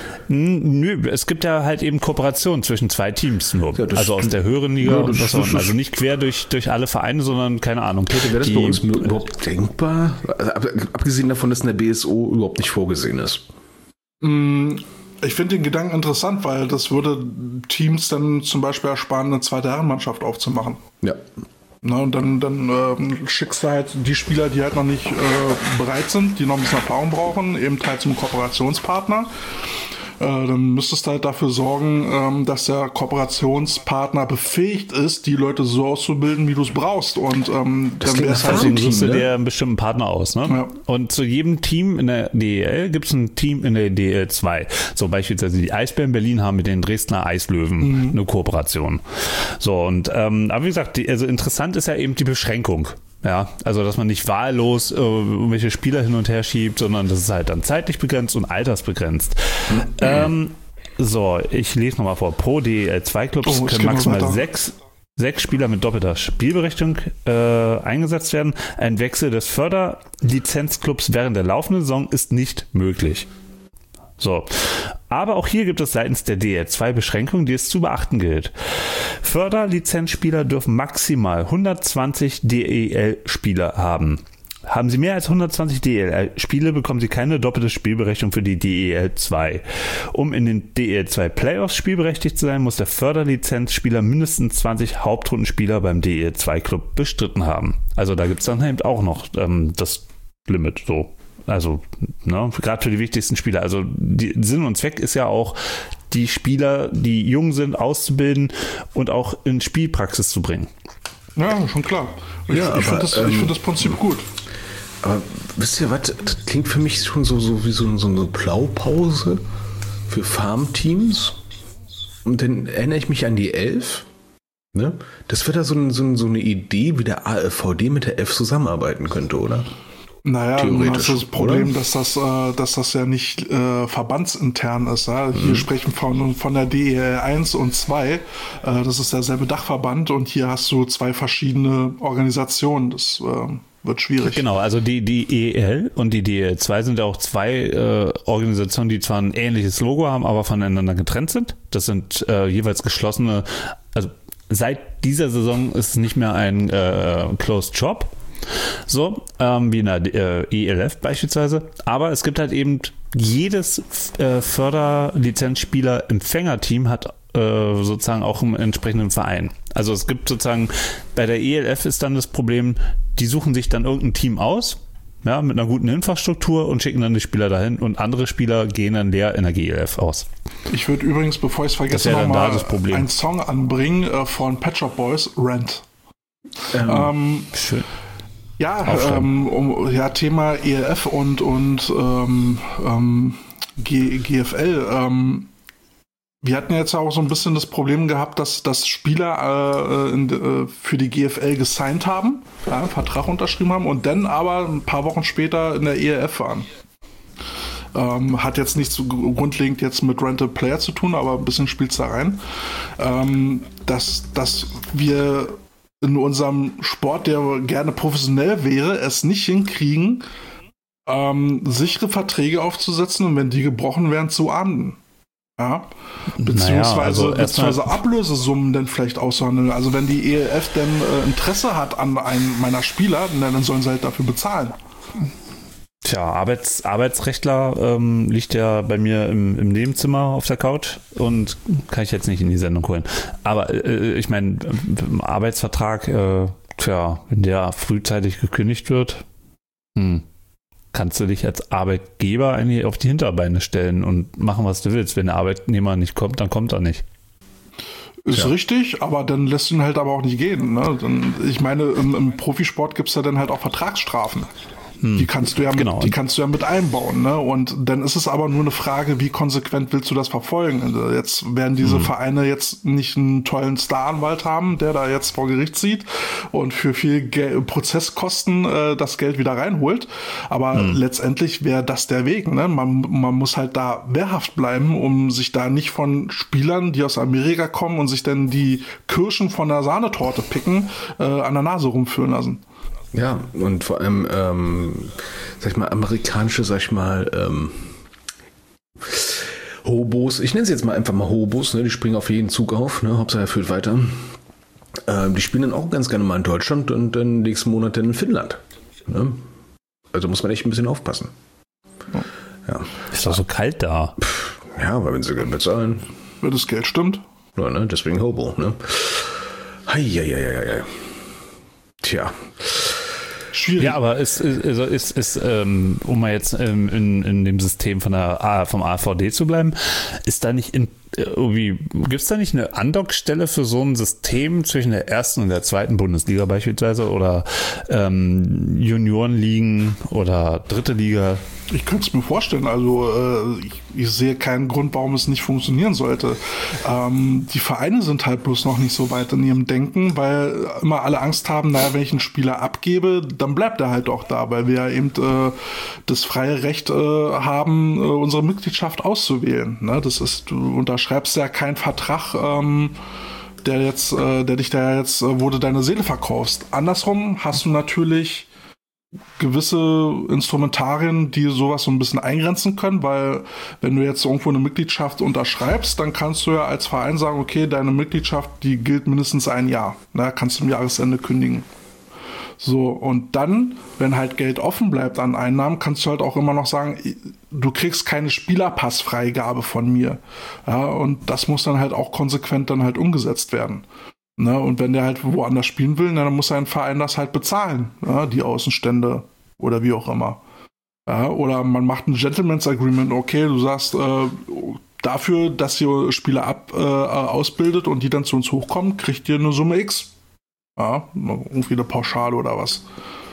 Speaker 1: nö, es gibt ja halt eben Kooperation zwischen zwei Teams nur.
Speaker 3: Ja, das-
Speaker 1: also aus der höheren Liga
Speaker 3: Ja,
Speaker 1: und
Speaker 3: das-
Speaker 1: das
Speaker 3: das ist-
Speaker 1: also nicht quer durch, durch alle Vereine, sondern keine Ahnung.
Speaker 3: Wäre das
Speaker 1: die-
Speaker 3: bei uns überhaupt denkbar? Also, ab- abgesehen davon, dass in der B S O überhaupt nicht vorgesehen ist.
Speaker 2: Mm, Ich finde den Gedanken interessant, weil das würde Teams dann zum Beispiel ersparen, eine zweite Herrenmannschaft aufzumachen.
Speaker 3: Ja.
Speaker 2: Na, und dann, dann ähm, schickst du halt die Spieler, die halt noch nicht äh, bereit sind, die noch ein bisschen Erfahrung brauchen, eben halt zum Kooperationspartner. Äh, dann müsstest du halt dafür sorgen, ähm, dass der Kooperationspartner befähigt ist, die Leute so auszubilden, wie du es brauchst. Und ähm,
Speaker 3: Das
Speaker 2: dann
Speaker 3: klingt
Speaker 2: wär's
Speaker 3: nach
Speaker 2: halt
Speaker 1: Deswegen
Speaker 3: Team,
Speaker 1: suchst du
Speaker 3: ne?
Speaker 1: dir einen bestimmten Partner aus. Ne?
Speaker 2: Ja.
Speaker 1: Und zu jedem Team in der D E L gibt es ein Team in der D E L zwei. So beispielsweise die Eisbären Berlin haben mit den Dresdner Eislöwen
Speaker 2: Mhm.
Speaker 1: eine Kooperation. So, und ähm, aber wie gesagt, die, also interessant ist ja eben die Beschränkung. Ja, also dass man nicht wahllos äh, irgendwelche Spieler hin und her schiebt, sondern das ist halt dann zeitlich begrenzt und altersbegrenzt. Mhm. Ähm, so, ich lese nochmal vor. Pro D E L zwei Clubs
Speaker 2: Oh, es
Speaker 1: können
Speaker 2: geht noch
Speaker 1: maximal
Speaker 2: weiter.
Speaker 1: sechs Sechs Spieler mit doppelter Spielberechtigung äh, eingesetzt werden. Ein Wechsel des Förderlizenzclubs während der laufenden Saison ist nicht möglich. So. Aber auch hier gibt es seitens der D E L zwei Beschränkungen, die es zu beachten gilt. Förderlizenzspieler dürfen maximal hundertzwanzig D E L-Spieler haben. Haben Sie mehr als hundertzwanzig D E L-Spiele, bekommen Sie keine doppelte Spielberechtigung für die D E L zwei. Um in den D E L zwei Playoffs spielberechtigt zu sein, muss der Förderlizenzspieler mindestens zwanzig Hauptrundenspieler beim D E L zwei Club bestritten haben. Also da gibt es dann eben auch noch ähm, das Limit so. Also, ne, gerade für die wichtigsten Spieler. Also, die Sinn und Zweck ist ja auch, die Spieler, die jung sind, auszubilden und auch in Spielpraxis zu bringen.
Speaker 2: Ja, schon klar. Ich,
Speaker 3: Ja,
Speaker 2: ich
Speaker 3: aber,
Speaker 2: finde das,
Speaker 3: ähm,
Speaker 2: ich find das Prinzip gut.
Speaker 3: Aber wisst ihr was? Das klingt für mich schon so, so wie so, so eine Blaupause für Farmteams. Und dann erinnere ich mich an die Elf. Ne? Das wäre da so, ein, so, ein, so eine Idee, wie der A F V D mit der Elf zusammenarbeiten könnte, oder?
Speaker 2: Naja, dann
Speaker 3: theoretisch,
Speaker 2: hast du das Problem,
Speaker 3: oder?
Speaker 2: dass das, äh, dass das ja nicht äh, verbandsintern ist. Ja? Hier
Speaker 3: Mhm.
Speaker 2: sprechen wir von, von der D E L eins und zwei. Äh, das ist derselbe Dachverband und hier hast du zwei verschiedene Organisationen. Das äh, wird schwierig.
Speaker 1: Genau, also die, die E E L und die D E L zwei sind ja auch zwei äh, Organisationen, die zwar ein ähnliches Logo haben, aber voneinander getrennt sind. Das sind äh, jeweils geschlossene, also seit dieser Saison ist es nicht mehr ein äh, Closed Shop, so ähm, wie in der äh, E L F beispielsweise, aber es gibt halt eben jedes äh, Förderlizenzspieler-Empfängerteam hat äh, sozusagen auch einen entsprechenden Verein. Also es gibt sozusagen, bei der E L F ist dann das Problem, die suchen sich dann irgendein Team aus, ja, mit einer guten Infrastruktur und schicken dann die Spieler dahin und andere Spieler gehen dann leer in der G E L F aus.
Speaker 2: Ich würde übrigens, bevor ich es vergesse,
Speaker 1: Das wäre dann da
Speaker 2: nochmal
Speaker 1: das Problem.
Speaker 2: einen Song anbringen äh, von Pet Shop Boys, Rent.
Speaker 3: Ähm,
Speaker 2: Ähm,
Speaker 1: Schön.
Speaker 2: Ja,
Speaker 1: Aufschreiben.
Speaker 2: ähm, um, ja, Thema E L F und, und ähm, ähm, G, GFL. Ähm, wir hatten jetzt ja auch so ein bisschen das Problem gehabt, dass, dass Spieler äh, in, äh, für die G F L gesigned haben, ja, einen Vertrag unterschrieben haben und dann aber ein paar Wochen später in der E L F waren. Ähm, hat jetzt nicht so grundlegend jetzt mit Rental Player zu tun, aber ein bisschen spielt es da rein. Ähm, dass, dass wir in unserem Sport, der gerne professionell wäre, es nicht hinkriegen, ähm, sichere Verträge aufzusetzen und wenn die gebrochen werden, zu ahnden. Ja? Beziehungsweise,
Speaker 1: Naja, also erstmal-
Speaker 2: beziehungsweise Ablösesummen dann vielleicht aushandeln. Also wenn die E L F denn äh, Interesse hat an einem meiner Spieler, dann sollen sie halt dafür bezahlen.
Speaker 1: Tja, Arbeits, Arbeitsrechtler ähm, liegt ja bei mir im, im Nebenzimmer auf der Couch und kann ich jetzt nicht in die Sendung holen. Aber äh, ich meine, im Arbeitsvertrag, äh, tja, wenn der frühzeitig gekündigt wird, hm, kannst du dich als Arbeitgeber eigentlich auf die Hinterbeine stellen und machen, was du willst. Wenn der Arbeitnehmer nicht kommt, dann kommt er nicht.
Speaker 2: Ist
Speaker 3: Ja.
Speaker 2: richtig, aber dann lässt du ihn halt aber auch nicht gehen. Ne? Dann, ich meine, im, im Profisport gibt es ja dann halt auch Vertragsstrafen. Hm. Die kannst du ja mit,
Speaker 1: genau.
Speaker 2: die kannst du ja mit einbauen, ne? Und dann ist es aber nur eine Frage, wie konsequent willst du das verfolgen? Also jetzt werden diese hm. Vereine jetzt nicht einen tollen Staranwalt haben, der da jetzt vor Gericht zieht und für viel Gel- Prozesskosten äh, das Geld wieder reinholt. Aber hm. letztendlich wäre das der Weg, ne? Man, man muss halt da wehrhaft bleiben, um sich da nicht von Spielern, die aus Amerika kommen und sich dann die Kirschen von der Sahnetorte picken, äh, an der Nase rumführen lassen.
Speaker 3: Ja, und vor allem, ähm, sag ich mal, amerikanische, sag ich mal, ähm, Hobos, ich nenne sie jetzt mal einfach mal Hobos, ne, die springen auf jeden Zug auf, ne, Hauptsache er führt weiter. Ähm, die spielen dann auch ganz gerne mal in Deutschland und dann nächsten Monat in Finnland. Ne? Also muss man echt ein bisschen aufpassen. Ja.
Speaker 1: Ist doch so kalt da.
Speaker 3: Ja, aber wenn sie Geld bezahlen.
Speaker 2: Wenn das Geld stimmt.
Speaker 3: Ja, ne, deswegen Hobo, ne. Heieieiei. Tja.
Speaker 1: Schwierig. Ja, aber ist, ist, ist, ist ähm, um mal jetzt ähm, in, in dem System von der A, vom A V D zu bleiben, ist da nicht in, irgendwie, gibt es da nicht eine Andockstelle für so ein System zwischen der ersten und der zweiten Bundesliga beispielsweise oder ähm, Juniorenligen oder dritte Liga?
Speaker 2: Ich könnte es mir vorstellen, also äh, ich, ich sehe keinen Grund, warum es nicht funktionieren sollte. Ähm, die Vereine sind halt bloß noch nicht so weit in ihrem Denken, weil immer alle Angst haben, naja, wenn ich einen Spieler abgebe, dann bleibt er halt auch da, weil wir ja eben äh, das freie Recht äh, haben, äh, unsere Mitgliedschaft auszuwählen. Ne? Das ist, du unterschreibst ja keinen Vertrag, ähm, der jetzt, äh, der dich da jetzt, äh, wo du deine Seele verkaufst. Andersrum hast du natürlich gewisse Instrumentarien, die sowas so ein bisschen eingrenzen können, weil wenn du jetzt irgendwo eine Mitgliedschaft unterschreibst, dann kannst du ja als Verein sagen, okay, deine Mitgliedschaft, die gilt mindestens ein Jahr. Da kannst du im Jahresende kündigen. So, und dann, wenn halt Geld offen bleibt an Einnahmen, kannst du halt auch immer noch sagen, du kriegst keine Spielerpassfreigabe von mir. Ja, und das muss dann halt auch konsequent dann halt umgesetzt werden. Ne, und wenn der halt woanders spielen will, ne, dann muss ein Verein das halt bezahlen, ja, die Außenstände oder wie auch immer. Ja, oder man macht ein Gentleman's Agreement, okay, du sagst, äh, dafür, dass ihr Spieler ab, äh, ausbildet und die dann zu uns hochkommen, kriegt ihr eine Summe X. Ja, irgendwie eine Pauschale oder was.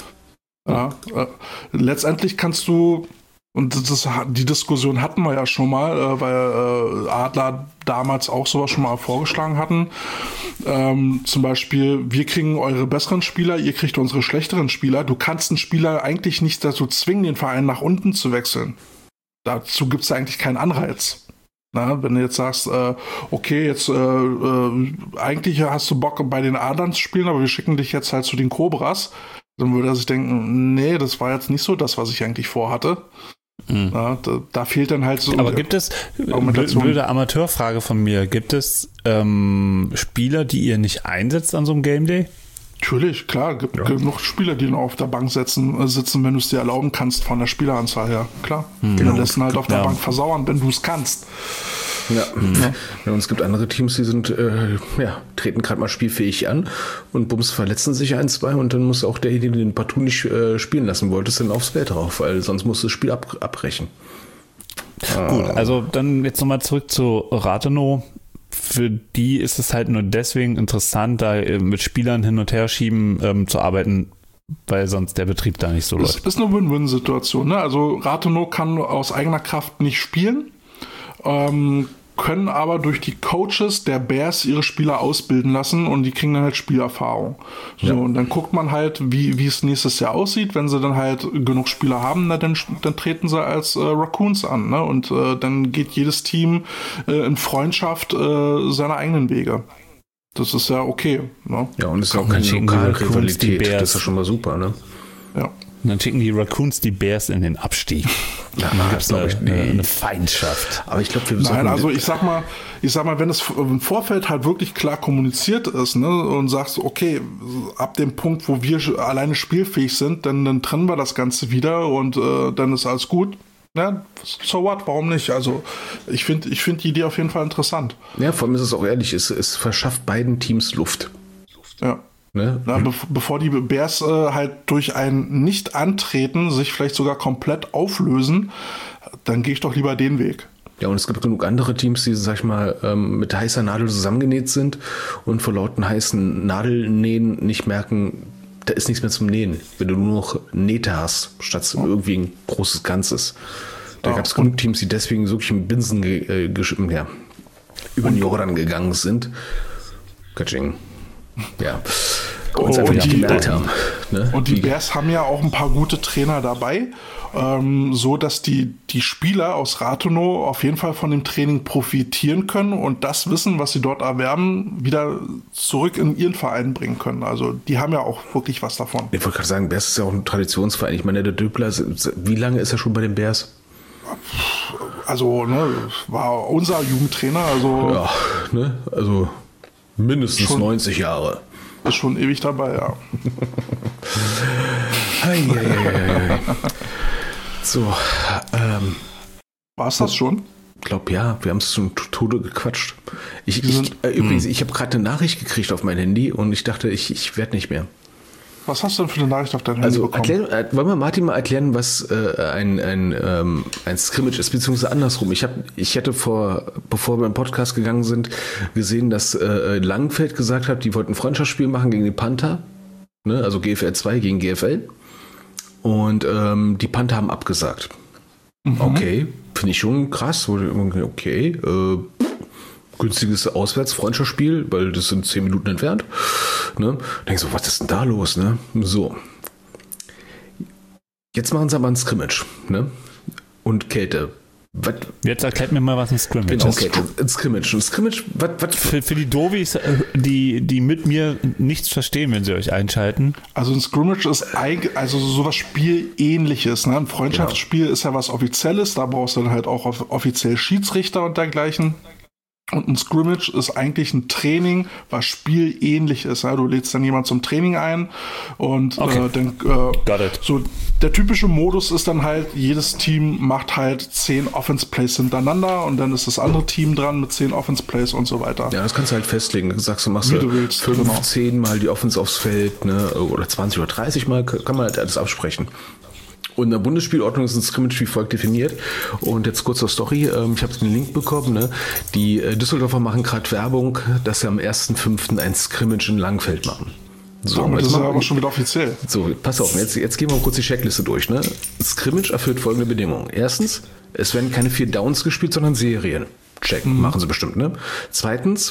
Speaker 2: Ja, äh, letztendlich kannst du, und das, die Diskussion hatten wir ja schon mal, äh, weil äh, Adler damals auch sowas schon mal vorgeschlagen hatten. Ähm, zum Beispiel, wir kriegen eure besseren Spieler, ihr kriegt unsere schlechteren Spieler. Du kannst einen Spieler eigentlich nicht dazu zwingen, den Verein nach unten zu wechseln. Dazu gibt es eigentlich keinen Anreiz. Na, wenn du jetzt sagst, äh, okay, jetzt äh, äh, eigentlich hast du Bock bei den Adlern zu spielen, aber wir schicken dich jetzt halt zu den Cobras, dann würde er sich denken, nee, das war jetzt nicht so das, was ich eigentlich vorhatte. Mhm. Ja, da, da fehlt dann halt so.
Speaker 1: Aber gibt es, blöde Amateurfrage von mir, gibt es ähm, Spieler, die ihr nicht einsetzt an so einem Game Day?
Speaker 2: Natürlich, klar, gibt ja. genug Spieler, die noch auf der Bank sitzen, äh, sitzen, wenn du es dir erlauben kannst von der Spieleranzahl her, klar. Mhm. Die lassen halt auf der ja. Bank versauern, wenn du es kannst.
Speaker 3: Ja. Mhm. Ja, und es gibt andere Teams, die sind, äh, ja, treten gerade mal spielfähig an und bums verletzen sich ein, zwei und dann muss auch derjenige, den du partout nicht äh, spielen lassen wolltest, dann aufs Feld drauf, weil sonst musst du das Spiel ab- abbrechen.
Speaker 1: Gut, also dann jetzt nochmal zurück zu Rathenow. Für die ist es halt nur deswegen interessant, da mit Spielern hin und her schieben ähm, zu arbeiten, weil sonst der Betrieb da nicht so läuft.
Speaker 2: Das ist eine Win-Win-Situation. Ne? Also Rathenow kann aus eigener Kraft nicht spielen, ähm, können aber durch die Coaches der Bears ihre Spieler ausbilden lassen und die kriegen dann halt Spielerfahrung. So, ja. Und dann guckt man halt, wie, wie es nächstes Jahr aussieht. Wenn sie dann halt genug Spieler haben, na, dann, dann treten sie als äh, Raccoons an. Ne? Und äh, dann geht jedes Team äh, in Freundschaft äh, seine eigenen Wege. Das ist ja okay. Ne?
Speaker 3: Ja, und es ist auch keine lokale Rivalität. Das ist ja schon mal super, ne?
Speaker 2: Ja.
Speaker 1: Und dann schicken die Raccoons die Bears in den Abstieg.
Speaker 3: Ja, dann gibt es eine,
Speaker 1: eine, eine Feindschaft.
Speaker 3: Aber ich glaube, wir
Speaker 2: Nein, also ich sag mal, ich sag mal, wenn es im Vorfeld halt wirklich klar kommuniziert ist, ne, und sagst, okay, ab dem Punkt, wo wir alleine spielfähig sind, dann, dann trennen wir das Ganze wieder und äh, dann ist alles gut. Ja, so what, warum nicht? Also ich finde ich find die Idee auf jeden Fall interessant.
Speaker 3: Ja, vor allem ist es auch ehrlich, es, es verschafft beiden Teams Luft.
Speaker 2: Ja. Ne? Na, be- bevor die Bears äh, halt durch ein Nicht-Antreten sich vielleicht sogar komplett auflösen, dann gehe ich doch lieber den Weg.
Speaker 3: Ja, und es gibt genug andere Teams, die, sag ich mal, ähm, mit heißer Nadel zusammengenäht sind und vor lauten heißen Nadelnähen nicht merken, da ist nichts mehr zum Nähen. Wenn du nur noch Nähte hast, statt ja. irgendwie ein großes Ganzes. Da ja, gab es genug Teams, die deswegen wirklich im Binsen ge- äh, gesch- ja, über den Jordan gegangen sind. Katsching. Ja. Und
Speaker 2: oh,
Speaker 3: einfach nicht
Speaker 2: die,
Speaker 3: gemerkt haben. Ne?
Speaker 2: Und die Bears haben ja auch ein paar gute Trainer dabei, ähm, so dass die, die Spieler aus Rathenow auf jeden Fall von dem Training profitieren können und das Wissen, was sie dort erwerben, wieder zurück in ihren Verein bringen können. Also die haben ja auch wirklich was davon.
Speaker 3: Ich wollte gerade sagen, Bears ist ja auch ein Traditionsverein. Ich meine, der Döbler, wie lange ist er schon bei den Bears?
Speaker 2: Also, ne, war unser Jugendtrainer, also.
Speaker 3: Ja, ne, also mindestens schon, neunzig Jahre.
Speaker 2: Ist schon ewig dabei, ja.
Speaker 3: Hei, hei, hei. So, ähm.
Speaker 2: War's das schon?
Speaker 3: Ich glaube, ja, wir haben es zum Tode gequatscht. Ich, ich, äh, übrigens, ich habe gerade eine Nachricht gekriegt auf mein Handy und ich dachte, ich, ich werde nicht mehr.
Speaker 2: Was hast du denn für eine Nachricht auf dein Handy
Speaker 3: also,
Speaker 2: bekommen?
Speaker 3: Erklär, äh, wollen wir Martin mal erklären, was äh, ein, ein, ähm, ein Scrimmage ist, beziehungsweise andersrum. Ich, hab, ich hatte vor, bevor wir im Podcast gegangen sind, gesehen, dass äh, Langenfeld gesagt hat, die wollten ein Freundschaftsspiel machen gegen die Panther, ne? Also G F L zwei gegen G F L. Und ähm, die Panther haben abgesagt. Mhm. Okay, finde ich schon krass. Okay, äh, günstiges Auswärts-Freundschaftsspiel, weil das sind zehn Minuten entfernt. Ne? Denk so, was ist denn da los? Ne? So. Jetzt machen sie aber ein Scrimmage. Ne? Und Kälte. Was?
Speaker 1: Jetzt erklärt mir mal, was ein Scrimmage
Speaker 3: genau,
Speaker 1: ist.
Speaker 3: Kälte. Ein Scrimmage. Ein Scrimmage, was, was?
Speaker 1: Für, für die Dovis, die, die mit mir nichts verstehen, wenn sie euch einschalten.
Speaker 2: Also ein Scrimmage ist eigentlich, also sowas Spielähnliches. Ne? Ein Freundschaftsspiel genau. ist ja was Offizielles, da brauchst du dann halt auch offiziell Schiedsrichter und dergleichen. Und ein Scrimmage ist eigentlich ein Training, was spielähnlich ist. Ja? Du lädst dann jemand zum Training ein und okay. äh, dann äh, so der typische Modus ist dann halt, jedes Team macht halt zehn Offense-Plays hintereinander und dann ist das andere Team dran mit zehn Offense-Plays und so weiter.
Speaker 3: Ja, das kannst du halt festlegen. Du sagst, du machst du willst, fünf, genau. zehn Mal die Offense aufs Feld, ne? Oder zwanzig oder dreißig Mal, kann man halt alles absprechen. Und in der Bundesspielordnung ist ein Scrimmage wie folgt definiert. Und jetzt kurz zur Story. Ich habe den Link bekommen. Ne? Die Düsseldorfer machen gerade Werbung, dass sie am ersten fünften ein Scrimmage in Langfeld machen.
Speaker 2: So, damit ist ja aber schon wieder offiziell.
Speaker 3: So, pass auf. Jetzt, jetzt gehen wir mal kurz die Checkliste durch. Ne? Scrimmage erfüllt folgende Bedingungen. Erstens, es werden keine vier Downs gespielt, sondern Serien. Check, mhm. machen sie bestimmt. Ne? Zweitens,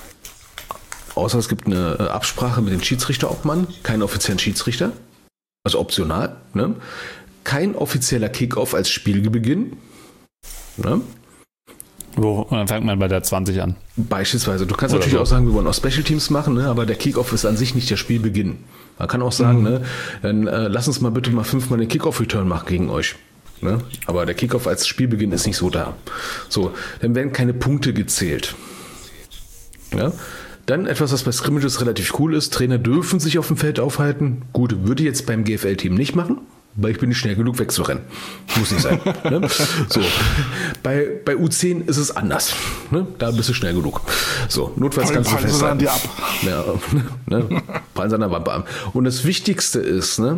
Speaker 3: außer es gibt eine Absprache mit dem Schiedsrichterobmann, keinen offiziellen Schiedsrichter. Also optional. Ne? Kein offizieller Kickoff als Spielbeginn. Ne?
Speaker 1: Wo, dann fängt man bei der zwanzig an.
Speaker 3: Beispielsweise. Du kannst
Speaker 1: Oder
Speaker 3: natürlich
Speaker 1: so.
Speaker 3: auch sagen, wir wollen auch Special Teams machen, ne? Aber der Kickoff ist an sich nicht der Spielbeginn. Man kann auch sagen, mhm. ne? dann äh, lass uns mal bitte mal fünfmal den Kickoff-Return machen gegen euch. Ne? Aber der Kickoff als Spielbeginn ist nicht so da. So, dann werden keine Punkte gezählt. Ja? Dann etwas, was bei Scrimmages relativ cool ist. Trainer dürfen sich auf dem Feld aufhalten. Gut, würde ich jetzt beim G F L-Team nicht machen, weil ich bin nicht schnell genug wegzurennen. Muss nicht sein. Ne? So. Bei, bei U zehn ist es anders. Ne? Da bist du schnell genug. So, notfalls kannst du festhalten.
Speaker 2: Die ab.
Speaker 3: Ja, ne? Prallen sie an der Wampe an. Und das Wichtigste ist, ne?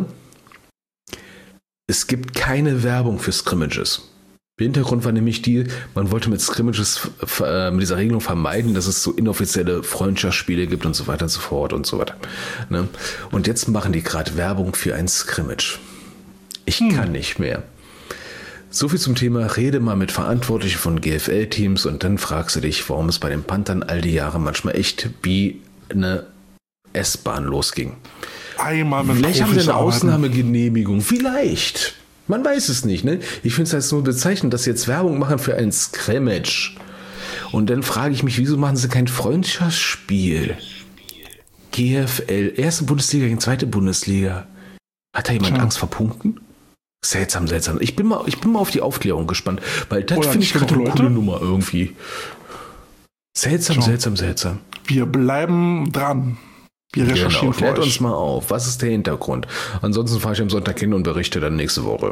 Speaker 3: Es gibt keine Werbung für Scrimmages. Der Hintergrund war nämlich die, man wollte mit Scrimmages, äh, mit dieser Regelung vermeiden, dass es so inoffizielle Freundschaftsspiele gibt und so weiter und so fort und so weiter. Ne? Und jetzt machen die gerade Werbung für ein Scrimmage. Ich hm. kann nicht mehr. So viel zum Thema, rede mal mit Verantwortlichen von G F L-Teams und dann fragst du dich, warum es bei den Panthern all die Jahre manchmal echt wie eine S-Bahn losging.
Speaker 2: Einmal mit
Speaker 3: Vielleicht haben sie eine
Speaker 2: arbeiten.
Speaker 3: Ausnahmegenehmigung, vielleicht. Man weiß es nicht, ne? Ich finde es halt nur bezeichnend, dass sie jetzt Werbung machen für ein Scrimmage. Und dann frage ich mich, wieso machen sie kein Freundschaftsspiel? G F L, erste Bundesliga gegen zweite Bundesliga. Hat da jemand
Speaker 2: Tja.
Speaker 3: Angst vor Punkten? Seltsam, seltsam. Ich bin mal, ich bin mal auf die Aufklärung gespannt, weil das finde ich gerade eine
Speaker 2: Leute?
Speaker 3: coole Nummer irgendwie. Seltsam,
Speaker 2: Tja.
Speaker 3: seltsam, seltsam.
Speaker 2: Wir bleiben dran. Wir recherchieren
Speaker 3: Genau,
Speaker 2: für
Speaker 3: klärt
Speaker 2: euch.
Speaker 3: uns mal auf. Was ist der Hintergrund? Ansonsten fahre ich am Sonntag hin und berichte dann nächste Woche.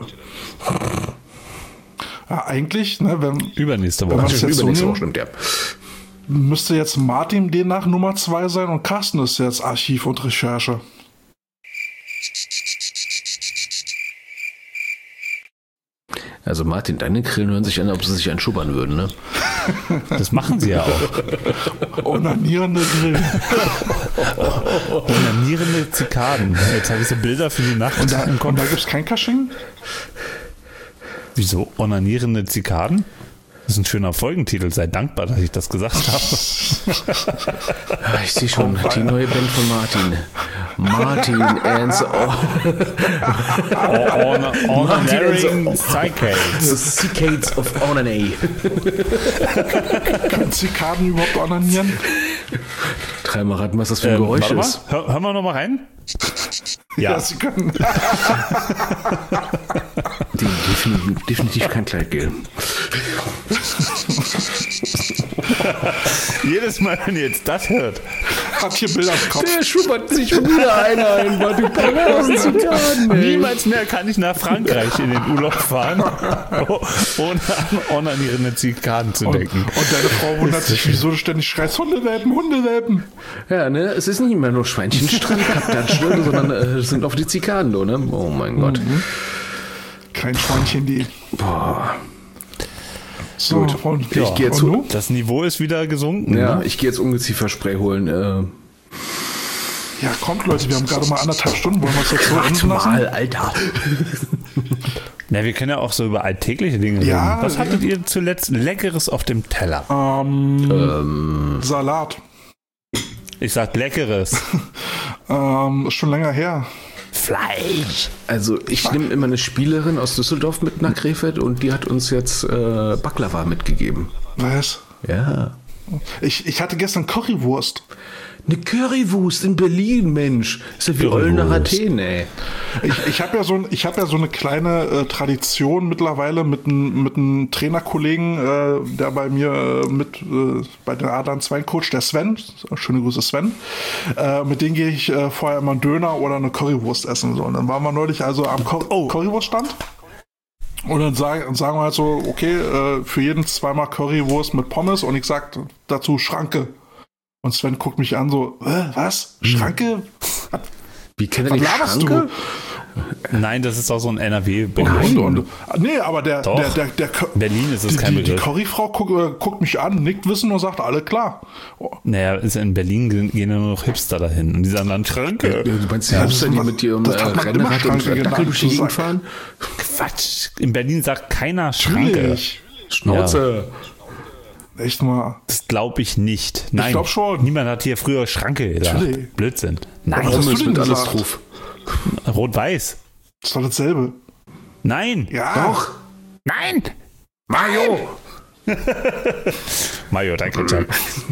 Speaker 2: Ja, eigentlich, ne, wenn,
Speaker 1: Übernächste
Speaker 2: wenn
Speaker 1: Woche.
Speaker 2: man es jetzt so
Speaker 3: Übernächste
Speaker 2: nimmt,
Speaker 3: Woche, stimmt, ja.
Speaker 2: müsste jetzt Martin demnach Nummer zwei sein und Carsten ist jetzt Archiv und Recherche.
Speaker 3: Also Martin, deine Grillen hören sich an, ob sie sich anschubbern würden, ne?
Speaker 1: Das machen sie ja auch.
Speaker 2: Onanierende Grillen.
Speaker 1: Onanierende Zikaden. Jetzt habe ich so Bilder für die Nacht.
Speaker 2: Und da, und da gibt es kein Kasching?
Speaker 1: Wieso? Onanierende Zikaden? Das ist ein schöner Folgentitel. Sei dankbar, dass ich das gesagt habe.
Speaker 3: Ja, ich sehe schon, die neue Band von Martin. Martin and the
Speaker 1: Onaring Cicades.
Speaker 3: Cicades of Onanay.
Speaker 2: Können Zikaden überhaupt onanieren?
Speaker 3: Dreimal raten, was das für ein Geräusch
Speaker 1: warte mal,
Speaker 3: ist.
Speaker 1: hör, hören wir noch mal rein? Ja.
Speaker 2: Ja, sie können.
Speaker 3: Die definitiv, definitiv kein Kleidgel.
Speaker 1: Jedes Mal, wenn ihr jetzt das hört.
Speaker 2: Hat hier Bilder im Kopf.
Speaker 3: Der schubbert sich schon wieder einer ein, war du perversen Zitaten, ey.
Speaker 1: Niemals mehr kann ich nach Frankreich in den Urlaub fahren, ohne an onanierende Zikaden zu denken.
Speaker 2: Und, und deine Frau wundert sich, wieso du ständig schreist, Hundewelpen, Hundewelpen.
Speaker 3: Ja, ne, es ist nicht mehr nur Schweinchenstrandkapitän, sondern äh, es sind auf die Zikaden, ne? Oh mein Gott.
Speaker 2: Mhm. Kein Schweinchen, die.
Speaker 3: Boah.
Speaker 2: So,
Speaker 3: Gut.
Speaker 2: und,
Speaker 3: Ich gehe jetzt
Speaker 2: und
Speaker 3: zu.
Speaker 2: du?
Speaker 1: Das Niveau ist wieder gesunken.
Speaker 3: Ja,
Speaker 1: Ne?
Speaker 3: ich gehe jetzt Ungezieferspray holen. Äh,
Speaker 2: Ja, kommt Leute, wir haben gerade mal anderthalb Stunden, wollen wir es jetzt so enden lassen?
Speaker 3: mal, Alter.
Speaker 1: Ja, wir können ja auch so über alltägliche Dinge
Speaker 2: Ja,
Speaker 1: reden. Was
Speaker 2: ja.
Speaker 1: hattet ihr zuletzt Leckeres auf dem Teller?
Speaker 2: Ähm,
Speaker 3: ähm,
Speaker 2: Salat.
Speaker 1: Ich sag Leckeres.
Speaker 2: Ähm, ist schon länger her.
Speaker 1: Fleisch.
Speaker 3: also ich nehme immer eine Spielerin aus Düsseldorf mit nach Krefeld und die hat uns jetzt äh, Baklava mitgegeben.
Speaker 2: Was?
Speaker 3: Ja.
Speaker 2: Ich, ich hatte gestern Currywurst.
Speaker 3: Eine Currywurst in Berlin, Mensch. Ist ja wie Eulen nach Athen, ey.
Speaker 2: Ich, ich habe ja, so ein, ich hab ja so eine kleine äh, Tradition mittlerweile mit einem mit einem Trainerkollegen, äh, der bei mir äh, mit äh, bei den Adlern zwei Coach, der Sven, schöne Grüße Sven, äh, mit dem gehe ich äh, vorher immer einen Döner oder eine Currywurst essen. So. Und dann waren wir neulich also am Cur-
Speaker 1: Oh.
Speaker 2: Currywurststand. Und dann sagen, sagen wir halt so, okay, äh, für jeden zweimal Currywurst mit Pommes und ich sag dazu Schranke. Und Sven guckt mich an so, äh, was? Schranke?
Speaker 3: Wie kennt er
Speaker 2: Was
Speaker 3: die
Speaker 2: laberst
Speaker 3: Schranke?
Speaker 1: Nein, das ist auch so ein N R W.
Speaker 2: Und, und, und, nee, aber der,
Speaker 1: Doch.
Speaker 2: der, der, der, der
Speaker 1: Berlin ist es
Speaker 2: die,
Speaker 1: kein
Speaker 2: die, die
Speaker 1: Begriff.
Speaker 2: Curryfrau guckt, äh, guckt mich an, nickt wissen und sagt, alle klar. Oh,
Speaker 1: Naja, ist in Berlin gehen gehen ja nur noch Hipster dahin. Und die sagen dann Schranke.
Speaker 3: Du meinst die
Speaker 2: Ja,
Speaker 3: Hipster,
Speaker 2: das
Speaker 3: die
Speaker 2: ist-
Speaker 3: mit ihrem äh,
Speaker 2: das hat man immer
Speaker 3: Rennrad und
Speaker 2: Schranke
Speaker 3: Dackel durch die
Speaker 2: genannt,
Speaker 3: Gegend fahren?
Speaker 1: Quatsch. In Berlin sagt keiner Schranke.
Speaker 2: natürlich.
Speaker 3: Schnauze.
Speaker 2: Echt mal.
Speaker 1: Das glaube ich nicht. Nein.
Speaker 2: glaub schon.
Speaker 1: Niemand hat hier früher Schranke gedacht.
Speaker 2: Natürlich.
Speaker 1: Blödsinn. Nein.
Speaker 2: Was hast du
Speaker 3: Pommes
Speaker 2: denn
Speaker 3: mit alles
Speaker 2: gesagt?
Speaker 3: drauf.
Speaker 1: Rot-Weiß.
Speaker 2: Das ist doch dasselbe.
Speaker 1: Nein.
Speaker 2: Ja.
Speaker 3: Doch.
Speaker 1: Nein.
Speaker 3: Mayo.
Speaker 1: Mayo, dein Ketchup.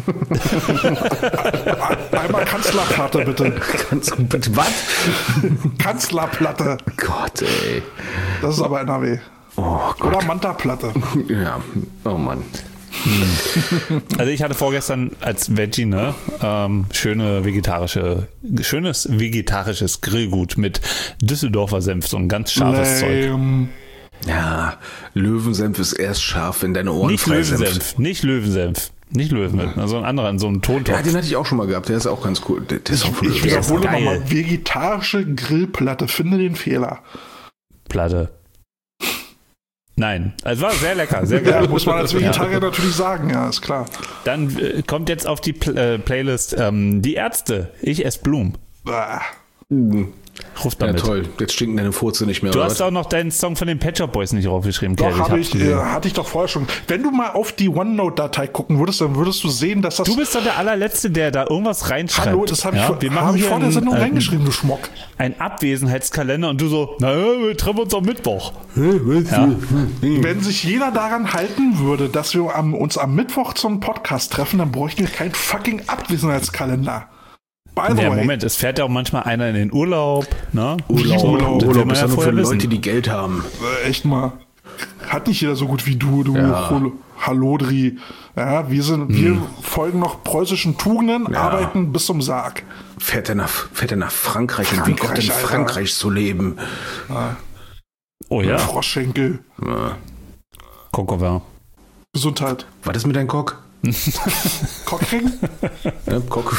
Speaker 2: Einmal Kanzlerplatte, bitte.
Speaker 3: Ganz bitte. Was?
Speaker 2: Kanzlerplatte.
Speaker 3: Gott, ey.
Speaker 2: Das ist aber N R W.
Speaker 3: Oh Gott.
Speaker 2: Oder Manta-Platte.
Speaker 3: Ja. Oh Mann.
Speaker 1: Also ich hatte vorgestern als Veggie, ne, ähm, schöne vegetarische, schönes vegetarisches Grillgut mit Düsseldorfer Senf, so ein ganz scharfes Zeug.
Speaker 2: Lame.
Speaker 3: Ja, Löwensenf ist erst scharf, wenn deine Ohren
Speaker 1: Nicht
Speaker 3: frei sind.
Speaker 1: Löwensenf, nicht Löwensenf, nicht Löwensenf, also ein anderer, in so einem
Speaker 3: Ja,
Speaker 1: Tontopf.
Speaker 3: den hatte ich auch schon mal gehabt. Der ist auch ganz cool. Der, der ist auch voll
Speaker 2: Ich
Speaker 1: Der ist
Speaker 2: wiederhole
Speaker 1: geil.
Speaker 2: nochmal. Vegetarische Grillplatte. Finde den Fehler.
Speaker 1: Platte. Nein, es war sehr lecker, sehr
Speaker 2: Ja,
Speaker 1: geil.
Speaker 2: muss man als Vegetarier natürlich sagen. Ja, ist klar.
Speaker 1: Dann äh, kommt jetzt auf die Pl äh, Playlist ähm, Die Ärzte, ich esse Blumen.
Speaker 2: Bah.
Speaker 1: Ruft
Speaker 3: Ja,
Speaker 1: damit.
Speaker 3: toll. Jetzt stinken deine Furze nicht mehr.
Speaker 1: Du
Speaker 3: oder
Speaker 1: hast
Speaker 3: was?
Speaker 1: auch noch deinen Song von den Pet Shop Boys nicht draufgeschrieben,
Speaker 2: Doch,
Speaker 1: Kelly,
Speaker 2: habe
Speaker 1: hab's
Speaker 2: ich, äh,
Speaker 1: gesehen.
Speaker 2: hatte ich doch vorher schon. Wenn du mal auf die OneNote-Datei gucken würdest, dann würdest du sehen, dass das...
Speaker 1: Du bist doch der allerletzte, der da irgendwas reinschreibt.
Speaker 2: Hallo, das habe ich,
Speaker 1: ja?
Speaker 2: vor-
Speaker 1: Wir
Speaker 2: hab
Speaker 1: machen
Speaker 2: ich
Speaker 1: hier
Speaker 2: vor der Sendung
Speaker 1: einen,
Speaker 2: reingeschrieben, du Schmock.
Speaker 1: einen Abwesenheitskalender und du so, na, wir treffen uns am Mittwoch.
Speaker 2: Wenn sich jeder daran halten würde, dass wir am, uns am Mittwoch zum Podcast treffen, dann bräuchten wir keinen fucking Abwesenheitskalender. By the
Speaker 1: Ja,
Speaker 2: way.
Speaker 1: Moment, es fährt ja auch manchmal einer in den Urlaub. Ne?
Speaker 3: Urlaub,
Speaker 1: So,
Speaker 3: Urlaub,
Speaker 1: das will
Speaker 3: Urlaub
Speaker 1: man
Speaker 3: ist
Speaker 1: ja
Speaker 3: ja nur für
Speaker 1: vorher
Speaker 3: Leute,
Speaker 1: wissen.
Speaker 3: die Geld haben.
Speaker 2: Äh, echt mal. Hat nicht jeder so gut wie du, du
Speaker 3: Ja.
Speaker 2: Hol- Hallodri. Ja, wir sind, wir folgen noch preußischen Tugenden,
Speaker 3: Ja.
Speaker 2: arbeiten bis zum Sarg.
Speaker 3: Fährt er nach, fährt er nach Frankreich, und wie
Speaker 2: Frankreich,
Speaker 3: Gott in
Speaker 2: Alter.
Speaker 3: Frankreich zu leben.
Speaker 1: Oh ja,
Speaker 2: Froschschenkel.
Speaker 3: Ja.
Speaker 1: Coq au vin.
Speaker 2: Gesundheit.
Speaker 3: War das mit deinem Cock?
Speaker 2: Cockring?
Speaker 3: Ja, Cock.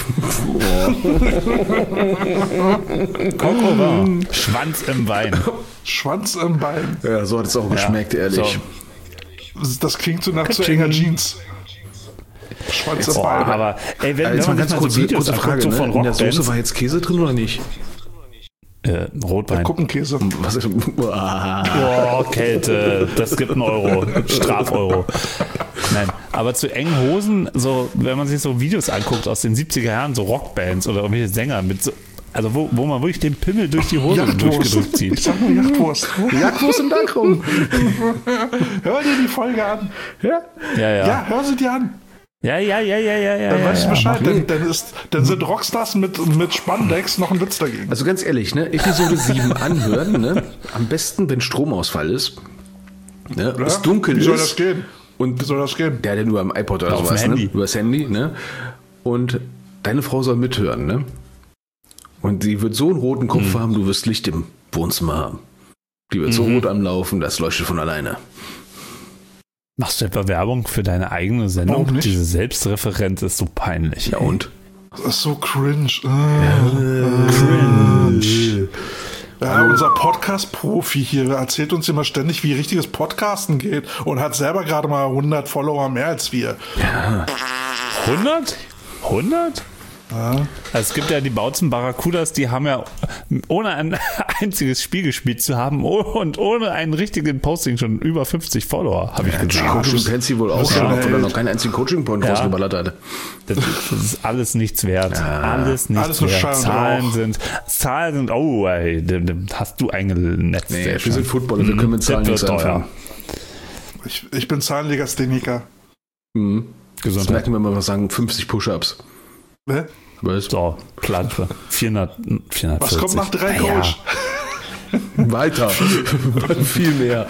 Speaker 1: Coq au vin. Schwanz im Wein.
Speaker 2: Schwanz im Bein.
Speaker 3: Ja, so hat es auch geschmeckt,
Speaker 1: Ja,
Speaker 3: ehrlich.
Speaker 1: so.
Speaker 2: Das klingt so nach zu enger Jeans. Schwanz im
Speaker 1: Boah,
Speaker 2: Bein.
Speaker 1: aber ey, wenn,
Speaker 3: Äh,
Speaker 1: wenn
Speaker 3: jetzt mal
Speaker 1: man
Speaker 3: ganz
Speaker 1: sich mal
Speaker 3: kurz,
Speaker 1: so Videos
Speaker 3: kurze
Speaker 1: anguckt,
Speaker 3: Frage,
Speaker 1: so
Speaker 3: ne?
Speaker 1: von
Speaker 3: In der Soße
Speaker 1: Rockbands,
Speaker 3: war jetzt Käse drin oder nicht?
Speaker 1: äh, Rotwein.
Speaker 2: Kuppenkäse.
Speaker 3: Was ist ah.
Speaker 1: Boah, Kälte, das gibt einen Euro, Strafeuro. Nein, aber zu engen Hosen, so, wenn man sich so Videos anguckt aus den siebziger Jahren, so Rockbands oder irgendwelche Sänger mit so, also wo, wo man wirklich den Pimmel durch die Hose durchgedrückt
Speaker 2: Ich
Speaker 1: zieht.
Speaker 2: sag nur Yachtwurst.
Speaker 3: Jagdwurst im Dankrum.
Speaker 2: Hör dir die Folge an.
Speaker 3: Ja?
Speaker 1: Ja, ja.
Speaker 2: Ja, hör sie dir an.
Speaker 1: Ja, ja, ja, ja, ja, ja.
Speaker 2: Dann
Speaker 1: ja,
Speaker 2: weißt du
Speaker 1: ja.
Speaker 2: Bescheid. Dann, dann, ist, dann sind Rockstars mit, mit Spandex noch ein Witz dagegen.
Speaker 3: Also ganz ehrlich, ne? Episode sieben anhören, ne? Am besten, wenn Stromausfall ist, ne?
Speaker 2: Ja?
Speaker 3: Es dunkel
Speaker 2: Wie soll
Speaker 3: ist.
Speaker 2: das gehen?
Speaker 3: Und
Speaker 2: Wie soll das gehen?
Speaker 3: der hat ja nur am iPod oder
Speaker 1: Auf dem
Speaker 3: sowas, ne?
Speaker 1: Handy.
Speaker 3: Über das Handy, ne? Und deine Frau soll mithören, ne? Und sie wird so einen roten Kopf
Speaker 1: Mhm.
Speaker 3: haben, du wirst Licht im Wohnzimmer haben. Die wird so
Speaker 1: Mhm.
Speaker 3: rot am Laufen, das leuchtet von alleine.
Speaker 1: Machst du etwa Werbung für deine eigene Sendung?
Speaker 2: Warum nicht?
Speaker 1: Diese Selbstreferenz ist so peinlich.
Speaker 3: Ja
Speaker 1: ey.
Speaker 3: und?
Speaker 2: Das ist so cringe. Äh,
Speaker 1: Cringe.
Speaker 2: Ja, unser Podcast-Profi hier erzählt uns immer ständig, wie richtiges Podcasten geht und hat selber gerade mal hundert Follower mehr als wir.
Speaker 1: hundert? hundert?
Speaker 2: Ja.
Speaker 1: Also es gibt ja die Bautzen Barracudas, die haben ja ohne ein einziges Spiel gespielt zu haben und ohne einen richtigen Posting schon über fünfzig Follower, habe ich gesehen.
Speaker 3: Coaching kennt sie wohl auch,
Speaker 2: bist ja
Speaker 3: ja,
Speaker 2: ein
Speaker 3: obwohl er
Speaker 2: Held.
Speaker 3: noch keinen einzigen Coaching-Point
Speaker 1: Ja.
Speaker 3: rausgeballert hatte.
Speaker 1: Das, das ist alles nichts wert. Alles nichts
Speaker 2: Alles nur Schall
Speaker 1: wert.
Speaker 2: und
Speaker 1: Zahlen
Speaker 2: Rauch.
Speaker 1: sind, Zahlen sind, oh ey, dem, dem hast du eingenetzt.
Speaker 3: Nee,
Speaker 1: ey,
Speaker 3: wir
Speaker 1: schon.
Speaker 3: sind Footballer, wir können mit
Speaker 1: Das
Speaker 3: Zahlen
Speaker 1: wird
Speaker 3: nichts anfangen.
Speaker 1: teuer.
Speaker 2: Ich, ich bin Zahlenlegastheniker.
Speaker 3: Mhm. Das
Speaker 1: Gesundheit.
Speaker 3: merken wir mal, was sagen, fünfzig Push-Ups.
Speaker 2: Ne?
Speaker 3: Weißt du?
Speaker 1: So, Klatsche. vierhundert, vierhundertvierzig.
Speaker 2: Was kommt nach drei
Speaker 1: Naja,
Speaker 2: Coach?
Speaker 3: Weiter. Viel mehr.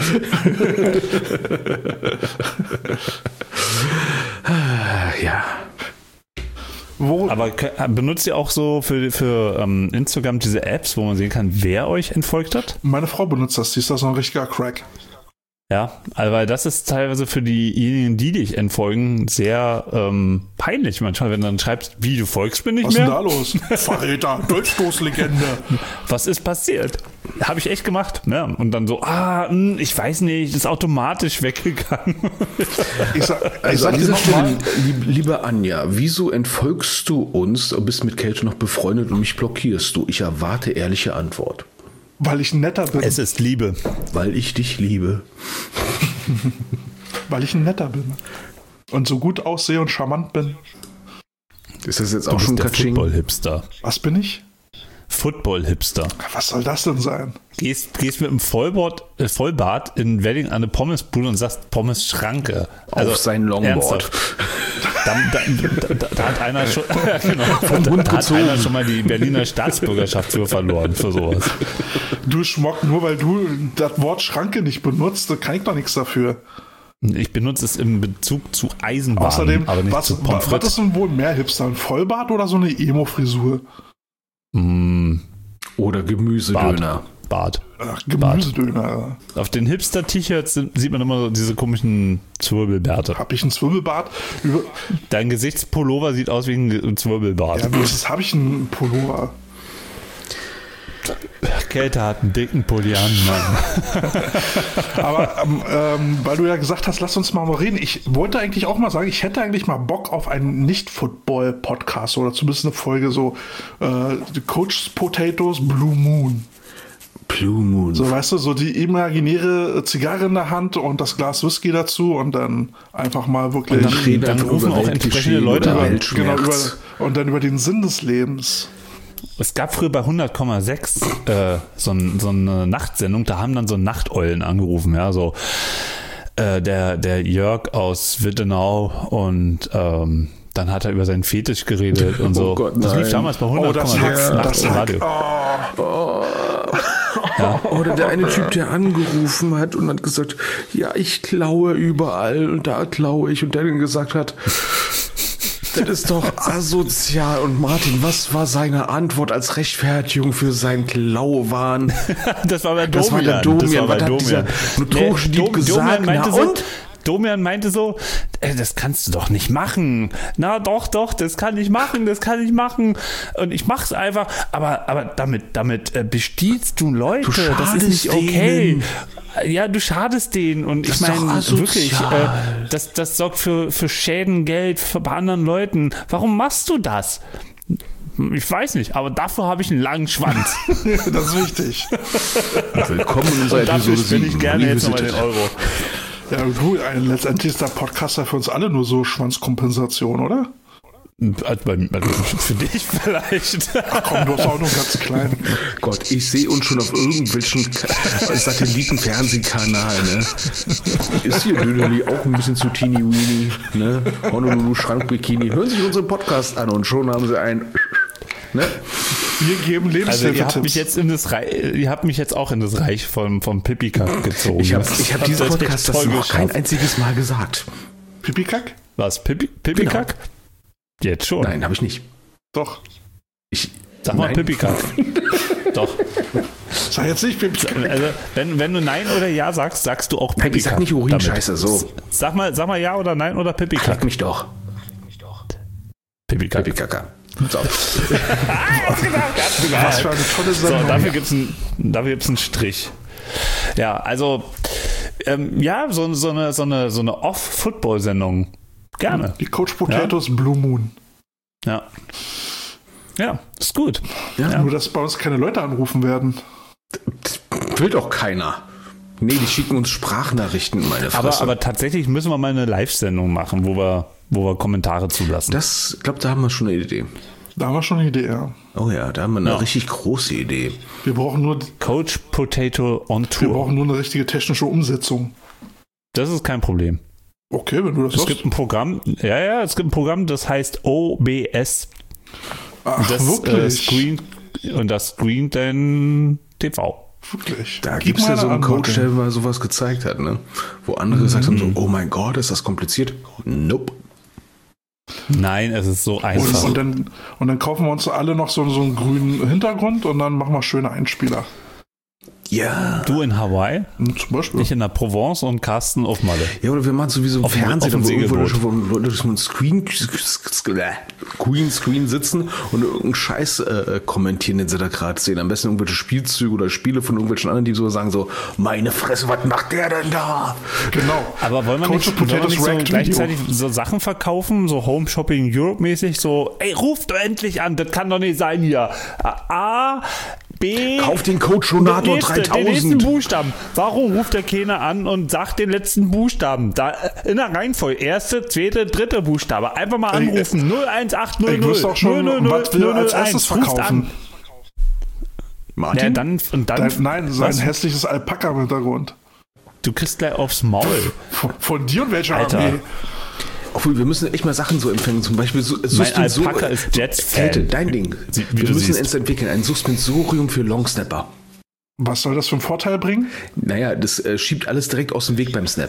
Speaker 3: Ja.
Speaker 2: Wo,
Speaker 1: Aber ke- benutzt ihr auch so für, für ähm, Instagram diese Apps, wo man sehen kann, wer euch entfolgt hat?
Speaker 2: meine Frau benutzt das, die ist da so ein richtiger Crack.
Speaker 1: Ja, also weil das ist teilweise für diejenigen, die dich entfolgen, sehr ähm, peinlich manchmal, wenn du dann schreibst, wie, du folgst mir nicht
Speaker 2: Was ist denn
Speaker 1: mehr?
Speaker 2: da los? Verräter, Durchstoßlegende.
Speaker 1: Was ist passiert? Habe ich echt gemacht. Ne? Und dann so, ah, mh, ich weiß nicht, ist automatisch weggegangen.
Speaker 2: Ich sag, ich
Speaker 3: Also
Speaker 2: sag
Speaker 3: an
Speaker 2: dir
Speaker 3: dieser
Speaker 2: nochmal,
Speaker 3: Stelle, lieb, liebe Anja, wieso entfolgst du uns, bist mit Kälte noch befreundet und mich blockierst du? Ich erwarte ehrliche Antwort.
Speaker 2: weil ich netter bin.
Speaker 1: Es ist Liebe.
Speaker 3: Weil ich dich liebe.
Speaker 2: Weil ich ein netter bin. Und so gut aussehe und charmant bin.
Speaker 3: Ist das jetzt
Speaker 1: Du
Speaker 3: auch schon
Speaker 1: bist der
Speaker 3: Katsching?
Speaker 1: Football-Hipster.
Speaker 2: Was bin ich?
Speaker 1: Football-Hipster.
Speaker 2: Was soll das denn sein?
Speaker 1: Gehst, gehst mit einem Vollbart, äh, Vollbart in Wedding an eine Pommesbude und sagst Pommes-Schranke. Also,
Speaker 3: Auf sein Longboard.
Speaker 1: ernsthaft. Da, da, da, da hat einer schon, ja, genau, da,
Speaker 3: Hund
Speaker 1: da hat
Speaker 3: gezogen.
Speaker 1: einer schon mal die Berliner Staatsbürgerschaft für verloren für sowas.
Speaker 2: Du Schmock, nur weil du das Wort Schranke nicht benutzt, da kann ich doch nichts dafür.
Speaker 1: Ich benutze es im Bezug zu Eisenbahn,
Speaker 2: Außerdem,
Speaker 1: aber nicht
Speaker 2: was,
Speaker 1: zu Pommes
Speaker 2: was
Speaker 1: frites.
Speaker 2: ist denn wohl mehr Hipster? Ein Vollbart oder so eine Emo-Frisur?
Speaker 1: Mm,
Speaker 3: Oder Gemüsedöner.
Speaker 1: Bart.
Speaker 2: Ach, Gemüsedöner.
Speaker 1: Auf den Hipster-T-Shirts sind- sieht man immer so diese komischen Zwirbelbärte.
Speaker 2: Hab ich einen Zwirbelbart? Über,
Speaker 1: Dein Gesichtspullover sieht aus wie ein Zwirbelbart.
Speaker 2: ja, wenigstens habe ich einen Pullover.
Speaker 1: Kälte hat einen dicken Pulli an, Mann.
Speaker 2: Aber ähm, ähm, weil du ja gesagt hast, lass uns mal mal reden. Ich wollte eigentlich auch mal sagen, ich hätte eigentlich mal Bock auf einen Nicht-Football-Podcast oder zumindest eine Folge so äh, Coach's Potatoes Blue Moon.
Speaker 3: Blue Moon.
Speaker 2: So, weißt du, so die imaginäre Zigarre in der Hand und das Glas Whisky dazu und dann einfach mal wirklich
Speaker 1: Und dann
Speaker 3: reden
Speaker 1: dann
Speaker 3: einfach
Speaker 1: rufen
Speaker 3: über
Speaker 1: auch
Speaker 3: Weltgeschehen
Speaker 1: entsprechende Leute
Speaker 3: oder
Speaker 1: an.
Speaker 3: Weltschmerz.
Speaker 2: genau, über, und dann über den Sinn des Lebens.
Speaker 1: Es gab früher bei hundert Komma sechs äh, so, ein, so eine Nachtsendung, da haben dann so Nachteulen angerufen, ja, so äh, der, der Jörg aus Wittenau und ähm, dann hat er über seinen Fetisch geredet und so.
Speaker 3: Oh Gott,
Speaker 1: das lief
Speaker 3: nein.
Speaker 1: damals bei
Speaker 2: Oh,
Speaker 1: hundert
Speaker 2: das
Speaker 1: Komma sechs
Speaker 2: Hack,
Speaker 1: nachts
Speaker 2: das
Speaker 1: im
Speaker 2: Hack.
Speaker 1: Radio.
Speaker 2: Oh,
Speaker 3: Oder der eine Typ, der angerufen hat und hat gesagt, ja, ich klaue überall und da klaue ich. Und der dann gesagt hat, das ist doch asozial. Und Martin, was war seine Antwort als Rechtfertigung für seinen Klauwahn?
Speaker 1: Das war bei Domian.
Speaker 3: Das war der Domian.
Speaker 1: Das war bei
Speaker 3: Was hat dieser
Speaker 1: Domian.
Speaker 3: notorische
Speaker 1: Nee,
Speaker 3: Dieb
Speaker 1: Dom-
Speaker 3: gesagt?
Speaker 1: Domian meinte
Speaker 3: Na
Speaker 1: so,
Speaker 3: und?
Speaker 1: Domian meinte so, äh, das kannst du doch nicht machen. Na doch, doch, das kann ich machen, das kann ich machen. Und ich mach's einfach, aber, aber damit, damit äh, bestiehlst du Leute.
Speaker 3: Du
Speaker 1: das ist nicht okay.
Speaker 3: denen.
Speaker 1: Ja, du schadest denen. Und
Speaker 3: Das
Speaker 1: ich
Speaker 3: ist doch
Speaker 1: meine,
Speaker 3: asozial.
Speaker 1: wirklich, äh, das, das sorgt für, für Schäden, Geld für bei anderen Leuten. Warum machst du das? Ich weiß nicht, aber dafür habe ich einen langen Schwanz.
Speaker 2: Das ist wichtig.
Speaker 3: Willkommen in unserer
Speaker 1: Und dafür
Speaker 3: Episode
Speaker 1: spende ich
Speaker 3: sieben.
Speaker 1: gerne jetzt nochmal den
Speaker 3: Revisited.
Speaker 1: Euro.
Speaker 2: Ja, gut, ein, letztendlich ist der Podcast ja für uns alle nur so Schwanzkompensation, oder?
Speaker 1: Also bei, also für dich vielleicht.
Speaker 2: Ach komm, du hast auch nur ganz klein.
Speaker 3: Gott, ich sehe uns schon auf irgendwelchen Satelliten-Fernsehkanal, ne? Ist hier Dönerli auch ein bisschen zu teeny-weeny, ne? Honolulu Schrankbikini. Hören sich unseren Podcast an und schon haben sie ein, ne?
Speaker 2: Wir geben
Speaker 1: Also ihr habt mich
Speaker 2: Lebenshilfetipps.
Speaker 1: jetzt in das Reich, ihr habt mich jetzt auch in das Reich vom, vom Pipi-Kack gezogen.
Speaker 3: Ich habe ich hab
Speaker 1: Habt
Speaker 3: diesen
Speaker 1: ihr echt
Speaker 3: Podcast das
Speaker 1: toll
Speaker 3: noch kein
Speaker 1: geschafft.
Speaker 3: einziges Mal gesagt.
Speaker 2: Pipi-Kack?
Speaker 1: Was, Pipi, Pipi-Kack? Jetzt schon.
Speaker 3: Nein, habe ich nicht.
Speaker 2: Doch.
Speaker 3: Ich,
Speaker 1: Sag mal
Speaker 3: nein.
Speaker 1: Pipi-Kack. Doch.
Speaker 2: Sag jetzt nicht Pipi-Kack.
Speaker 1: Also, wenn, wenn du Nein oder Ja sagst, sagst du auch
Speaker 3: Nein,
Speaker 1: Pipi-Kack.
Speaker 3: ich sag nicht Urinscheiße,
Speaker 1: damit.
Speaker 3: so.
Speaker 1: Sag mal, sag mal Ja oder Nein oder
Speaker 3: Kack
Speaker 1: Pipi-Kack.
Speaker 3: mich doch.
Speaker 1: Pipi-Kack.
Speaker 3: Pipi-Kacker. So.
Speaker 2: Was für eine tolle
Speaker 1: So,
Speaker 2: Sendung.
Speaker 1: dafür gibt es einen, dafür gibt's einen Strich. Ja, also, ähm, ja, so, so eine, so eine, so eine Off-Football-Sendung. Gerne.
Speaker 2: Die Coach Potatoes Blue Moon.
Speaker 1: Ja. Ja, ist gut.
Speaker 3: Ja.
Speaker 1: Ja.
Speaker 2: Nur, dass bei uns keine Leute anrufen werden.
Speaker 3: Will doch keiner. Nee, die schicken uns Sprachnachrichten, meine Fresse.
Speaker 1: Aber, aber tatsächlich müssen wir mal eine Live-Sendung machen, wo wir, wo wir Kommentare zulassen.
Speaker 3: das, ich glaube, da haben wir schon eine Idee.
Speaker 2: Da haben wir schon eine Idee, ja.
Speaker 3: Oh ja, da haben wir eine
Speaker 1: Ja.
Speaker 3: richtig große Idee.
Speaker 2: Wir brauchen nur,
Speaker 1: Coach Potato on
Speaker 2: wir
Speaker 1: Tour.
Speaker 2: brauchen nur eine richtige technische Umsetzung.
Speaker 1: Das ist kein Problem.
Speaker 2: Okay, wenn du das
Speaker 1: Es
Speaker 2: sagst.
Speaker 1: gibt ein Programm, ja, ja, es gibt ein Programm, das heißt O B S.
Speaker 2: Ach,
Speaker 1: Das äh,
Speaker 2: wirklich?
Speaker 1: screen und das screent dann T V.
Speaker 2: Wirklich.
Speaker 3: Da
Speaker 2: Gib
Speaker 3: gibt es
Speaker 2: mal
Speaker 3: ja so
Speaker 2: eine
Speaker 3: einen Coach,
Speaker 2: Antwort.
Speaker 3: der mal sowas gezeigt hat, ne? Wo andere gesagt haben, so, oh mein Gott, ist das kompliziert? Nope.
Speaker 1: Nein, es ist so
Speaker 2: Und,
Speaker 1: einfach.
Speaker 2: und, dann, und dann kaufen wir uns alle noch so, so einen grünen Hintergrund und dann machen wir schöne Einspieler.
Speaker 3: Ja.
Speaker 1: Du in Hawaii,
Speaker 2: Hm, Zum Beispiel.
Speaker 1: ich in der Provence und Carsten auf Malle.
Speaker 3: Ja, oder wir machen sowieso
Speaker 1: Auf dem-
Speaker 3: Fernsehen,
Speaker 1: auf dem
Speaker 3: wo irgendwo
Speaker 1: Segelboot.
Speaker 3: wo Leute so ein Screen, Queen Screen sitzen und irgendeinen Scheiß äh, kommentieren, den sie da gerade sehen. Am besten irgendwelche Spielzüge oder Spiele von irgendwelchen anderen, die so sagen so, meine Fresse, was macht der denn da?
Speaker 2: Genau.
Speaker 1: Aber wollen wir
Speaker 2: Coach
Speaker 1: nicht, wollen wir
Speaker 2: Potatoes
Speaker 1: nicht so
Speaker 2: Ranked
Speaker 1: gleichzeitig
Speaker 2: Video.
Speaker 1: so Sachen verkaufen, so Home Shopping Europe mäßig, so, ey, ruft doch endlich an, das kann doch nicht sein hier. A, B,
Speaker 3: Kauf den Coach Ronator
Speaker 1: den nächsten- Den nächsten
Speaker 3: dreitausend.
Speaker 1: Buchstaben. Warum ruft der keiner an und sagt den letzten Buchstaben? Da äh, in der Reihenfolge. Erste, zweite, dritte Buchstabe. Einfach mal
Speaker 2: Ey,
Speaker 1: anrufen. null eins acht null
Speaker 2: Ich
Speaker 1: null
Speaker 2: wüsste auch schon,
Speaker 1: null null
Speaker 2: was wir
Speaker 1: null null
Speaker 2: als
Speaker 1: eins.
Speaker 2: erstes
Speaker 1: Ruft
Speaker 2: verkaufen.
Speaker 1: an.
Speaker 3: Martin?
Speaker 1: Ja, dann, und dann,
Speaker 2: Dein, nein, sein
Speaker 1: was?
Speaker 2: hässliches Alpaka im Hintergrund.
Speaker 1: Du kriegst gleich aufs Maul.
Speaker 2: Von, von dir und welcher
Speaker 1: Alter.
Speaker 2: Armee?
Speaker 3: Obwohl, wir müssen echt mal Sachen so empfangen. Zum Beispiel so,
Speaker 1: Mein
Speaker 3: Suspens- so,
Speaker 1: Alpaka ist Jets-Fan.
Speaker 3: Kälte, dein Ding.
Speaker 1: Sie- wie
Speaker 3: wir
Speaker 1: du
Speaker 3: müssen
Speaker 1: siehst.
Speaker 3: es entwickeln. Ein Suspensorium für Longsnapper.
Speaker 2: Was soll das für einen Vorteil bringen?
Speaker 3: Naja, das äh, schiebt alles direkt aus dem Weg beim Snap.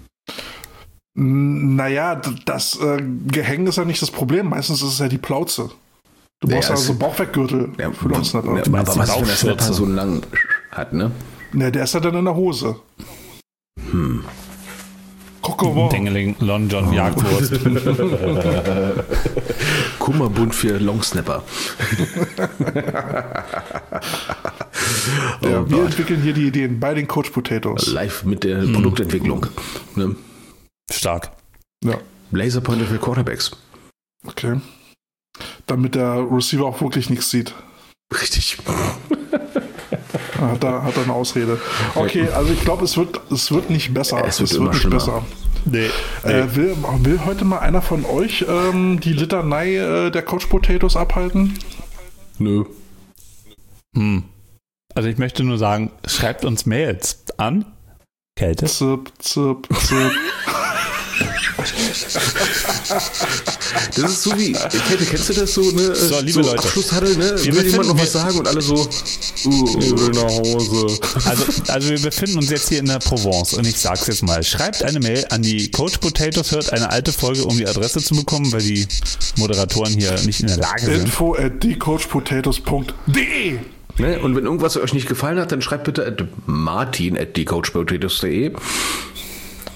Speaker 2: N- Naja, d- das äh, Gehänge ist ja nicht das Problem. Meistens ist es ja die Plauze. Du brauchst
Speaker 3: Ja,
Speaker 2: also
Speaker 3: es-
Speaker 2: Bauchweggürtel
Speaker 3: Ja,
Speaker 2: für den Snapper.
Speaker 3: ja,
Speaker 1: Du meinst
Speaker 3: aber
Speaker 1: die
Speaker 3: was, wenn der Snapper
Speaker 1: Bauchschürze?
Speaker 3: so lang hat, ne?
Speaker 2: Ne, der ist ja dann in der Hose. Hm. Kokowon.
Speaker 1: Dingeling, Lon John, Jagdwurst.
Speaker 3: Kummerbund für Longsnapper.
Speaker 2: Ja,
Speaker 3: Oh
Speaker 2: wir
Speaker 3: Gott.
Speaker 2: entwickeln hier die Ideen bei den Coach Potatoes.
Speaker 3: Live mit der Produktentwicklung. Ne?
Speaker 1: Stark.
Speaker 2: Ja,
Speaker 3: Laserpointer für Quarterbacks.
Speaker 2: okay. Damit der Receiver auch wirklich nichts sieht.
Speaker 3: Richtig.
Speaker 2: Ah, Hat er, hat er eine Ausrede. Okay, also ich glaube, es wird, es wird nicht besser.
Speaker 3: Es wird immer
Speaker 2: nicht
Speaker 3: schlimmer.
Speaker 2: besser.
Speaker 1: Nee.
Speaker 2: Äh, will, will heute mal einer von euch ähm, die Litanei äh, der Coach Potatoes abhalten?
Speaker 3: Nö.
Speaker 1: Hm. Also ich möchte nur sagen, schreibt uns Mails an. Kälte.
Speaker 2: Zip, zip, zip.
Speaker 3: Das ist so wie, Kälte, kennst du das so, ne?
Speaker 1: So, liebe Leute.
Speaker 3: Abschlusshalle, ne?
Speaker 1: Wir
Speaker 3: Will jemand noch
Speaker 1: befinden-
Speaker 3: was sagen und alle so, uh, ich will nach Hause.
Speaker 1: Also, also wir befinden uns jetzt hier in der Provence und ich sag's jetzt mal. Schreibt eine Mail an die Coach Potatoes, hört eine alte Folge, um die Adresse zu bekommen, weil die Moderatoren hier nicht in der Lage sind.
Speaker 2: Info at die coach potatoes punkt de.
Speaker 3: Ne? Und wenn irgendwas euch nicht gefallen hat, dann schreibt bitte at martin at die coach potatoes punkt de.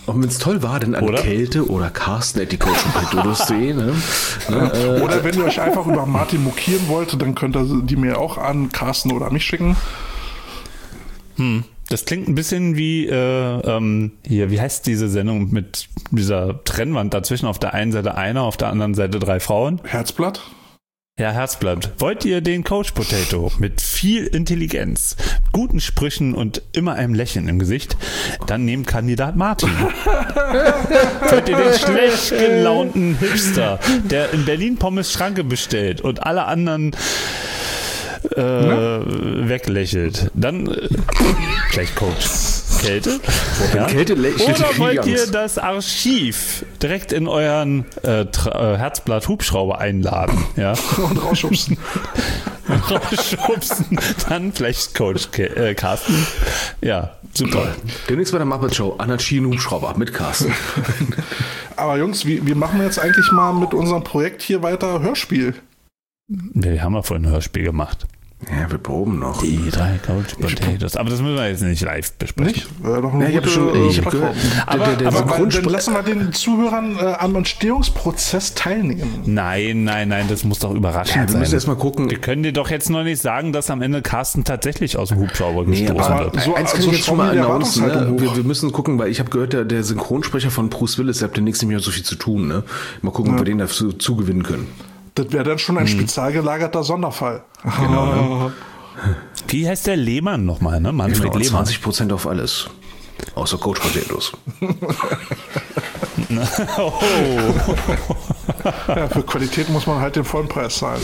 Speaker 3: Und wenn es toll war, dann an
Speaker 1: Oder?
Speaker 3: Kälte oder Carsten at die coaching.dodos.de. Ne? Ne, äh,
Speaker 2: Oder wenn ihr euch einfach über Martin mokieren wollt, dann könnt ihr die mir auch an Carsten oder mich schicken.
Speaker 1: Hm. Das klingt ein bisschen wie, äh, ähm, hier, wie heißt diese Sendung mit dieser Trennwand dazwischen? Auf der einen Seite einer, auf der anderen Seite drei Frauen.
Speaker 2: Herzblatt?
Speaker 1: Ja, Herzblatt. Wollt ihr den Coach Potato mit viel Intelligenz, guten Sprüchen und immer einem Lächeln im Gesicht? Dann nehmt Kandidat Martin. Wollt ihr den schlecht gelaunten Hipster, der in Berlin Pommes Schranke bestellt und alle anderen äh, weglächelt? Dann äh, vielleicht Coach Kälte? Ja?
Speaker 3: Kälte lächelt
Speaker 1: Oder
Speaker 3: die
Speaker 1: wollt ihr
Speaker 3: Kriegerangst.
Speaker 1: das Archiv direkt in euren äh, Tra- äh, Herzblatt-Hubschrauber einladen? Ja?
Speaker 2: Und rausschubsen.
Speaker 1: Rausschubsen. Dann vielleicht Coach Ke- äh, Carsten. Ja, super.
Speaker 3: Demnächst bei der Muppet Show, Anarchien-Hubschrauber mit Carsten.
Speaker 2: Aber Jungs, wie, wie machen wir jetzt eigentlich mal mit unserem Projekt hier weiter Hörspiel?
Speaker 1: Wir haben ja vorhin ein Hörspiel gemacht.
Speaker 3: Ja, wir proben noch.
Speaker 1: Die drei Coach Potatoes. Aber das müssen wir jetzt nicht live besprechen.
Speaker 2: Nicht? Wäre doch eine
Speaker 3: Ja, ich habe
Speaker 2: gute,
Speaker 3: schon,
Speaker 2: äh,
Speaker 3: ich hab
Speaker 2: Plattform.
Speaker 3: gehört,
Speaker 1: Aber-
Speaker 3: der, der, der
Speaker 1: aber
Speaker 2: Aber weil, dann
Speaker 3: Synchronsprecher.
Speaker 2: lassen wir den Zuhörern äh, am Entstehungsprozess teilnehmen.
Speaker 1: Nein, nein, nein, das muss doch überraschend
Speaker 3: Ja, wir müssen
Speaker 1: sein.
Speaker 3: erst mal gucken.
Speaker 1: Wir können dir doch jetzt noch nicht sagen, dass am Ende Carsten tatsächlich aus dem Hubschrauber
Speaker 3: Nee,
Speaker 1: gestoßen
Speaker 3: aber
Speaker 1: wird.
Speaker 2: so-
Speaker 3: eins kann
Speaker 2: so
Speaker 3: ich jetzt schon mal
Speaker 2: schrauben die
Speaker 3: announcen.
Speaker 2: Erwartungshaltung
Speaker 3: Ne?
Speaker 2: hoch.
Speaker 3: Wir, wir müssen gucken, weil ich habe gehört, der, der Synchronsprecher von Bruce Willis hat demnächst nicht mehr so viel zu tun. Ne? Mal gucken, ob wir den dazu zugewinnen können.
Speaker 2: Das wäre dann schon ein spezial gelagerter Sonderfall.
Speaker 3: Genau, ne?
Speaker 1: Wie heißt der Lehmann nochmal, ne? Manfred
Speaker 3: Genau,
Speaker 1: Lehmann.
Speaker 3: zwanzig Prozent auf alles. Außer Coach Potatoes.
Speaker 1: Oh.
Speaker 2: Ja, für Qualität muss man halt den vollen Preis zahlen.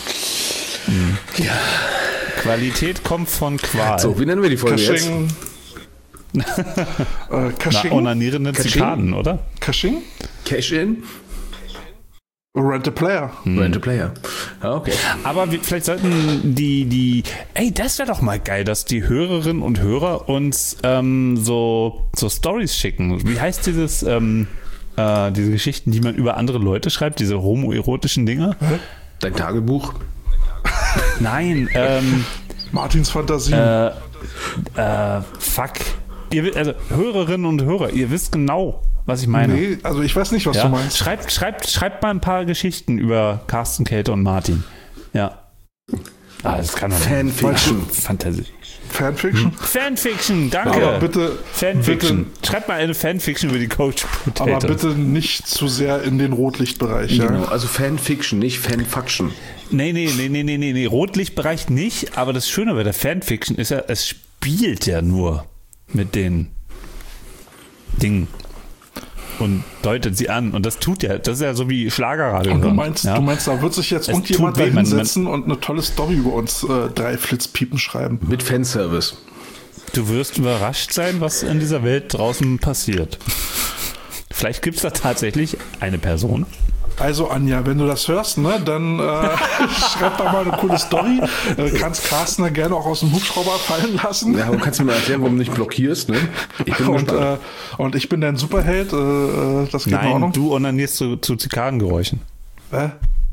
Speaker 1: Qualität kommt von Qual.
Speaker 3: So, wie nennen wir die Folge jetzt?
Speaker 2: Caching. äh,
Speaker 1: Na,
Speaker 2: Caching.
Speaker 1: onanierende
Speaker 3: Kaching?
Speaker 1: Zikaden, oder?
Speaker 2: Caching.
Speaker 3: Cash-In?
Speaker 2: Rent a Player.
Speaker 3: Rent a Player. Ja, okay.
Speaker 1: Aber wir, vielleicht sollten die, die, ey, das wäre doch mal geil, dass die Hörerinnen und Hörer uns ähm, so, so Stories schicken. Wie heißt dieses, ähm, äh, diese Geschichten, die man über andere Leute schreibt, diese homoerotischen Dinge?
Speaker 3: Dein Tagebuch?
Speaker 1: Nein, ähm,
Speaker 2: Martins Fantasie.
Speaker 1: äh, äh, fuck. Ihr, wi- also Hörerinnen und Hörer, ihr wisst genau, was ich meine.
Speaker 2: nee, also ich weiß nicht, was
Speaker 1: Ja?
Speaker 2: du meinst.
Speaker 1: Schreibt, schreibt, schreibt mal ein paar Geschichten über Carsten, Kälte und Martin. Ja. Ah, das kann doch nicht.
Speaker 3: Fanfiction.
Speaker 1: Fantasie.
Speaker 2: Fanfiction.
Speaker 1: Fanfiction, danke.
Speaker 2: Aber bitte,
Speaker 1: Fanfiction.
Speaker 2: bitte,
Speaker 1: Schreibt mal eine Fanfiction über die Coach
Speaker 2: aber
Speaker 1: Potatoes.
Speaker 2: bitte nicht zu sehr in den Rotlichtbereich. Ja?
Speaker 3: Genau, also Fanfiction, nicht Fanfaction.
Speaker 1: Nee, nee, nee, nee, nee, nee, nee. Rotlichtbereich nicht, aber das Schöne bei der Fanfiction ist ja, es spielt ja nur mit den Dingen und deutet sie an. Und das tut ja, das ist ja so wie Schlagerradio.
Speaker 2: Und du
Speaker 1: hören,
Speaker 2: meinst,
Speaker 1: ja?
Speaker 2: du meinst, da wird sich jetzt
Speaker 1: Es
Speaker 2: irgendjemand
Speaker 1: tut
Speaker 2: da
Speaker 1: weh, man-
Speaker 2: hinsetzen und eine tolle Story über uns äh, drei Flitzpiepen schreiben.
Speaker 3: Mit Fanservice.
Speaker 1: Du wirst überrascht sein, was in dieser Welt draußen passiert. Vielleicht gibt es da tatsächlich eine Person.
Speaker 2: Also Anja, wenn du das hörst, ne, dann äh, schreib da mal eine coole Story. Äh, kannst Carsten da gerne auch aus dem Hubschrauber fallen lassen.
Speaker 3: Ja, aber kannst du mir mal erklären, warum du nicht blockierst? Ne? Ich bin
Speaker 2: Und,
Speaker 3: gespannt.
Speaker 2: äh, und ich bin dein Superheld. Äh, äh, das geht in
Speaker 1: Nein,
Speaker 2: Ordnung.
Speaker 1: du onanierst zu, zu Zikadengeräuschen.
Speaker 2: Äh?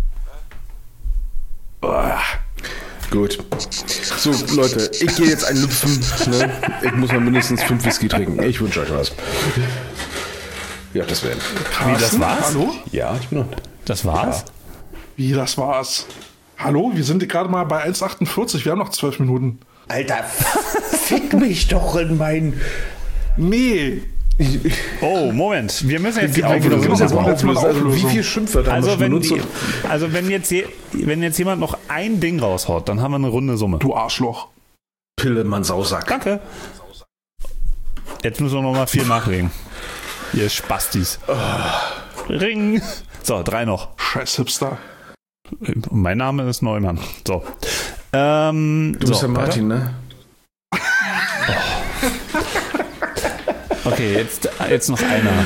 Speaker 2: Uah.
Speaker 3: Gut. So, Leute, ich gehe jetzt ein Lüpfen. Ne? Ich muss mal mindestens fünf Whisky trinken. Ich wünsche euch was. Ja, das wäre.
Speaker 1: Wie, das
Speaker 2: Carsten,
Speaker 1: war's?
Speaker 2: Hallo?
Speaker 3: Ja, ich bin noch.
Speaker 1: Das war's?
Speaker 2: Wie, das war's? Hallo, wir sind gerade mal bei eins achtundvierzig. Wir haben noch zwölf Minuten.
Speaker 3: Alter, fick mich doch in mein.
Speaker 2: Nee.
Speaker 1: Oh, Moment. Wir müssen jetzt die
Speaker 3: Wir
Speaker 1: Auflösung
Speaker 3: müssen jetzt mal
Speaker 1: machen.
Speaker 3: auflösen. Also, wie
Speaker 2: Auflösung.
Speaker 3: viele Schimpfwörter haben wir
Speaker 1: Also
Speaker 3: schon
Speaker 1: wenn,
Speaker 3: benutzt?
Speaker 1: die, also wenn jetzt, je, wenn jetzt jemand noch ein Ding raushaut, dann haben wir eine runde Summe.
Speaker 2: Du Arschloch.
Speaker 3: Pille, Mann, Sausack.
Speaker 1: Danke. Jetzt müssen wir noch mal vier nachlegen. Ihr Spastis. Ring. So, drei noch.
Speaker 2: Scheiß Hipster.
Speaker 1: Mein Name ist Neumann. So. Ähm,
Speaker 3: Du
Speaker 1: so,
Speaker 3: bist der Martin, ne?
Speaker 1: Warte. Okay, jetzt, jetzt noch einer.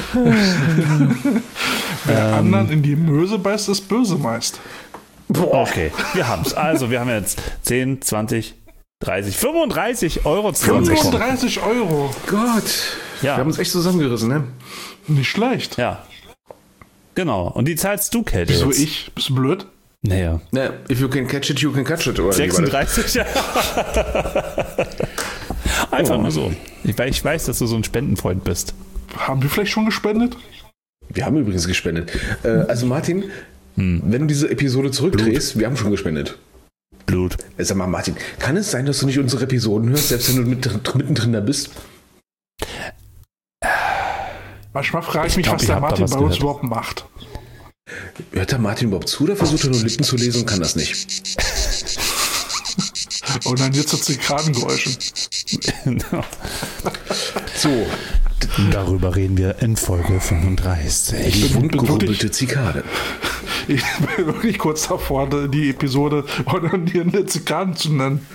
Speaker 2: Wer
Speaker 1: Ähm.
Speaker 2: anderen in die Möse beißt, ist böse meist.
Speaker 1: Okay, wir haben's. Also, wir haben jetzt zehn, zwanzig, dreißig, fünfunddreißig Euro zusammenbekommen.
Speaker 2: fünfunddreißig Euro.
Speaker 3: Gott.
Speaker 1: Ja.
Speaker 3: Wir haben uns echt zusammengerissen, ne?
Speaker 2: Nicht schlecht.
Speaker 1: Ja. Genau. Und die zahlst du, Kälte.
Speaker 2: Wieso
Speaker 1: jetzt.
Speaker 2: ich? Bist du blöd?
Speaker 1: Naja.
Speaker 3: Na, if you can catch it, you can catch it. Oder wie war das?
Speaker 1: sechsunddreißig, ja. Einfach nur so. Ich, weil ich weiß, dass du so ein Spendenfreund bist.
Speaker 2: haben wir vielleicht schon gespendet?
Speaker 3: Wir haben übrigens gespendet. Äh, also Martin, hm. wenn du diese Episode zurückdrehst, Blut. Wir haben schon gespendet.
Speaker 1: Blut.
Speaker 3: Äh, sag mal Martin, kann es sein, dass du nicht unsere Episoden hörst, selbst wenn du mit, mittendrin da bist?
Speaker 2: Manchmal frage ich mich, glaub, was der Martin bei uns überhaupt macht.
Speaker 3: Hört der Martin überhaupt zu oder versucht er nur Lippen zu lesen und kann das nicht?
Speaker 2: Und dann jetzt hat sie Kragengeräusche.
Speaker 3: So.
Speaker 1: Darüber reden wir in Folge fünfunddreißig.
Speaker 3: Die wundgerumpelte Zikade.
Speaker 2: Ich bin wirklich kurz davor, die Episode ordinierende Zikaden zu nennen.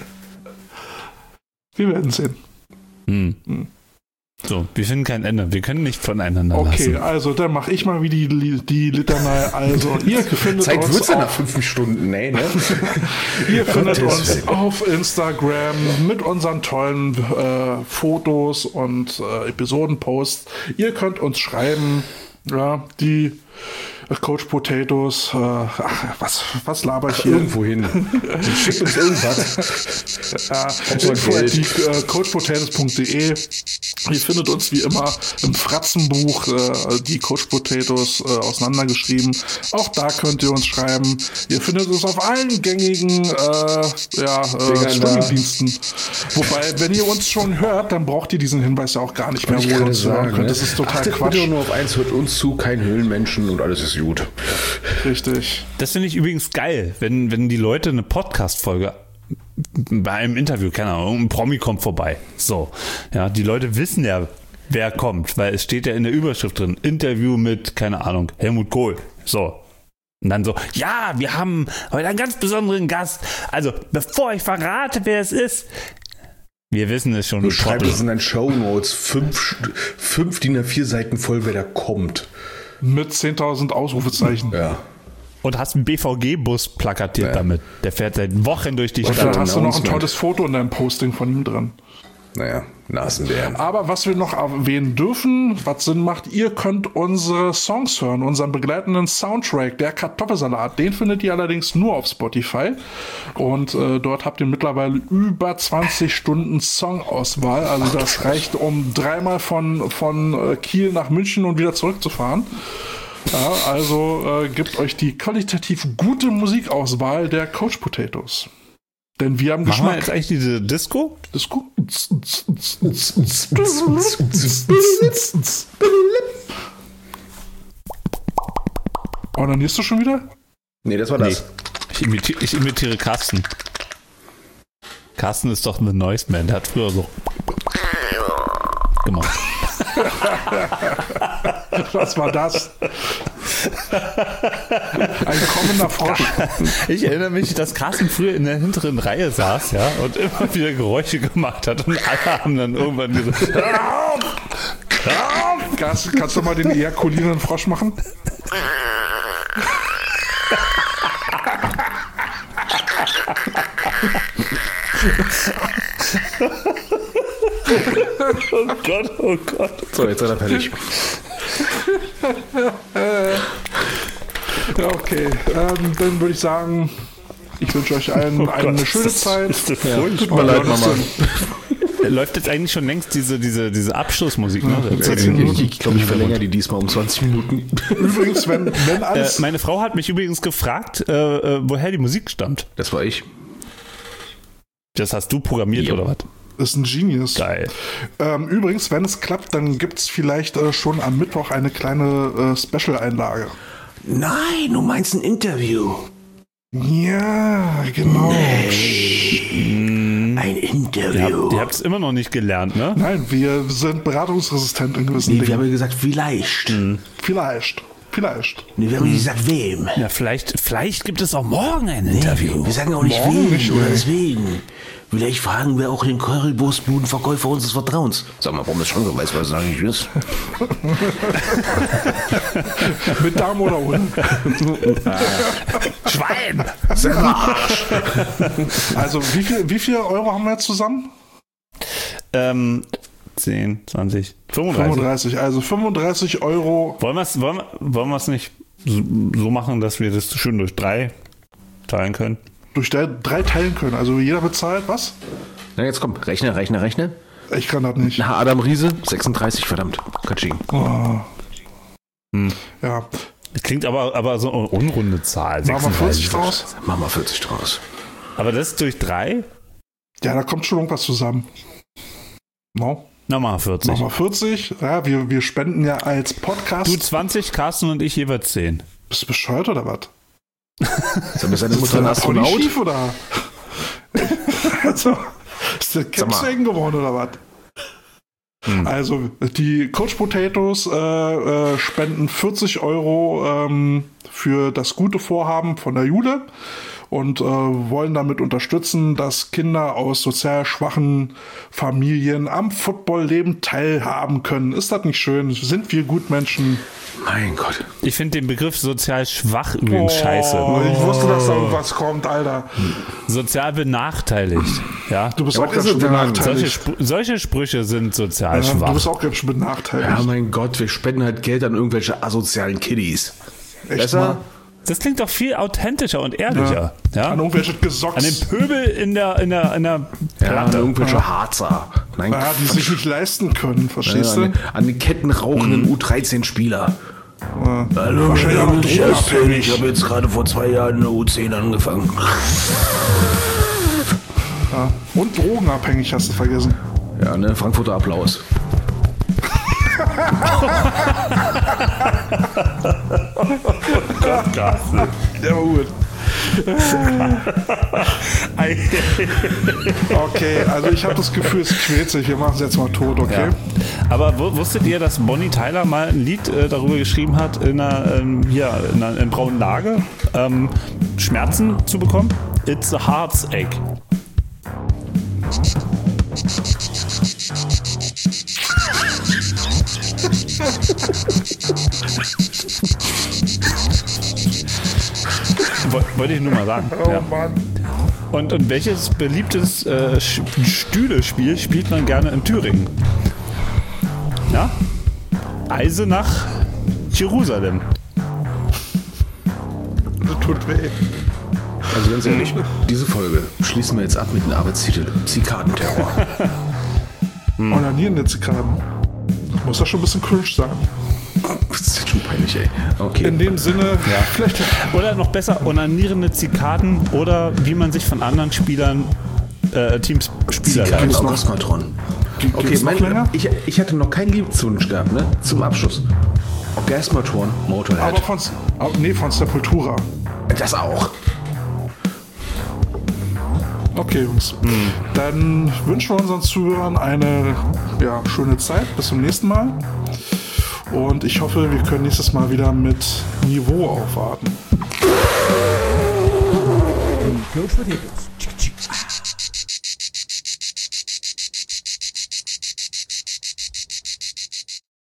Speaker 2: Wir werden sehen.
Speaker 1: Hm. Hm. So, wir finden kein Ende. Wir können nicht voneinander
Speaker 2: okay,
Speaker 1: lassen.
Speaker 2: Okay, also dann mache ich mal wie die, die Litanei. Also, ihr findet
Speaker 3: Zeit
Speaker 2: uns
Speaker 3: wird's ja nach fünf Stunden. Nee, ne?
Speaker 2: Ihr findet uns auf Instagram mit unseren tollen äh, Fotos und äh, Episodenposts. Ihr könnt uns schreiben, ja, die Coach Potatoes, äh, ach, was, was laber ich hier?
Speaker 3: Irgendwo hin. Schickt uns irgendwas.
Speaker 2: äh, info at äh, coach potatoes punkt de. Ihr findet uns wie immer im Fratzenbuch, äh, die Coach Potatoes äh, auseinandergeschrieben. Auch da könnt ihr uns schreiben. Ihr findet uns auf allen gängigen äh, ja, äh, Streamingdiensten. Wobei, wenn ihr uns schon hört, dann braucht ihr diesen Hinweis ja auch gar nicht mehr, wo ihr uns hören könnt. Das ist total
Speaker 3: Achtet
Speaker 2: Quatsch.
Speaker 3: Bitte nur auf eins, hört uns zu, kein Höhlenmenschen und alles ist gut.
Speaker 2: Richtig.
Speaker 1: Das finde ich übrigens geil, wenn, wenn die Leute eine Podcast-Folge bei einem Interview, keine Ahnung, ein Promi kommt vorbei. So, ja, die Leute wissen ja, wer kommt, weil es steht ja in der Überschrift drin, Interview mit, keine Ahnung, Helmut Kohl. So. Und dann so, ja, wir haben heute einen ganz besonderen Gast. Also, bevor ich verrate, wer es ist, wir wissen es schon.
Speaker 3: Du schreibst es in deinen Shownotes, fünf, fünf D I N A vier Seiten voll, wer da kommt.
Speaker 2: Mit zehntausend Ausrufezeichen.
Speaker 3: Ja.
Speaker 1: Und hast einen B V G-Bus plakatiert ja. damit. Der fährt seit Wochen durch die
Speaker 2: und
Speaker 1: Stadt.
Speaker 2: Und dann hast du noch ein tolles Foto in deinem Posting von ihm drin.
Speaker 3: Naja, Nasenbären.
Speaker 2: Aber was wir noch erwähnen dürfen, was Sinn macht, ihr könnt unsere Songs hören, unseren begleitenden Soundtrack, der Kartoffelsalat. Den findet ihr allerdings nur auf Spotify. Und äh, dort habt ihr mittlerweile über zwanzig Stunden Songauswahl. Also Ach, das reicht, um dreimal von, von Kiel nach München und wieder zurückzufahren. Ja, also äh, gebt euch die qualitativ gute Musikauswahl der Coach Potatoes. Denn wir haben
Speaker 1: Machen
Speaker 2: Geschmack.
Speaker 1: Wir jetzt eigentlich diese Disco?
Speaker 2: Disco? Onanierst du schon wieder?
Speaker 3: Nee, das war das.
Speaker 1: Nee. Ich, imitiere, ich imitiere Carsten. Carsten ist doch eine Noise Man. Der hat früher so gemacht.
Speaker 2: Was war das? Ein kommender Frosch.
Speaker 1: Ich erinnere mich, dass Carsten früher in der hinteren Reihe saß, ja, und immer wieder Geräusche gemacht hat und alle haben dann irgendwann gesagt, hör auf! Hör auf!
Speaker 2: Kannst, kannst du mal den ejakulierenden Frosch machen?
Speaker 1: Oh Gott, oh Gott.
Speaker 3: So, jetzt seid ihr fertig.
Speaker 2: Okay, ähm, dann würde ich sagen, ich wünsche euch allen oh eine Gott, schöne
Speaker 1: das,
Speaker 2: Zeit.
Speaker 1: Ist das
Speaker 3: ja, tut mir leid, Mama.
Speaker 1: Läuft jetzt eigentlich schon längst diese, diese, diese Abschlussmusik, ne?
Speaker 3: Ja, ich ich glaube, ich verlängere die diesmal um zwanzig Minuten.
Speaker 2: Übrigens, wenn, wenn alles...
Speaker 1: Äh, meine Frau hat mich übrigens gefragt, äh, woher die Musik stammt.
Speaker 3: Das war ich.
Speaker 1: Das hast du programmiert, ja. Oder was?
Speaker 2: Ist ein Genius.
Speaker 1: Geil.
Speaker 2: Ähm, übrigens, wenn es klappt, dann gibt es vielleicht äh, schon am Mittwoch eine kleine äh, Special-Einlage.
Speaker 3: Nein, du meinst ein Interview.
Speaker 2: Ja, genau.
Speaker 3: Nee. Ein Interview.
Speaker 1: Ihr habt es immer noch nicht gelernt, ne?
Speaker 2: Nein, wir sind beratungsresistent in gewissen
Speaker 3: nee,
Speaker 2: Dingen.
Speaker 3: Wir haben ja gesagt, vielleicht.
Speaker 2: Hm. Vielleicht. Vielleicht.
Speaker 3: Nee, wir haben hm. nicht gesagt, wem.
Speaker 1: Ja, vielleicht, vielleicht gibt es auch morgen ein nee, Interview.
Speaker 3: Wir sagen auch nicht
Speaker 2: morgen
Speaker 3: wem
Speaker 2: nicht,
Speaker 3: oder deswegen. Vielleicht fragen wir auch den Currywurstbudenverkäufer unseres Vertrauens. Sag mal, warum das schon so weiß, was es eigentlich ist.
Speaker 2: Mit Darm oder ohne?
Speaker 1: Schwein!
Speaker 2: Also, wie viel, wie viel Euro haben wir jetzt zusammen?
Speaker 1: Ähm, zehn, zwanzig, fünfunddreißig.
Speaker 2: fünfunddreißig, also fünfunddreißig Euro.
Speaker 1: Wollen wir es wollen, wollen nicht so machen, dass wir das schön durch drei teilen können?
Speaker 2: Durch drei teilen können. Also jeder bezahlt was?
Speaker 3: Na, jetzt komm, rechne, rechne, rechne.
Speaker 2: Ich kann das nicht.
Speaker 3: Na, Adam Riese, sechsunddreißig, verdammt. Katsching.
Speaker 2: Oh.
Speaker 1: Hm.
Speaker 2: Ja.
Speaker 1: Klingt aber, aber so eine unrunde Zahl.
Speaker 2: Machen wir vierzig draus?
Speaker 3: Machen wir vierzig draus.
Speaker 1: Aber das ist durch drei?
Speaker 2: Ja, da kommt schon irgendwas zusammen. No?
Speaker 1: Na, machen wir vierzig.
Speaker 2: Machen wir vierzig. Ja, wir, wir spenden ja als Podcast.
Speaker 1: Du zwanzig, Carsten und ich jeweils zehn.
Speaker 2: Bist du bescheuert oder was?
Speaker 3: Ist seine Mutter ein
Speaker 2: Ist
Speaker 3: Astronaut?
Speaker 2: schief, oder? Also, ist der Cap so eng geworden oder was? Hm. Also, die Coach Potatoes äh, äh, spenden vierzig Euro ähm, für das gute Vorhaben von der Jule und äh, wollen damit unterstützen, dass Kinder aus sozial schwachen Familien am Footballleben teilhaben können. Ist das nicht schön? Sind wir Gutmenschen?
Speaker 3: Mein Gott.
Speaker 1: Ich finde den Begriff sozial schwach übrigens oh, scheiße.
Speaker 2: Ich wusste, dass da irgendwas kommt, Alter.
Speaker 1: Sozial benachteiligt. Ja?
Speaker 2: Du bist
Speaker 3: ja,
Speaker 2: auch ganz schön benachteiligt.
Speaker 1: Solche, Sp- solche Sprüche sind sozial ja, schwach.
Speaker 2: Du bist auch ganz schön benachteiligt.
Speaker 3: Ja, mein Gott, wir spenden halt Geld an irgendwelche asozialen Kiddies.
Speaker 2: Echt
Speaker 3: Besser?
Speaker 2: Mal?
Speaker 1: Das klingt doch viel authentischer und ehrlicher. Ja. Ja?
Speaker 2: An irgendwelche Gesocks.
Speaker 1: An den Pöbel in der, in der, in der
Speaker 3: Platte. Ja, an irgendwelche
Speaker 2: ja.
Speaker 3: Harzer. Nein,
Speaker 2: ja, die sich nicht leisten können, verstehst
Speaker 3: ja,
Speaker 2: du?
Speaker 3: An, an den kettenrauchenden mhm. U dreizehn Spieler.
Speaker 2: Ja.
Speaker 3: Hallo, ich, ich habe jetzt gerade vor zwei Jahren eine U zehn angefangen.
Speaker 2: Ja. Und drogenabhängig, hast du vergessen.
Speaker 3: Ja, ne, Frankfurter Applaus.
Speaker 1: Oh Gott, Carsten.
Speaker 2: Ja, gut. Okay, also ich habe das Gefühl, es quält sich. Wir machen es jetzt mal tot, okay?
Speaker 1: Ja. Aber w- wusstet ihr, dass Bonnie Tyler mal ein Lied äh, darüber geschrieben hat, in einer, ähm, hier, in einer in braunen Lage ähm, Schmerzen zu bekommen? It's a heart's ache. Wollte ich nur mal sagen.
Speaker 2: Oh
Speaker 1: ja.
Speaker 2: Mann.
Speaker 1: Und, und welches beliebtes äh, Stühle-Spiel spielt man gerne in Thüringen? Ja? Eisenach, Jerusalem.
Speaker 2: Das tut weh.
Speaker 3: Also ganz ehrlich, diese Folge schließen wir jetzt ab mit dem Arbeitstitel Zikadenterror.
Speaker 2: hm. Onanierende Zikaden. Muss das schon ein bisschen cringe sein.
Speaker 3: Das ist schon peinlich, ey. Okay.
Speaker 2: In dem Sinne,
Speaker 1: ja. Vielleicht. Oder noch besser, onanierende Zikaden oder wie man sich von anderen Spielern, äh, Teams Spieler
Speaker 3: Zikaden Orgasmatron. Okay, mein, ich, ich hatte noch keinen Liebeswunsch gehabt, ne? Zum Abschluss. Orgasmatron, Motorhead.
Speaker 2: Aber von, nee, von Sepultura.
Speaker 3: Das auch.
Speaker 2: Okay, Jungs. Mhm. Dann wünschen wir unseren Zuhörern eine ja, schöne Zeit. Bis zum nächsten Mal. Und ich hoffe, wir können nächstes Mal wieder mit Niveau aufwarten.
Speaker 4: Coach Potatoes.